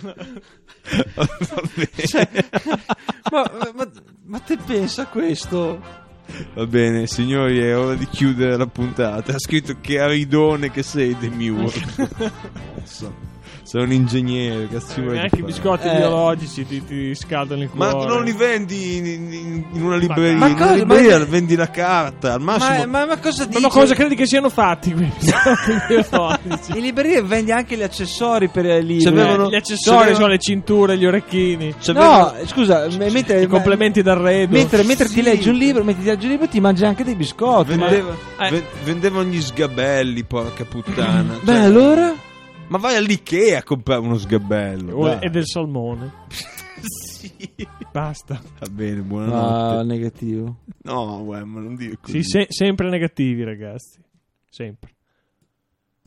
S2: Ma te pensa questo?
S1: Va bene, signori, è ora di chiudere la puntata. Ha scritto che aridone che sei, Demiurgo. Sono un ingegnere, cazzo vuoi
S3: neanche i biscotti biologici ti scaldano il cuore.
S1: Ma non li vendi in una libreria? In una libreria vendi la carta al massimo.
S2: Ma cosa dici?
S3: Ma cosa credi che siano fatti quei biscotti biologici?
S2: In libreria vendi anche gli accessori per i libri.
S3: Gli accessori sono le cinture, gli orecchini.
S2: No, scusa,
S3: i complementi d'arredo.
S2: Mentre ti leggi un libro, ti mangi anche dei biscotti.
S1: Vendevano gli sgabelli, porca puttana.
S2: Beh, allora?
S1: Ma vai all'Ikea a comprare uno sgabello
S3: e del salmone.
S1: Sì.
S3: Basta.
S1: Va bene, buonanotte.
S2: Negativo.
S1: No, ma non dire così.
S3: Sì, sempre negativi, ragazzi. Sempre.